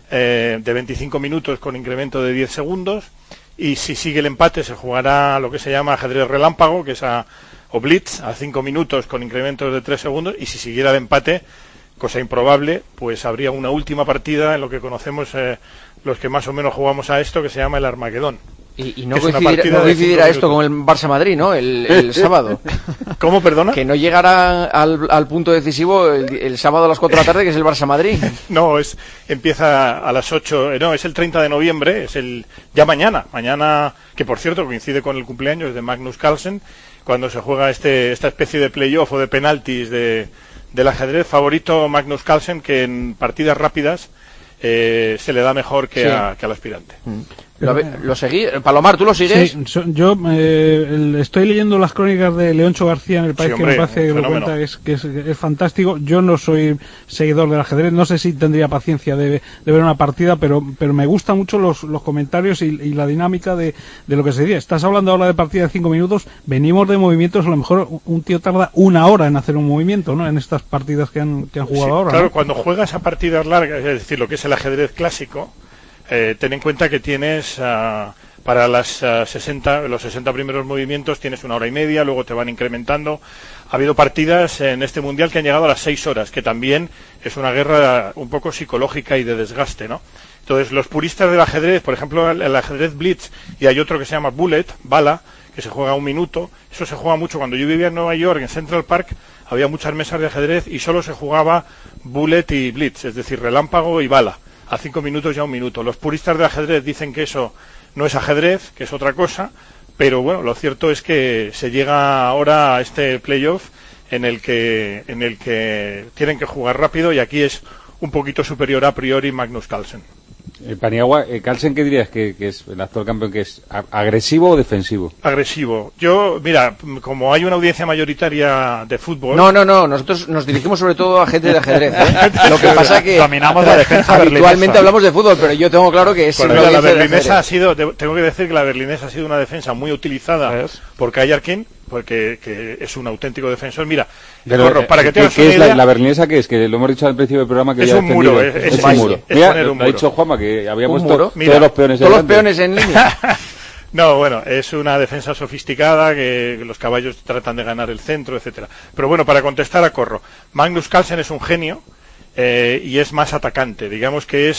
Eh, de veinticinco minutos con incremento de diez segundos, y si sigue el empate se jugará lo que se llama ajedrez relámpago, que es a, o blitz, a cinco minutos con incrementos de tres segundos, y si siguiera el empate, cosa improbable, pues habría una última partida en lo que conocemos eh, los que más o menos jugamos a esto, que se llama el Armagedón. Y, y no coincidirá, no coincidirá esto con el Barça-Madrid, ¿no? El, el sábado. ¿Cómo, perdona? Que no llegará al, al punto decisivo el, el sábado a las cuatro de la tarde, que es el Barça-Madrid. No, es empieza a las ocho, no, es el treinta de noviembre, es el ya mañana, mañana, que por cierto coincide con el cumpleaños de Magnus Carlsen, cuando se juega este esta especie de playoff o de penaltis de, del ajedrez. Favorito Magnus Carlsen, que en partidas rápidas eh, se le da mejor que, sí. a, que al aspirante. Mm. ¿Lo, lo seguí? Palomar, ¿tú lo sigues? Sí, so, yo eh, el, estoy leyendo las crónicas de Leoncho García en El País, sí, hombre, que me parece que lo cuenta, que, es, que es, es fantástico. Yo no soy seguidor del ajedrez, no sé si tendría paciencia de, de ver una partida, pero pero me gustan mucho los, los comentarios y, y la dinámica de, de lo que se dice. Estás hablando ahora de partida de cinco minutos, venimos de movimientos, a lo mejor un tío tarda una hora en hacer un movimiento, ¿no? En estas partidas que han, que han jugado sí, ahora. Claro, ¿no? Cuando juegas a partidas largas, es decir, lo que es el ajedrez clásico, eh, ten en cuenta que tienes... Uh, para las uh, sesenta, los sesenta primeros movimientos tienes una hora y media, luego te van incrementando. Ha habido partidas en este Mundial que han llegado a las seis horas, que también es una guerra un poco psicológica y de desgaste, ¿no? Entonces, los puristas del ajedrez, por ejemplo, el, el ajedrez blitz, y hay otro que se llama bullet, bala, que se juega un minuto. Eso se juega mucho. Cuando yo vivía en Nueva York, en Central Park, había muchas mesas de ajedrez y solo se jugaba bullet y blitz, es decir, relámpago y bala, a cinco minutos y a un minuto. Los puristas del ajedrez dicen que eso no es ajedrez, que es otra cosa, pero bueno, lo cierto es que se llega ahora a este playoff en el que en el que tienen que jugar rápido, y aquí es un poquito superior a priori Magnus Carlsen. Eh, Paniagua, eh, Carlsen, ¿qué dirías que, que es el actual campeón? ¿Que es agresivo o defensivo? Agresivo. Yo, mira, como hay una audiencia mayoritaria de fútbol... No, no, no, nosotros nos dirigimos sobre todo a gente de ajedrez, ¿eh? Lo que pasa que dominamos la defensa habitualmente berlinesa. Hablamos de fútbol, pero yo tengo claro que es bueno, mira, la berlinesa ha sido, tengo que decir que la berlinesa ha sido una defensa muy utilizada por Kayarkin, porque que es un auténtico defensor. Mira, pero, corro, para que ¿qué, tengas ¿qué una es idea, la, la berlinesa qué es? Que lo hemos dicho al principio del programa que es ya un muro, es, es, es un muro. Es Mira, poner un lo muro. ha dicho Juanma, que había ¿Un puesto muro? Mira, todos los peones todos los delante. peones en línea. No, bueno, es una defensa sofisticada, que los caballos tratan de ganar el centro, etcétera. Pero bueno, para contestar a Corro, Magnus Carlsen es un genio eh, y es más atacante. Digamos que es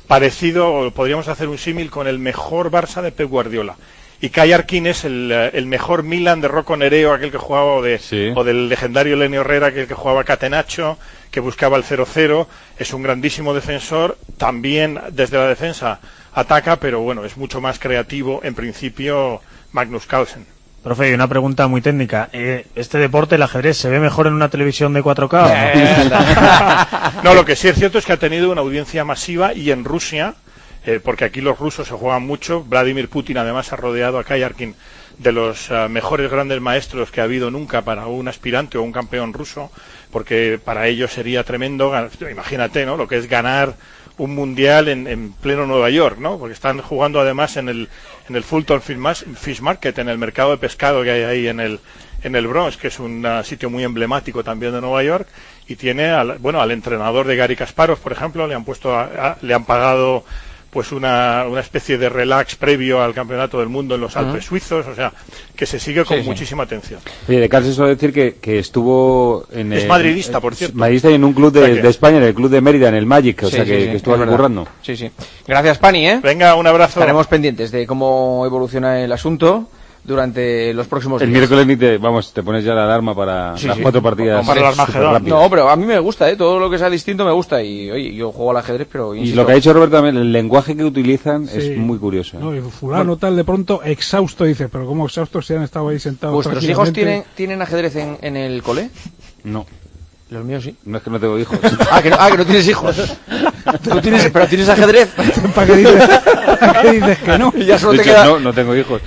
parecido, podríamos hacer un símil con el mejor Barça de Pep Guardiola. Y Kai Arkin es el, el mejor Milan de Rocco Nereo, aquel que jugaba, o, de, sí. o del legendario Lenny Herrera, aquel que jugaba Catenaccio, que buscaba el cero cero. Es un grandísimo defensor, también desde la defensa ataca, pero bueno, es mucho más creativo, en principio, Magnus Carlsen. Profe, y una pregunta muy técnica. Eh, ¿Este deporte, el ajedrez, se ve mejor en una televisión de cuatro K? Eh, no, lo que sí es cierto es que ha tenido una audiencia masiva, y en Rusia, eh, porque aquí los rusos se juegan mucho. Vladimir Putin además ha rodeado a Kai Arkin de los uh, mejores grandes maestros que ha habido nunca para un aspirante o un campeón ruso, porque para ellos sería tremendo, imagínate, ¿no?, lo que es ganar un mundial en, en pleno Nueva York, ¿no? Porque están jugando además en el en el Fulton Fish Market, en el mercado de pescado que hay ahí en el en el Bronx, que es un uh, sitio muy emblemático también de Nueva York, y tiene al, bueno, al entrenador de Garry Kasparov, por ejemplo, le han puesto a, a, le han pagado pues una, una especie de relax previo al campeonato del mundo en los Alpes uh-huh. suizos, o sea, que se sigue con sí, suchísima sí. atención. Oye, de Carlsen suele decir que, que estuvo en... Es el, madridista, por cierto. Madridista y en un club de, o sea que... de España, en el club de Mérida, en el Magic, o sí, sea, sí, que, sí, que estuvo aquí currando. Sí, sí. Gracias, Pani, ¿eh? Venga, un abrazo. Estaremos pendientes de cómo evoluciona el asunto durante los próximos el días. El miércoles ni te, vamos, te pones ya la alarma para sí, las sí. cuatro partidas. Para el Armagedón. No, pero a mí me gusta, ¿eh? Todo lo que sea distinto me gusta. Y oye, yo juego al ajedrez, pero... Insisto, y lo que ha dicho Roberto también, el lenguaje que utilizan sí. es muy curioso. ¿eh? No, y fulano bueno. tal, de pronto, exhausto, dice, pero ¿cómo exhausto si han estado ahí sentados? ¿Vuestros hijos tienen, tienen ajedrez en, en el cole? No. Los míos sí. No es que no tengo hijos. ah, que no, ah, que no tienes hijos. ¿Tú tienes, pero tienes ajedrez? ¿Para qué dices, ¿para qué dices que no? Ya solo de te hecho, queda... no, no tengo hijos.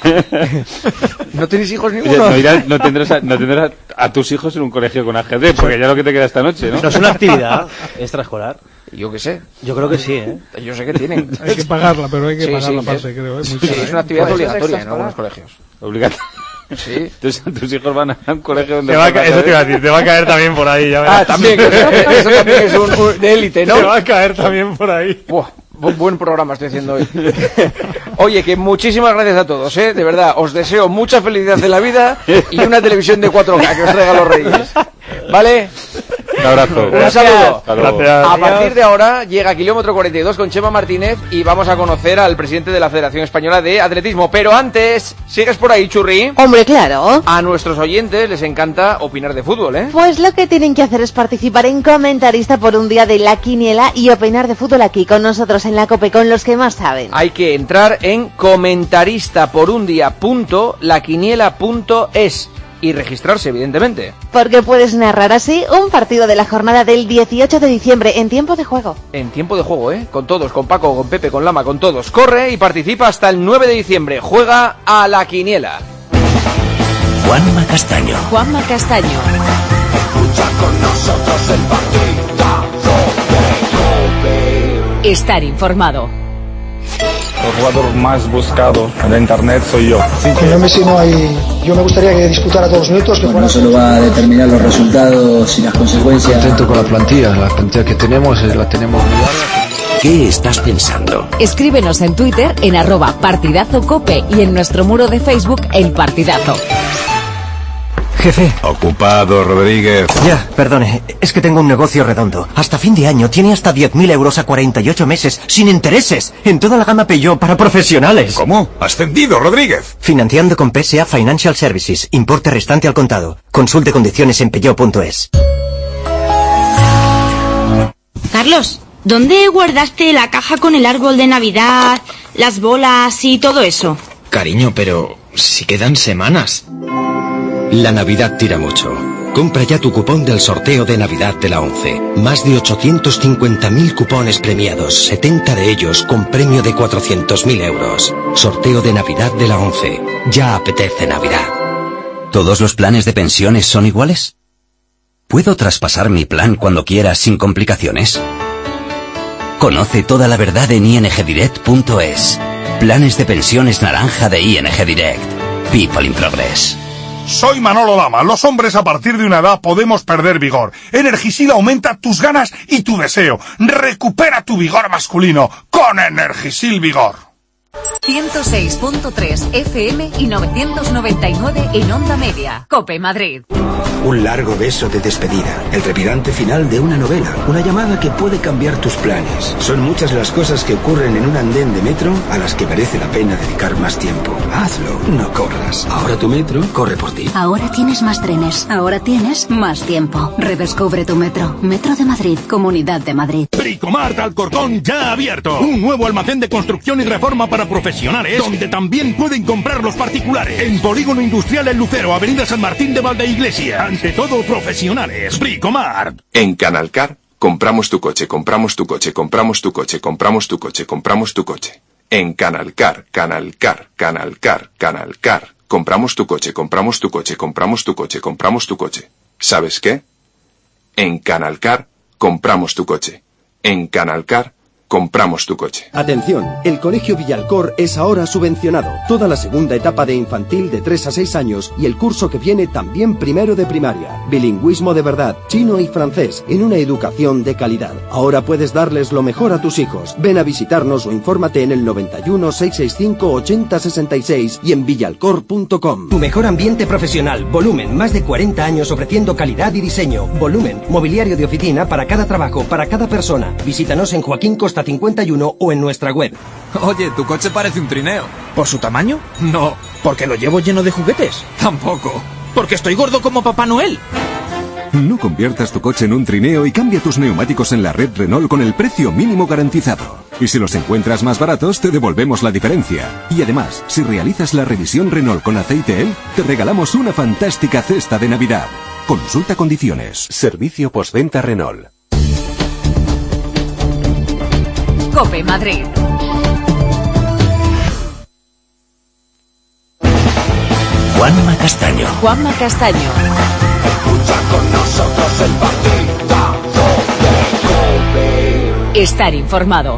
¿No tienes hijos ninguno? No, irás, no tendrás, a, no tendrás a, a tus hijos en un colegio con ajedrez, porque ya lo que te queda esta noche, ¿no? No es una actividad extraescolar. Yo qué sé. Yo creo que sí, ¿eh? Yo sé que tienen. Hay que pagarla, pero hay que sí, pagarla sí, aparte, es, creo. Es, muy sí, cara, es una actividad ¿eh? obligatoria en algunos colegios. Obligatoria. Sí. Entonces tus hijos van a un colegio donde... Te va a ca- eso te iba a decir, te va a caer también por ahí. Ya verás. Ah, también. Eso, eso también es un, un de élite, ¿no? Te va a caer también por ahí. Buah, bu- buen programa estoy haciendo hoy. Oye, que muchísimas gracias a todos, ¿eh? De verdad, os deseo mucha felicidad en la vida y una televisión de cuatro K que os traiga los reyes. ¿Vale? Un abrazo. Un saludo. Gracias. A partir de ahora llega Kilómetro cuarenta y dos con Chema Martínez y vamos a conocer al presidente de la Federación Española de Atletismo. Pero antes, ¿sigues por ahí, Churri? Hombre, claro. A nuestros oyentes les encanta opinar de fútbol, ¿eh? Pues lo que tienen que hacer es participar en Comentarista por un día de la Quiniela y opinar de fútbol aquí con nosotros en la COPE, con los que más saben. Hay que entrar en comentarista por un día punto la quiniela punto es y registrarse, evidentemente. Porque puedes narrar así un partido de la jornada del dieciocho de diciembre en tiempo de juego. En tiempo de juego, ¿eh? Con todos, con Paco, con Pepe, con Lama, con todos. Corre y participa hasta el nueve de diciembre. Juega a la quiniela. Juanma Castaño. Juanma Castaño. Escucha con nosotros el partidazo de COPE. Estar informado. El jugador más buscado en internet soy yo. Con no Messi no hay... Yo me gustaría que disputara todos los minutos. Que bueno, no solo va a determinar los resultados y las consecuencias. Contento con la plantilla, la plantilla que tenemos, la tenemos muy larga. ¿Qué estás pensando? Escríbenos en Twitter en arroba partidazocope y en nuestro muro de Facebook El Partidazo. Jefe. Ocupado, Rodríguez. Ya, perdone, es que tengo un negocio redondo. Hasta fin de año tiene hasta diez mil euros a cuarenta y ocho meses, sin intereses, en toda la gama Peugeot para profesionales. ¿Cómo? ¿Ascendido, Rodríguez? Financiando con P S A Financial Services, importe restante al contado. Consulte condiciones en peugeot punto es. Carlos, ¿dónde guardaste la caja con el árbol de Navidad, las bolas y todo eso? Cariño, pero si quedan semanas. La Navidad tira mucho. Compra ya tu cupón del sorteo de Navidad de la ONCE. Más de ochocientos cincuenta mil cupones premiados, setenta de ellos con premio de cuatrocientos mil euros. Sorteo de Navidad de la ONCE. Ya apetece Navidad. ¿Todos los planes de pensiones son iguales? ¿Puedo traspasar mi plan cuando quiera sin complicaciones? Conoce toda la verdad en i n g direct punto es. Planes de pensiones naranja de I N G Direct. People in Progress. Soy Manolo Lama. Los hombres a partir de una edad podemos perder vigor. Energisil aumenta tus ganas y tu deseo. Recupera tu vigor masculino con Energisil Vigor. ciento seis punto tres F M y novecientos noventa y nueve en Onda Media. COPE Madrid. Un largo beso de despedida, el trepidante final de una novela, una llamada que puede cambiar tus planes. Son muchas las cosas que ocurren en un andén de metro a las que merece la pena dedicar más tiempo. Hazlo, no corras. Ahora tu metro corre por ti. Ahora tienes más trenes, ahora tienes más tiempo. Redescubre tu metro. Metro de Madrid, Comunidad de Madrid. Bricomart Alcorcón ya ha abierto. Un nuevo almacén de construcción y reforma para profesionales, donde también pueden comprar los particulares. En Polígono Industrial El Lucero, Avenida San Martín de Valdeiglesia. Ante todo, profesionales. Bricomart. En Canalcar, compramos tu coche, compramos tu coche, compramos tu coche, compramos tu coche, compramos tu coche. En Canalcar, Canalcar, Canalcar, Canalcar. Compramos tu coche, compramos tu coche, compramos tu coche, compramos tu coche. ¿Sabes qué? En Canalcar, compramos tu coche. En Canalcar, compramos tu coche. Atención, el Colegio Villalcor es ahora subvencionado. Toda la segunda etapa de infantil de tres a seis años y el curso que viene también primero de primaria. Bilingüismo de verdad, chino y francés, en una educación de calidad. Ahora puedes darles lo mejor a tus hijos. Ven a visitarnos o infórmate en el noventa y uno, seiscientos sesenta y cinco, ochenta sesenta y seis y en villalcor punto com. Tu mejor ambiente profesional. Volumen, más de cuarenta años ofreciendo calidad y diseño. Volumen, mobiliario de oficina para cada trabajo, para cada persona. Visítanos en Joaquín Costa cincuenta y uno o en nuestra web. Oye, tu coche parece un trineo. ¿Por su tamaño? No. ¿Porque lo llevo lleno de juguetes? Tampoco. ¿Porque estoy gordo como Papá Noel? No conviertas tu coche en un trineo y cambia tus neumáticos en la red Renault con el precio mínimo garantizado. Y si los encuentras más baratos, te devolvemos la diferencia. Y además, si realizas la revisión Renault con aceite E L, te regalamos una fantástica cesta de Navidad. Consulta condiciones. Servicio postventa Renault. COPE Madrid. Juanma Castaño. Juanma Castaño. Escucha con nosotros el partidazo de COPE. Estar informado.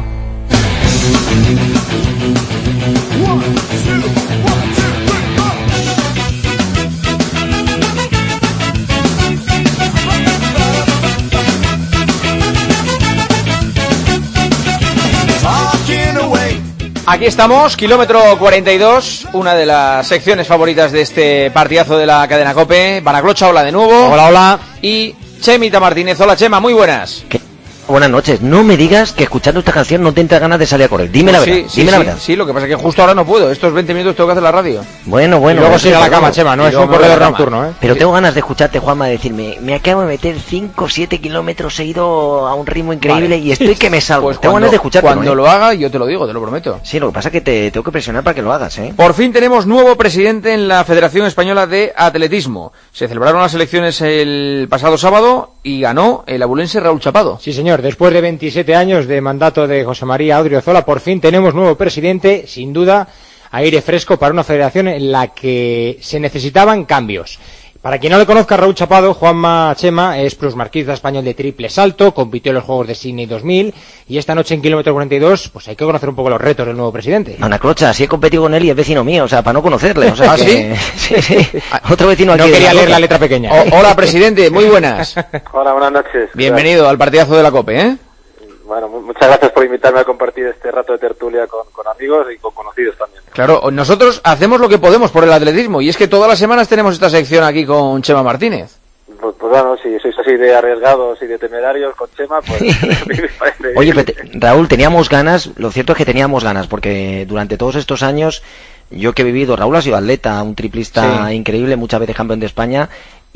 Aquí estamos, kilómetro cuarenta y dos, una de las secciones favoritas de este partidazo de la cadena COPE. Banaclocha, hola de nuevo. Hola, hola. Y Chemita Martínez, hola Chema, muy buenas. ¿Qué? Buenas noches. No me digas que escuchando esta canción no te entra ganas de salir a correr. Dime la sí, verdad. Sí, dime sí, la verdad. Sí, lo que pasa es que justo ahora no puedo. Estos veinte minutos tengo que hacer la radio. Bueno, bueno. Y luego se irá a la cama, no, Chema, no es un corredor nocturno, ¿eh? Pero tengo ganas de escucharte, Juanma, decirme, me acabo de meter cinco o siete kilómetros, he ido a un ritmo increíble vale. y estoy que me salgo. Pues tengo cuando, ganas de escucharte. Cuando ¿eh? lo haga, yo te lo digo, te lo prometo. Sí, lo que pasa es que te tengo que presionar para que lo hagas, ¿eh? Por fin tenemos nuevo presidente en la Federación Española de Atletismo. Se celebraron las elecciones el pasado sábado y ganó el abulense Raúl Chapado. Sí, señor, después de veintisiete años de mandato de José María Odriozola, por fin tenemos nuevo presidente, sin duda, aire fresco para una federación en la que se necesitaban cambios. Para quien no le conozca, Raúl Chapado, Juanma Chema, es plusmarquista español de triple salto, compitió en los Juegos de Sydney dos mil y esta noche en kilómetro cuarenta y dos, pues hay que conocer un poco los retos del nuevo presidente. Anacrocha, sí he competido con él y es vecino mío, o sea, para no conocerle. O sea, ¿Ah, que... sí? sí, sí. Otro vecino aquí. No quería la leer la letra pequeña. O, hola, presidente, muy buenas. Hola, buenas noches. Bienvenido al partidazo de la COPE, ¿eh? Bueno, muchas gracias por invitarme a compartir este rato de tertulia con, con amigos y con conocidos también. Claro, nosotros hacemos lo que podemos por el atletismo y es que todas las semanas tenemos esta sección aquí con Chema Martínez. Pues, pues bueno, si sois así de arriesgados y de temerarios con Chema, pues me parece... Oye, pero, Raúl, teníamos ganas, lo cierto es que teníamos ganas, porque durante todos estos años, yo que he vivido, Raúl ha sido atleta, un triplista sí. increíble, muchas veces campeón de España,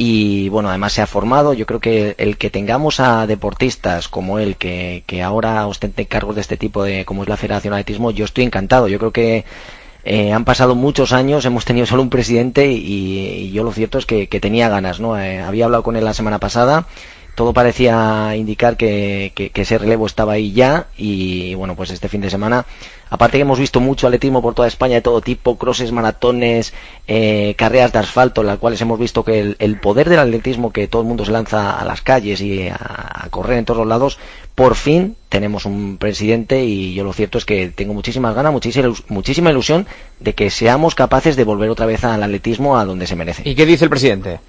y bueno, además se ha formado. Yo creo que el que tengamos a deportistas como él, que, que ahora ostenten cargos de este tipo, de como es la Federación de Atletismo, yo estoy encantado. Yo creo que eh, han pasado muchos años, hemos tenido solo un presidente y, y yo lo cierto es que, que tenía ganas, ¿no? Eh, había hablado con él la semana pasada, todo parecía indicar que, que, que ese relevo estaba ahí ya y bueno, pues este fin de semana, aparte que hemos visto mucho atletismo por toda España de todo tipo, crosses, maratones, eh, carreras de asfalto, en las cuales hemos visto que el, el poder del atletismo, que todo el mundo se lanza a las calles y a, a correr en todos los lados, por fin tenemos un presidente y yo lo cierto es que tengo muchísimas ganas, muchísima, muchísima ilusión de que seamos capaces de volver otra vez al atletismo a donde se merece. ¿Y qué dice el presidente?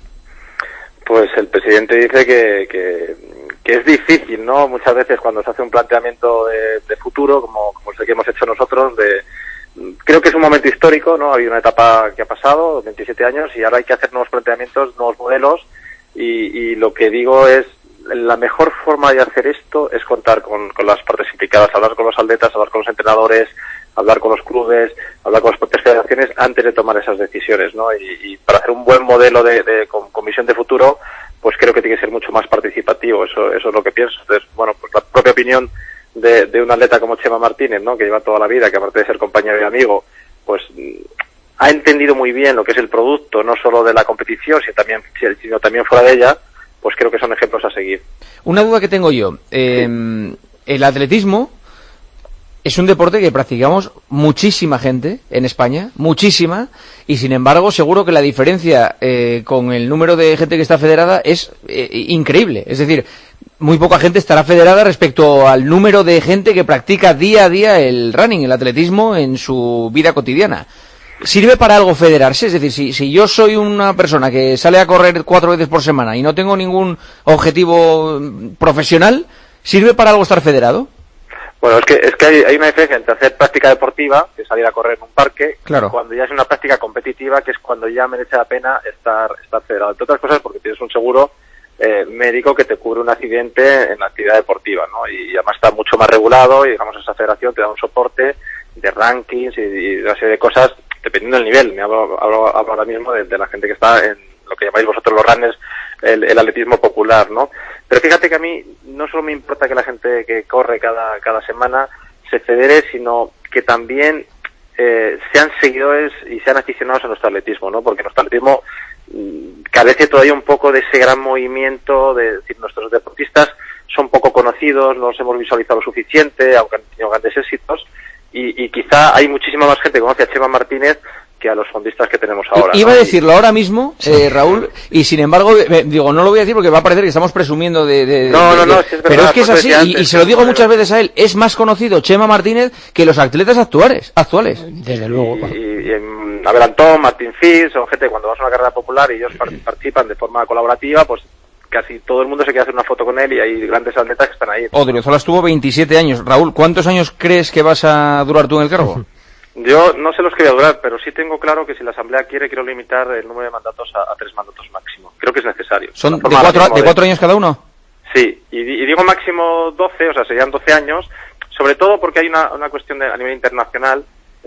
Pues el presidente dice que, que, que es difícil, ¿no? Muchas veces cuando se hace un planteamiento de, de futuro, como, como es el que hemos hecho nosotros, de, creo que es un momento histórico, ¿no? Ha habido una etapa que ha pasado, veintisiete años, y ahora hay que hacer nuevos planteamientos, nuevos modelos, y, y lo que digo es, la mejor forma de hacer esto es contar con, con las partes implicadas, hablar con los atletas, hablar con los entrenadores, hablar con los clubes, hablar con las propias federaciones antes de tomar esas decisiones, ¿no? Y, y para hacer un buen modelo de, de con, con visión de futuro, pues creo que tiene que ser mucho más participativo, eso, eso es lo que pienso. Entonces, bueno, pues la propia opinión de, de un atleta como Chema Martínez, ¿no? Que lleva toda la vida, que aparte de ser compañero y amigo, pues ha entendido muy bien lo que es el producto, no solo de la competición, sino también, sino también fuera de ella, pues creo que son ejemplos a seguir. Una duda que tengo yo, eh, sí. El atletismo es un deporte que practicamos muchísima gente en España, muchísima, y sin embargo seguro que la diferencia eh, con el número de gente que está federada es eh, increíble. Es decir, muy poca gente estará federada respecto al número de gente que practica día a día el running, el atletismo en su vida cotidiana. ¿Sirve para algo federarse? Es decir, si, si yo soy una persona que sale a correr cuatro veces por semana y no tengo ningún objetivo profesional, ¿sirve para algo estar federado? Bueno, es que es que hay, hay una diferencia entre hacer práctica deportiva, que es salir a correr en un parque, claro, cuando ya es una práctica competitiva, que es cuando ya merece la pena estar, estar federado. Entre otras cosas porque tienes un seguro eh, médico que te cubre un accidente en la actividad deportiva, ¿no? Y además está mucho más regulado y, digamos, esa federación te da un soporte de rankings y, y una serie de cosas dependiendo del nivel. Me hablo, hablo, hablo ahora mismo de, de la gente que está en lo que llamáis vosotros los runners, el, el atletismo popular, ¿no? Pero fíjate que a mí no solo me importa que la gente que corre cada, cada semana se federe, sino que también eh, sean seguidores y sean aficionados a nuestro atletismo, ¿no? Porque nuestro atletismo mmm, carece todavía un poco de ese gran movimiento, de, es decir, nuestros deportistas son poco conocidos, no los hemos visualizado lo suficiente, aunque han tenido grandes éxitos, y, y quizá hay muchísima más gente que conoce a Chema Martínez que a los fondistas que tenemos ahora. Iba ¿no? a decirlo ahora mismo, eh, Raúl, y sin embargo, eh, digo, no lo voy a decir porque va a parecer que estamos presumiendo de... de no, de, no, no, de, si es verdad, pero es que es así, antes, y, y se lo digo muchas veces a él, es más conocido Chema Martínez que los atletas actuales. actuales. Desde luego. Y, y, y en Abel Antón, Martín Fils, son gente que cuando vas a una carrera popular y ellos participan de forma colaborativa, pues casi todo el mundo se quiere hacer una foto con él y hay grandes atletas que están ahí. Odriozola estuvo veintisiete años. Raúl, ¿cuántos años crees que vas a durar tú en el cargo? Yo no sé los que voy a durar, pero sí tengo claro que si la Asamblea quiere, quiero limitar el número de mandatos a, a tres mandatos máximo. Creo que es necesario. ¿Son de cuatro, de cuatro años cada uno? Sí, y, y digo máximo doce, o sea, serían doce años, sobre todo porque hay una, una cuestión de, a nivel internacional,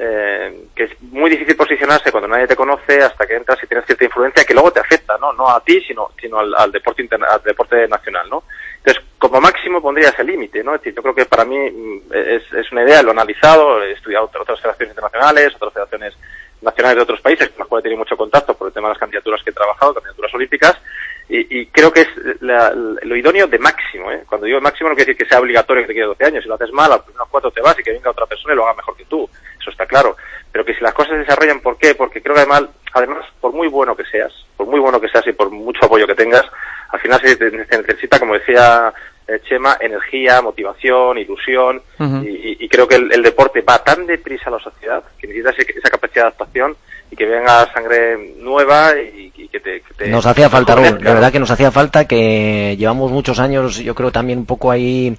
eh, que es muy difícil posicionarse cuando nadie te conoce hasta que entras y tienes cierta influencia que luego te afecta, no no a ti, sino sino al, al deporte interna, al deporte nacional, ¿no? Entonces, como máximo pondría ese límite, ¿no? Es decir, yo creo que para mí es, es una idea, lo he analizado, he estudiado otras federaciones internacionales, otras federaciones nacionales de otros países, con las cuales he tenido mucho contacto por el tema de las candidaturas que he trabajado, candidaturas olímpicas, y, y creo que es la, lo idóneo de máximo, ¿eh? Cuando digo máximo no quiere decir que sea obligatorio que te quede doce años, si lo haces mal, a los primeros cuatro te vas y que venga otra persona y lo haga mejor que tú, eso está claro, pero que si las cosas se desarrollan, ¿por qué? Porque creo que además, además, por muy bueno que seas, por muy bueno que seas y por mucho apoyo que tengas, al final se, se necesita, como decía eh, Chema, energía, motivación, ilusión, uh-huh. y, y creo que el, el deporte va tan deprisa a la sociedad que necesita ese, esa capacidad de adaptación y que venga sangre nueva y, y que, te, que te... Nos hacía falta, Raúl, de verdad que nos hacía falta, que llevamos muchos años, yo creo también un poco ahí...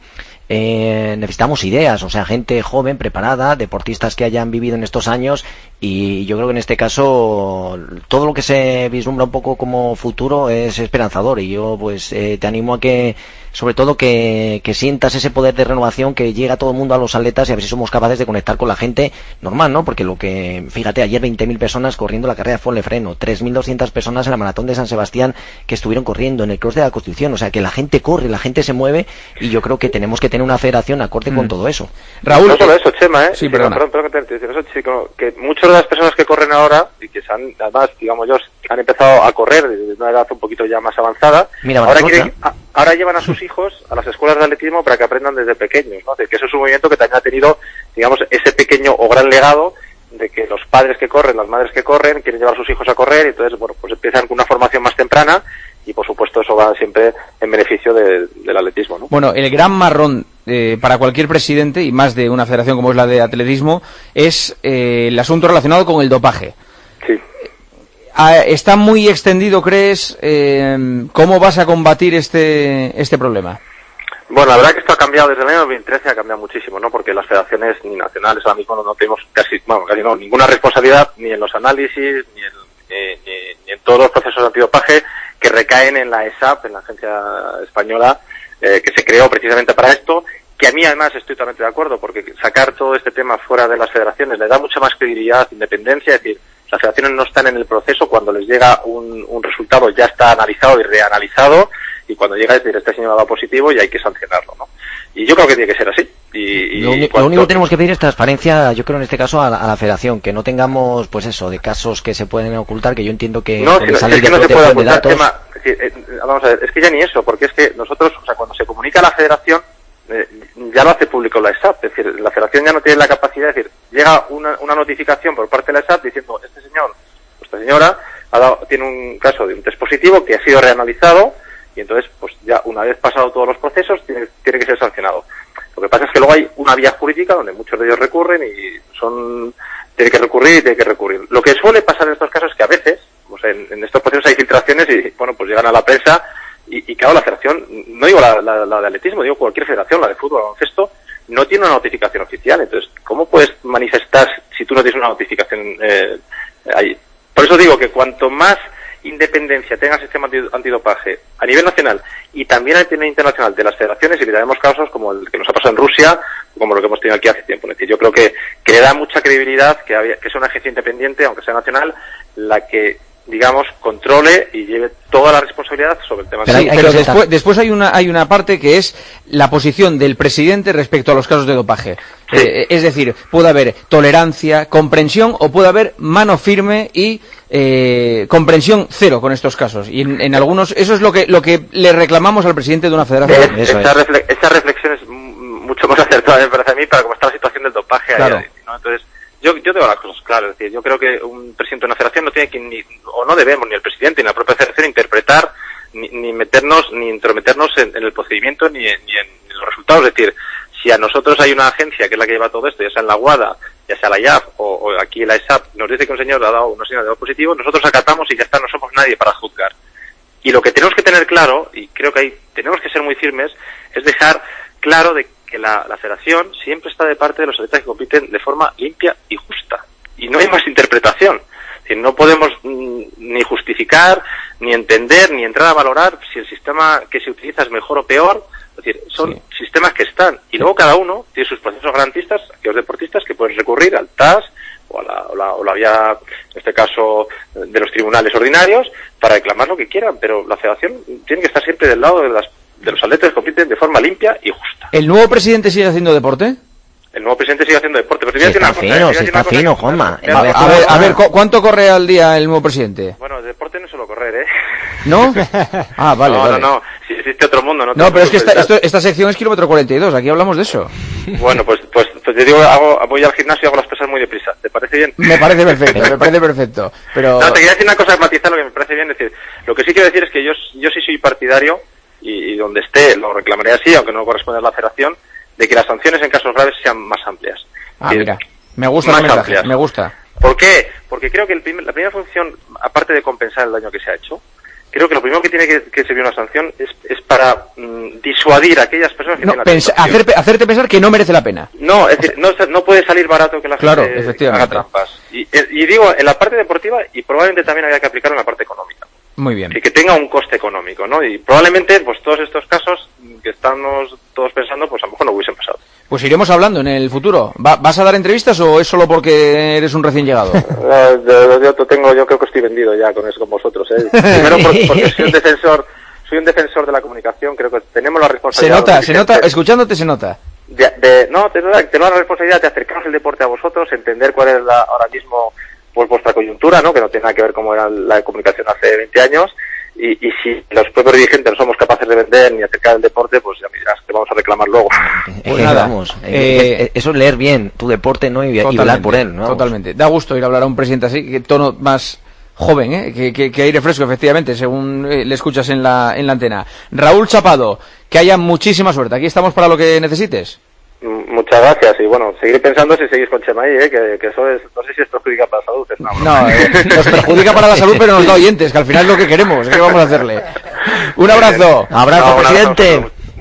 Eh, necesitamos ideas, o sea, gente joven, preparada, deportistas que hayan vivido en estos años, y yo creo que en este caso todo lo que se vislumbra un poco como futuro es esperanzador, y yo pues eh, te animo a que, sobre todo que, que sientas ese poder de renovación, que llega todo el mundo a los atletas y a ver si somos capaces de conectar con la gente normal, ¿no? Porque lo que, fíjate, ayer veinte mil personas corriendo la carrera de Fuenlefreno, tres mil doscientas personas en la maratón de San Sebastián que estuvieron corriendo, en el Cross de la Constitución, o sea, que la gente corre, la gente se mueve, y yo creo que tenemos que tener una federación acorde mm. con todo eso. Raúl, no solo eso, Chema, ¿eh? Sí, perdona. Perdón, perdón, perdón, que te eso, chico, que muchas de las personas que corren ahora, y que se han, además, digamos yo, han empezado a correr desde una edad un poquito ya más avanzada, Mira, ahora, quieren, a, ahora llevan a sus hijos a las escuelas de atletismo para que aprendan desde pequeños, ¿no? De que eso es un movimiento que también ha tenido, digamos, ese pequeño o gran legado de que los padres que corren, las madres que corren, quieren llevar a sus hijos a correr, y entonces, bueno, pues empiezan con una formación más temprana, y por supuesto eso va siempre en beneficio de, del atletismo, ¿no? Bueno, el gran marrón eh, para cualquier presidente, y más de una federación como es la de atletismo, es eh, el asunto relacionado con el dopaje. Sí. ¿Está muy extendido, crees? Eh, ¿Cómo vas a combatir este este problema? Bueno, la verdad que esto ha cambiado desde el año dos mil trece, ha cambiado muchísimo, ¿no? Porque las federaciones ni nacionales ahora mismo no, no tenemos casi, bueno, casi no, ninguna responsabilidad ni en los análisis, ni en, ni, ni, ni en todos los procesos de antidopaje que recaen en la E S A P, en la agencia española, eh, que se creó precisamente para esto, que a mí además estoy totalmente de acuerdo, porque sacar todo este tema fuera de las federaciones le da mucha más credibilidad, independencia, es decir, las federaciones no están en el proceso, cuando les llega un, un resultado ya está analizado y reanalizado, y cuando llega es decir, este señor ha dado positivo y hay que sancionarlo, ¿no? Y yo creo que tiene que ser así. Y, y lo, cuanto... lo único que tenemos que pedir es transparencia, yo creo en este caso a la, a la federación, que no tengamos, pues eso, de casos que se pueden ocultar, que yo entiendo que no, con si no, esa ley es que de no se puede ocultar datos... tema, es decir, eh, vamos a ver, es que ya ni eso, porque es que nosotros, o sea, cuando se comunica a la federación, eh, ya lo hace público la E S A P, es decir, la federación ya no tiene la capacidad de decir, llega una, una notificación por parte de la E S A P diciendo, este señor, esta señora, ha dado, tiene un caso de un test positivo que ha sido reanalizado, y entonces, pues ya una vez pasado todos los procesos, tiene, tiene que ser sancionado. Lo que pasa es que luego hay una vía jurídica donde muchos de ellos recurren y son, tiene que recurrir y tiene que recurrir. Lo que suele pasar en estos casos es que a veces, pues en, en estos procesos hay filtraciones y, bueno, pues llegan a la prensa y, y claro, la federación, no digo la, la, la de atletismo, digo cualquier federación, la de fútbol, baloncesto, no tiene una notificación oficial. Entonces, ¿cómo puedes manifestar si tú no tienes una notificación eh, ahí? Por eso digo que cuanto más independencia tenga el sistema antidopaje a nivel nacional y también a nivel internacional de las federaciones, evitaremos casos como el que nos ha pasado en Rusia, como lo que hemos tenido aquí hace tiempo. Es decir, yo creo que, que le da mucha credibilidad que, había, que sea una agencia independiente, aunque sea nacional, la que, digamos, controle y lleve toda la responsabilidad sobre el tema. Pero, hay, pero después, después hay una hay una parte que es la posición del presidente respecto a los casos de dopaje. Sí. Eh, es decir, puede haber tolerancia, comprensión o puede haber mano firme y eh, comprensión cero con estos casos. Y en, en algunos, eso es lo que lo que le reclamamos al presidente de una federación. Esa, es. refle esa reflexión es mucho más acertada, me parece a mí, para cómo está la situación del dopaje. Claro. Ahí, ¿no? Entonces, Yo, yo tengo las cosas claras, es decir, yo creo que un presidente de una federación no tiene que, ni, o no debemos, ni el presidente ni la propia federación, interpretar, ni, ni meternos, ni intrometernos en, en el procedimiento, ni en, ni en los resultados. Es decir, si a nosotros hay una agencia que es la que lleva todo esto, ya sea en la WADA, ya sea la I A F o, o aquí la E S A P, nos dice que un señor ha dado una señal de dado positivo, nosotros acatamos y ya está, no somos nadie para juzgar. Y lo que tenemos que tener claro, y creo que ahí tenemos que ser muy firmes, es dejar claro de que la, la federación siempre está de parte de los atletas que compiten de forma limpia y justa. Y no hay más interpretación. Es decir, no podemos mm, ni justificar, ni entender, ni entrar a valorar si el sistema que se utiliza es mejor o peor. Es decir, son sí. sistemas que están. Y luego cada uno tiene sus procesos garantistas, aquellos deportistas que pueden recurrir al T A S o a la, o la, o la vía, en este caso, de los tribunales ordinarios, para reclamar lo que quieran. Pero la federación tiene que estar siempre del lado de las de los atletas que compiten de forma limpia y justa. ¿El nuevo presidente sigue haciendo deporte? El nuevo presidente sigue haciendo deporte. Pero sí, está una fino, cosa, sí está fino, Juanma. A, a ver, a ver, ¿cuánto corre al día el nuevo presidente? Bueno, el deporte no es solo correr, ¿eh? ¿No? Ah, vale, no, vale. No, no, sí, existe otro mundo. No, no pero es que esta, esto, esta sección es kilómetro cuarenta y dos, aquí hablamos de eso. Bueno, pues, pues, pues te digo, hago, voy al gimnasio y hago las pesas muy deprisa. ¿Te parece bien? Me parece perfecto, me parece perfecto. Pero... No, te quería decir una cosa, matizar lo que me parece bien. Es decir, lo que sí quiero decir es que yo, yo sí soy partidario, y, y donde esté lo reclamaré así, aunque no corresponde a la federación, de que las sanciones en casos graves sean más amplias. Ah, decir, mira, me gusta más el mensaje, amplias. Me gusta. ¿Por qué? Porque creo que el primer, la primera función, aparte de compensar el daño que se ha hecho, creo que lo primero que tiene que, que servir una sanción es, es para mmm, disuadir a aquellas personas que no, tienen la hacer, hacerte pensar que no merece la pena. No, es decir, no, no puede salir barato que la claro, gente efectivamente. haga trampas. Y, y digo, en la parte deportiva, y probablemente también había que aplicarlo en la parte económica. Muy bien. Y que tenga un coste económico, ¿no? Y probablemente, pues todos estos casos que estamos todos pensando, pues a lo mejor no hubiesen pasado. Pues iremos hablando en el futuro. ¿Va, ¿Vas a dar entrevistas o es solo porque eres un recién llegado? Uh, yo, yo, tengo, yo creo que estoy vendido ya con eso, con vosotros, ¿eh? Primero por, porque soy un defensor, soy un defensor de la comunicación, creo que tenemos la responsabilidad. Se nota, se nota, escuchándote se nota. De, de, no, tenemos la responsabilidad de acercarnos el deporte a vosotros, entender cuál es la, ahora mismo pues vuestra coyuntura, ¿no? Que no tiene nada que ver cómo era la comunicación hace veinte años. Y, y si los propios dirigentes no somos capaces de vender ni acercar el deporte, pues ya miras que vamos a reclamar luego. Pues nada, vamos, eh, eso es leer bien tu deporte, ¿no? Y, y velar por él, ¿no? Totalmente. Da gusto ir a hablar a un presidente así, que tono más joven, ¿eh? Que, que, que aire fresco, efectivamente, según eh, le escuchas en la, en la antena. Raúl Chapado, que haya muchísima suerte. Aquí estamos para lo que necesites. Muchas gracias, y bueno, seguiré pensando si seguís con Chema ahí, ¿eh? que, que eso es, no sé si esto perjudica para la salud. Es no, eh, nos perjudica para la salud, pero nos da oyentes, que al final es lo que queremos, ¿qué vamos a hacerle? Un abrazo. Abrazo, no, un presidente. Abrazo.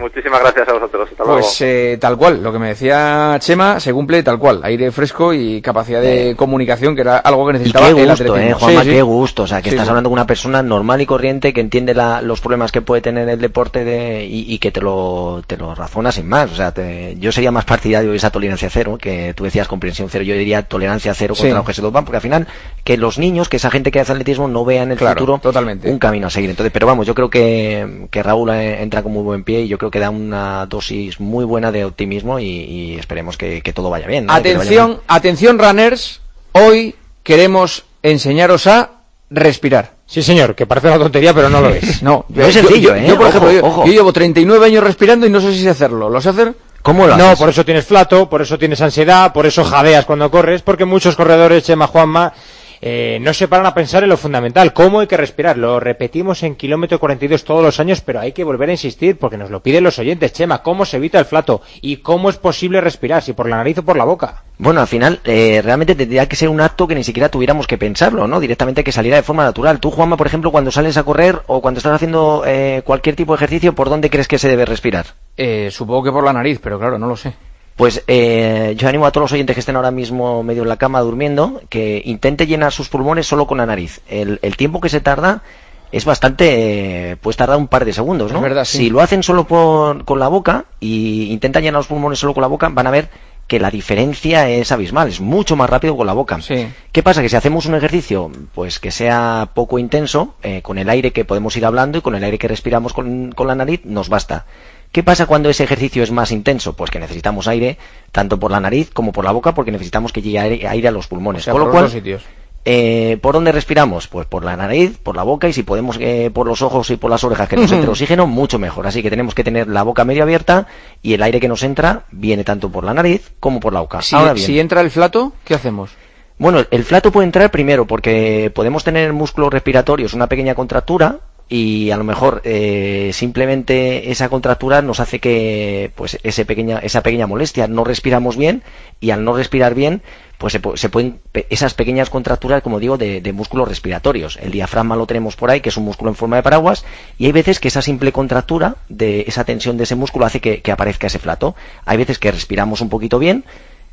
Muchísimas gracias a vosotros. Hasta luego. Pues eh, tal cual, lo que me decía Chema se cumple tal cual, aire fresco y capacidad de eh. comunicación, que era algo que necesitaba y qué el gusto, atletismo. Eh, Juanma, sí, sí. qué gusto, o sea, que sí, estás sí. hablando con una persona normal y corriente que entiende la, los problemas que puede tener el deporte de, y, y que te lo, te lo razona sin más, o sea, te, yo sería más partidario de esa tolerancia cero, que tú decías comprensión cero, yo diría tolerancia cero contra sí. los que se dopan, porque al final, que los niños, que esa gente que hace atletismo no vea en el claro, futuro totalmente. un camino a seguir. Entonces, pero vamos, yo creo que, que Raúl entra con muy buen pie y yo creo que da una dosis muy buena de optimismo y, y esperemos que, que todo vaya bien, ¿no? Atención, vaya bien. atención runners, hoy queremos enseñaros a respirar. Sí, señor, que parece una tontería, pero no lo es. No, no es sencillo, yo, ¿eh? Yo, por ojo, ejemplo, yo, ojo. yo llevo treinta y nueve años respirando y no sé si sé hacerlo. ¿Lo sé hacer? ¿Cómo lo No, haces? por eso tienes flato, por eso tienes ansiedad, por eso jadeas cuando corres, porque muchos corredores, Chema, Juanma, eh, no se paran a pensar en lo fundamental, cómo hay que respirar. Lo repetimos en kilómetro cuarenta y dos todos los años, pero hay que volver a insistir porque nos lo piden los oyentes. Chema, ¿cómo se evita el flato? ¿Y cómo es posible respirar? ¿Si por la nariz o por la boca? Bueno, al final, eh, realmente tendría que ser un acto que ni siquiera tuviéramos que pensarlo, ¿no? Directamente que saliera de forma natural. Tú, Juanma, por ejemplo, cuando sales a correr o cuando estás haciendo eh, cualquier tipo de ejercicio, ¿por dónde crees que se debe respirar? Eh, supongo que por la nariz, pero claro, no lo sé. Pues eh, yo animo a todos los oyentes que estén ahora mismo medio en la cama durmiendo que intente llenar sus pulmones solo con la nariz. El, el tiempo que se tarda es bastante, eh, puedes tardar un par de segundos, ¿no? Es verdad, sí. Si lo hacen solo por, con la boca y intentan llenar los pulmones solo con la boca, van a ver que la diferencia es abismal, es mucho más rápido con la boca. Sí. ¿Qué pasa? Que si hacemos un ejercicio pues que sea poco intenso, eh, con el aire que podemos ir hablando y con el aire que respiramos con, con la nariz, nos basta. ¿Qué pasa cuando ese ejercicio es más intenso? Pues que necesitamos aire tanto por la nariz como por la boca porque necesitamos que llegue aire, aire a los pulmones. O sea, con por lo cual, los dos sitios. Eh, ¿por dónde respiramos? Pues por la nariz, por la boca y si podemos eh, por los ojos y por las orejas que nos entre oxígeno, mucho mejor. Así que tenemos que tener la boca medio abierta y el aire que nos entra viene tanto por la nariz como por la boca. Si, Ahora bien, si entra el flato, ¿qué hacemos? bueno, el flato puede entrar primero porque podemos tener músculos respiratorios, una pequeña contractura y a lo mejor eh, simplemente esa contractura nos hace que pues ese pequeña, esa pequeña molestia, no respiramos bien y al no respirar bien pues se, se pueden esas pequeñas contracturas, como digo, de, de músculos respiratorios. El diafragma lo tenemos por ahí, que es un músculo en forma de paraguas, y hay veces que esa simple contractura de esa tensión de ese músculo hace que, que aparezca ese flato. Hay veces que respiramos un poquito bien,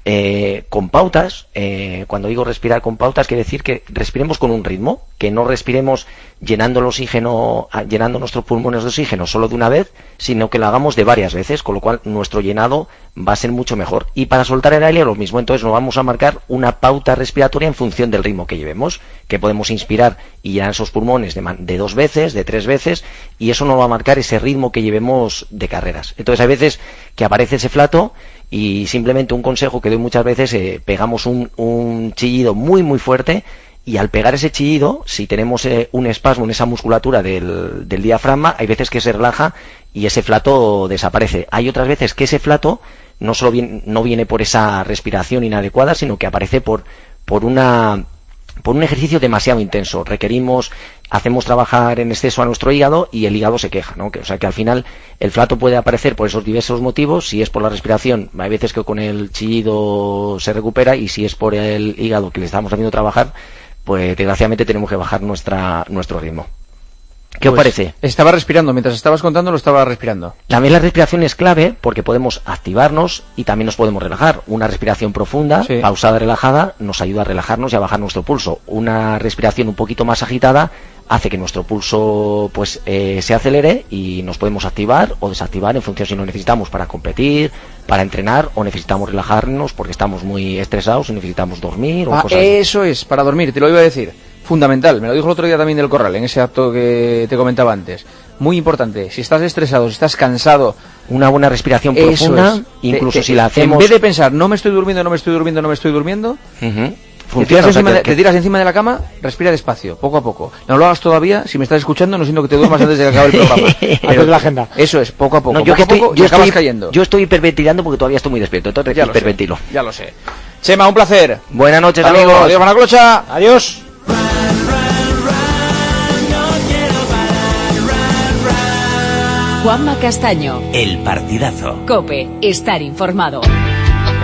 Eh, con pautas. Eh, cuando digo respirar con pautas quiere decir que respiremos con un ritmo, que no respiremos llenando el oxígeno, llenando nuestros pulmones de oxígeno solo de una vez, sino que lo hagamos de varias veces, con lo cual nuestro llenado va a ser mucho mejor. Y para soltar el aire lo mismo, entonces nos vamos a marcar una pauta respiratoria en función del ritmo que llevemos, que podemos inspirar y llenar esos pulmones de, de dos veces, de tres veces, y eso nos va a marcar ese ritmo que llevemos de carreras. Entonces hay veces que aparece ese flato y simplemente un consejo que doy muchas veces, eh, pegamos un, un chillido muy muy fuerte y al pegar ese chillido, si tenemos eh, un espasmo en esa musculatura del, del diafragma, hay veces que se relaja y ese flato desaparece. Hay otras veces que ese flato no solo viene, no viene por esa respiración inadecuada, sino que aparece por, por una... por un ejercicio demasiado intenso. Requerimos, hacemos trabajar en exceso a nuestro hígado y el hígado se queja, ¿no? Que, o sea que al final el flato puede aparecer por esos diversos motivos. Si es por la respiración, hay veces que con el chillido se recupera, y si es por el hígado que le estamos haciendo trabajar, pues desgraciadamente tenemos que bajar nuestra nuestro ritmo. ¿Qué os Pues, parece? Estaba respirando, mientras estabas contando lo estaba respirando. También la respiración es clave porque podemos activarnos y también nos podemos relajar. Una respiración profunda, Sí. pausada, relajada, nos ayuda a relajarnos y a bajar nuestro pulso. Una respiración un poquito más agitada hace que nuestro pulso pues eh, se acelere y nos podemos activar o desactivar en función si lo necesitamos para competir, para entrenar, o necesitamos relajarnos porque estamos muy estresados y necesitamos dormir o Ah, cosas así. eso es, para dormir, te lo iba a decir. Fundamental, me lo dijo el otro día también del Corral, en ese acto que te comentaba antes. Muy importante, si estás estresado, si estás cansado, una buena respiración eso profunda, es. incluso Te- te- si la hacemos... En vez de pensar, no me estoy durmiendo, no me estoy durmiendo, no me estoy durmiendo, Ujú. te, Funciona, tiras o sea, encima que- de, que- te tiras encima de la cama, respira despacio, poco a poco. No lo hagas todavía, si me estás escuchando, no siento que te duermas antes de que acabe el programa. Haces la agenda. Eso es, poco a poco, No, yo poco que a estoy, poco, y yo acabas estoy, cayendo. yo estoy hiperventilando porque todavía estoy muy despierto, entonces Ya lo sé, hiperventilo. ya lo sé. Chema, un placer. Buenas noches, Hasta luego. amigos. Adiós, Manaclocha. Adiós. Juanma Castaño. El partidazo. COPE. Estar informado.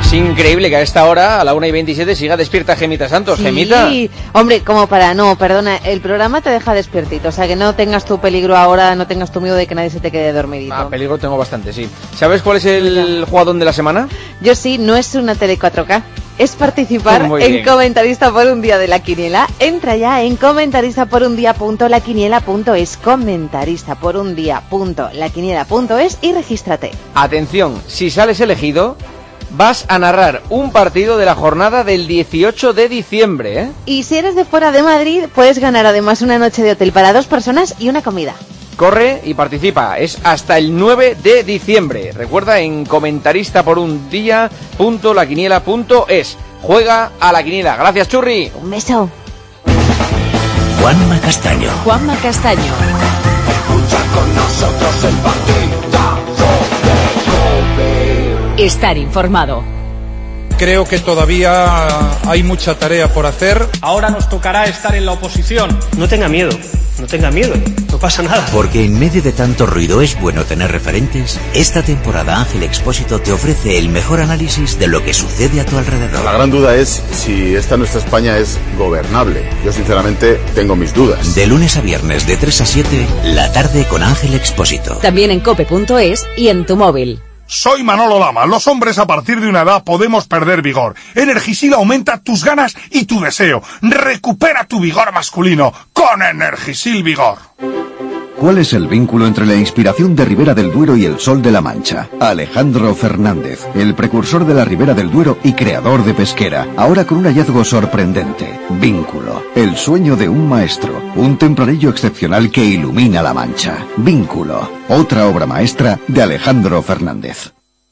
Es increíble que a esta hora, a la una y veintisiete, siga despierta Gemita Santos. Sí, Gemita. hombre, como para... No, perdona, el programa te deja despiertito, o sea que no tengas tu peligro ahora, no tengas tu miedo de que nadie se te quede dormidito. Ah, peligro tengo bastante, sí. ¿Sabes cuál es el jugador de la semana? Yo sí, no es una tele cuatro K. Es participar Muy en bien. Comentarista por un día de la Quiniela. Entra ya en comentarista por un día punto la quiniela punto es, comentarista por un día punto la quiniela punto es y regístrate. Atención, si sales elegido, vas a narrar un partido de la jornada del dieciocho de diciembre, ¿eh? Y si eres de fuera de Madrid, puedes ganar además una noche de hotel para dos personas y una comida. Corre y participa, es hasta el nueve de diciembre. Recuerda en comentarista por un día punto la quiniela punto es. Juega a la quiniela. Gracias, Churri. Un beso. Juanma Castaño. Juanma Castaño. Escucha con nosotros el partidazo de COPE. Estar informado. Creo que todavía hay mucha tarea por hacer. Ahora nos tocará estar en la oposición. No tenga miedo, no tenga miedo, no pasa nada. Porque en medio de tanto ruido es bueno tener referentes. Esta temporada Ángel Expósito te ofrece el mejor análisis de lo que sucede a tu alrededor. La gran duda es si esta nuestra España es gobernable. Yo sinceramente tengo mis dudas. De lunes a viernes de tres a siete, la tarde con Ángel Expósito. También en cope punto es y en tu móvil. Soy Manolo Lama. Los hombres a partir de una edad podemos perder vigor. Energisil aumenta tus ganas y tu deseo. Recupera tu vigor masculino con Energisil Vigor. ¿Cuál es el vínculo entre la inspiración de Ribera del Duero y el Sol de la Mancha? Alejandro Fernández, el precursor de la Ribera del Duero y creador de Pesquera, ahora con un hallazgo sorprendente. Vínculo, el sueño de un maestro, un tempranillo excepcional que ilumina la Mancha. Vínculo, otra obra maestra de Alejandro Fernández.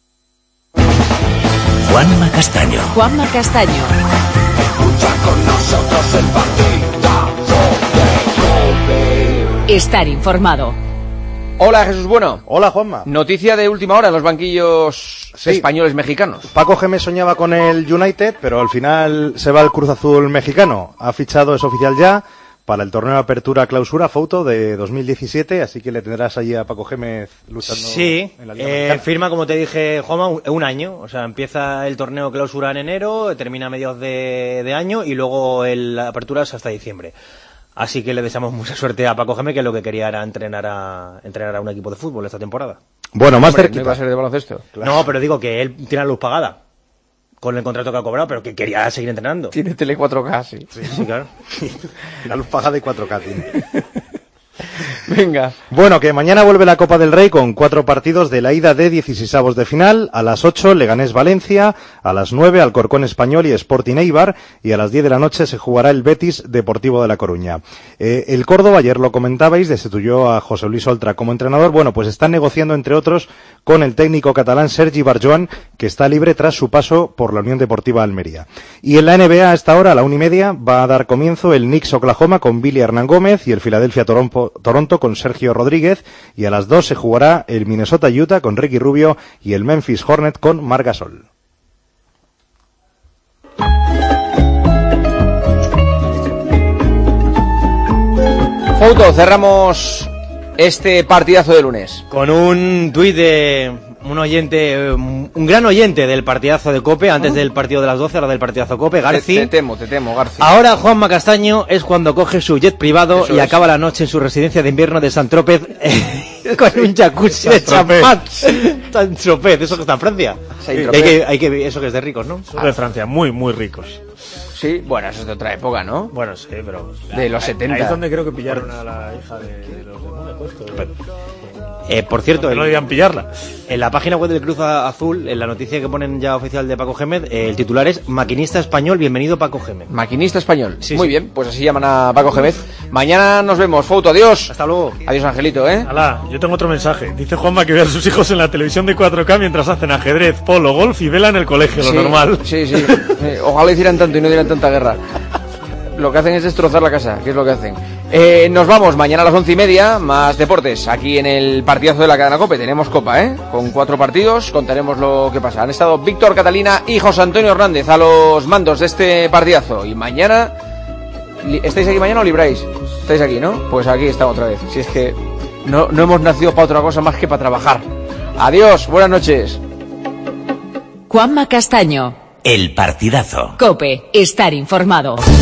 Juanma Castaño. Juanma Castaño. Escucha con nosotros el partidazo de COPE. Estar informado. Hola, Jesús Bueno. Hola, Juanma. Noticia de última hora en los banquillos sí. españoles mexicanos. Paco Gémez soñaba con el United, pero al final se va al Cruz Azul mexicano. Ha fichado, es oficial ya, para el torneo de Apertura Clausura Fouto de dos mil diecisiete, así que le tendrás allí a Paco Gémez luchando sí, en la Liga eh, Mexicana. firma, como te dije, Juanma, un, un año. O sea, empieza el torneo Clausura en enero, termina a mediados de, de año y luego el Apertura es hasta diciembre. Así que le deseamos mucha suerte a Paco Gémez, que lo que quería era entrenar a entrenar a un equipo de fútbol esta temporada. Bueno, más Hombre, cerquita. ¿no iba a ser de baloncesto? Claro. No, pero digo que él tiene la luz pagada con el contrato que ha cobrado, pero que quería seguir entrenando. Tiene tele cuatro K, sí. Sí, sí, claro. La luz pagada y cuatro K tiene. Venga. Bueno, que mañana vuelve la Copa del Rey con cuatro partidos de la ida de dieciseisavos de final. A las ocho, Leganés Valencia. A las nueve, Alcorcón Español y Sporting Eibar. Y a las diez de la noche se jugará el Betis Deportivo de La Coruña. Eh, el Córdoba, ayer lo comentabais, destituyó a José Luis Oltra como entrenador. Bueno, pues están negociando, entre otros, con el técnico catalán Sergi Barjoan, que está libre tras su paso por la Unión Deportiva Almería. Y en la N B A, a esta hora, a la una y media, va a dar comienzo el Knicks Oklahoma con Billy Hernán Gómez y el Philadelphia Toronto, Toronto con Sergio Rodríguez, y a las dos se jugará el Minnesota Utah con Ricky Rubio y el Memphis Hornet con Marc Gasol. Fouto, cerramos este partidazo de lunes Con un tuit de un oyente, un gran oyente del partidazo de COPE, antes del partido de las doce, ahora del partidazo COPE, Garci. Te, te temo, te temo, Garci. Ahora Juanma Castaño es cuando coge su jet privado Eso y es. acaba la noche en su residencia de invierno de Saint-Tropez con un jacuzzi de champán. Saint-Tropez, eso que está en Francia. Saint-Tropez. Hay que, hay que, eso que es de ricos, ¿no? Son de Francia, muy, muy ricos. Sí, bueno, eso es de otra época, ¿no? Bueno, sí, pero... De los ahí, setenta. Ahí es donde creo que pillaron a la hija de, de los de Mónaco. Esto, de... Eh, por cierto, no el, debían pillarla. En la página web del Cruz Azul, en la noticia que ponen ya oficial de Paco Gémez, eh, el titular es Maquinista Español, bienvenido Paco Gémez. Maquinista Español. Sí, Muy sí. bien, pues así llaman a Paco Gémez. Mañana nos vemos, Fouto, adiós. Hasta luego. Adiós, Angelito, ¿eh? Alá, yo tengo otro mensaje. Dice Juanma que ve a sus hijos en la televisión de cuatro K mientras hacen ajedrez, polo, golf y vela en el colegio, Sí, lo normal. Sí, sí. Eh, ojalá hicieran tanto y no dieran tanta guerra. Lo que hacen es destrozar la casa, que es lo que hacen. Eh, nos vamos mañana a las once y media, más deportes, aquí en el partidazo de la cadena COPE. Tenemos Copa, ¿eh? Con cuatro partidos, contaremos lo que pasa. Han estado Víctor Catalina y José Antonio Hernández a los mandos de este partidazo. Y mañana... ¿Estáis aquí mañana o libráis? ¿Estáis aquí, no? Pues aquí estamos otra vez. Si es que no, no hemos nacido para otra cosa más que para trabajar. Adiós, buenas noches. Juanma Castaño. El partidazo. COPE, estar informado.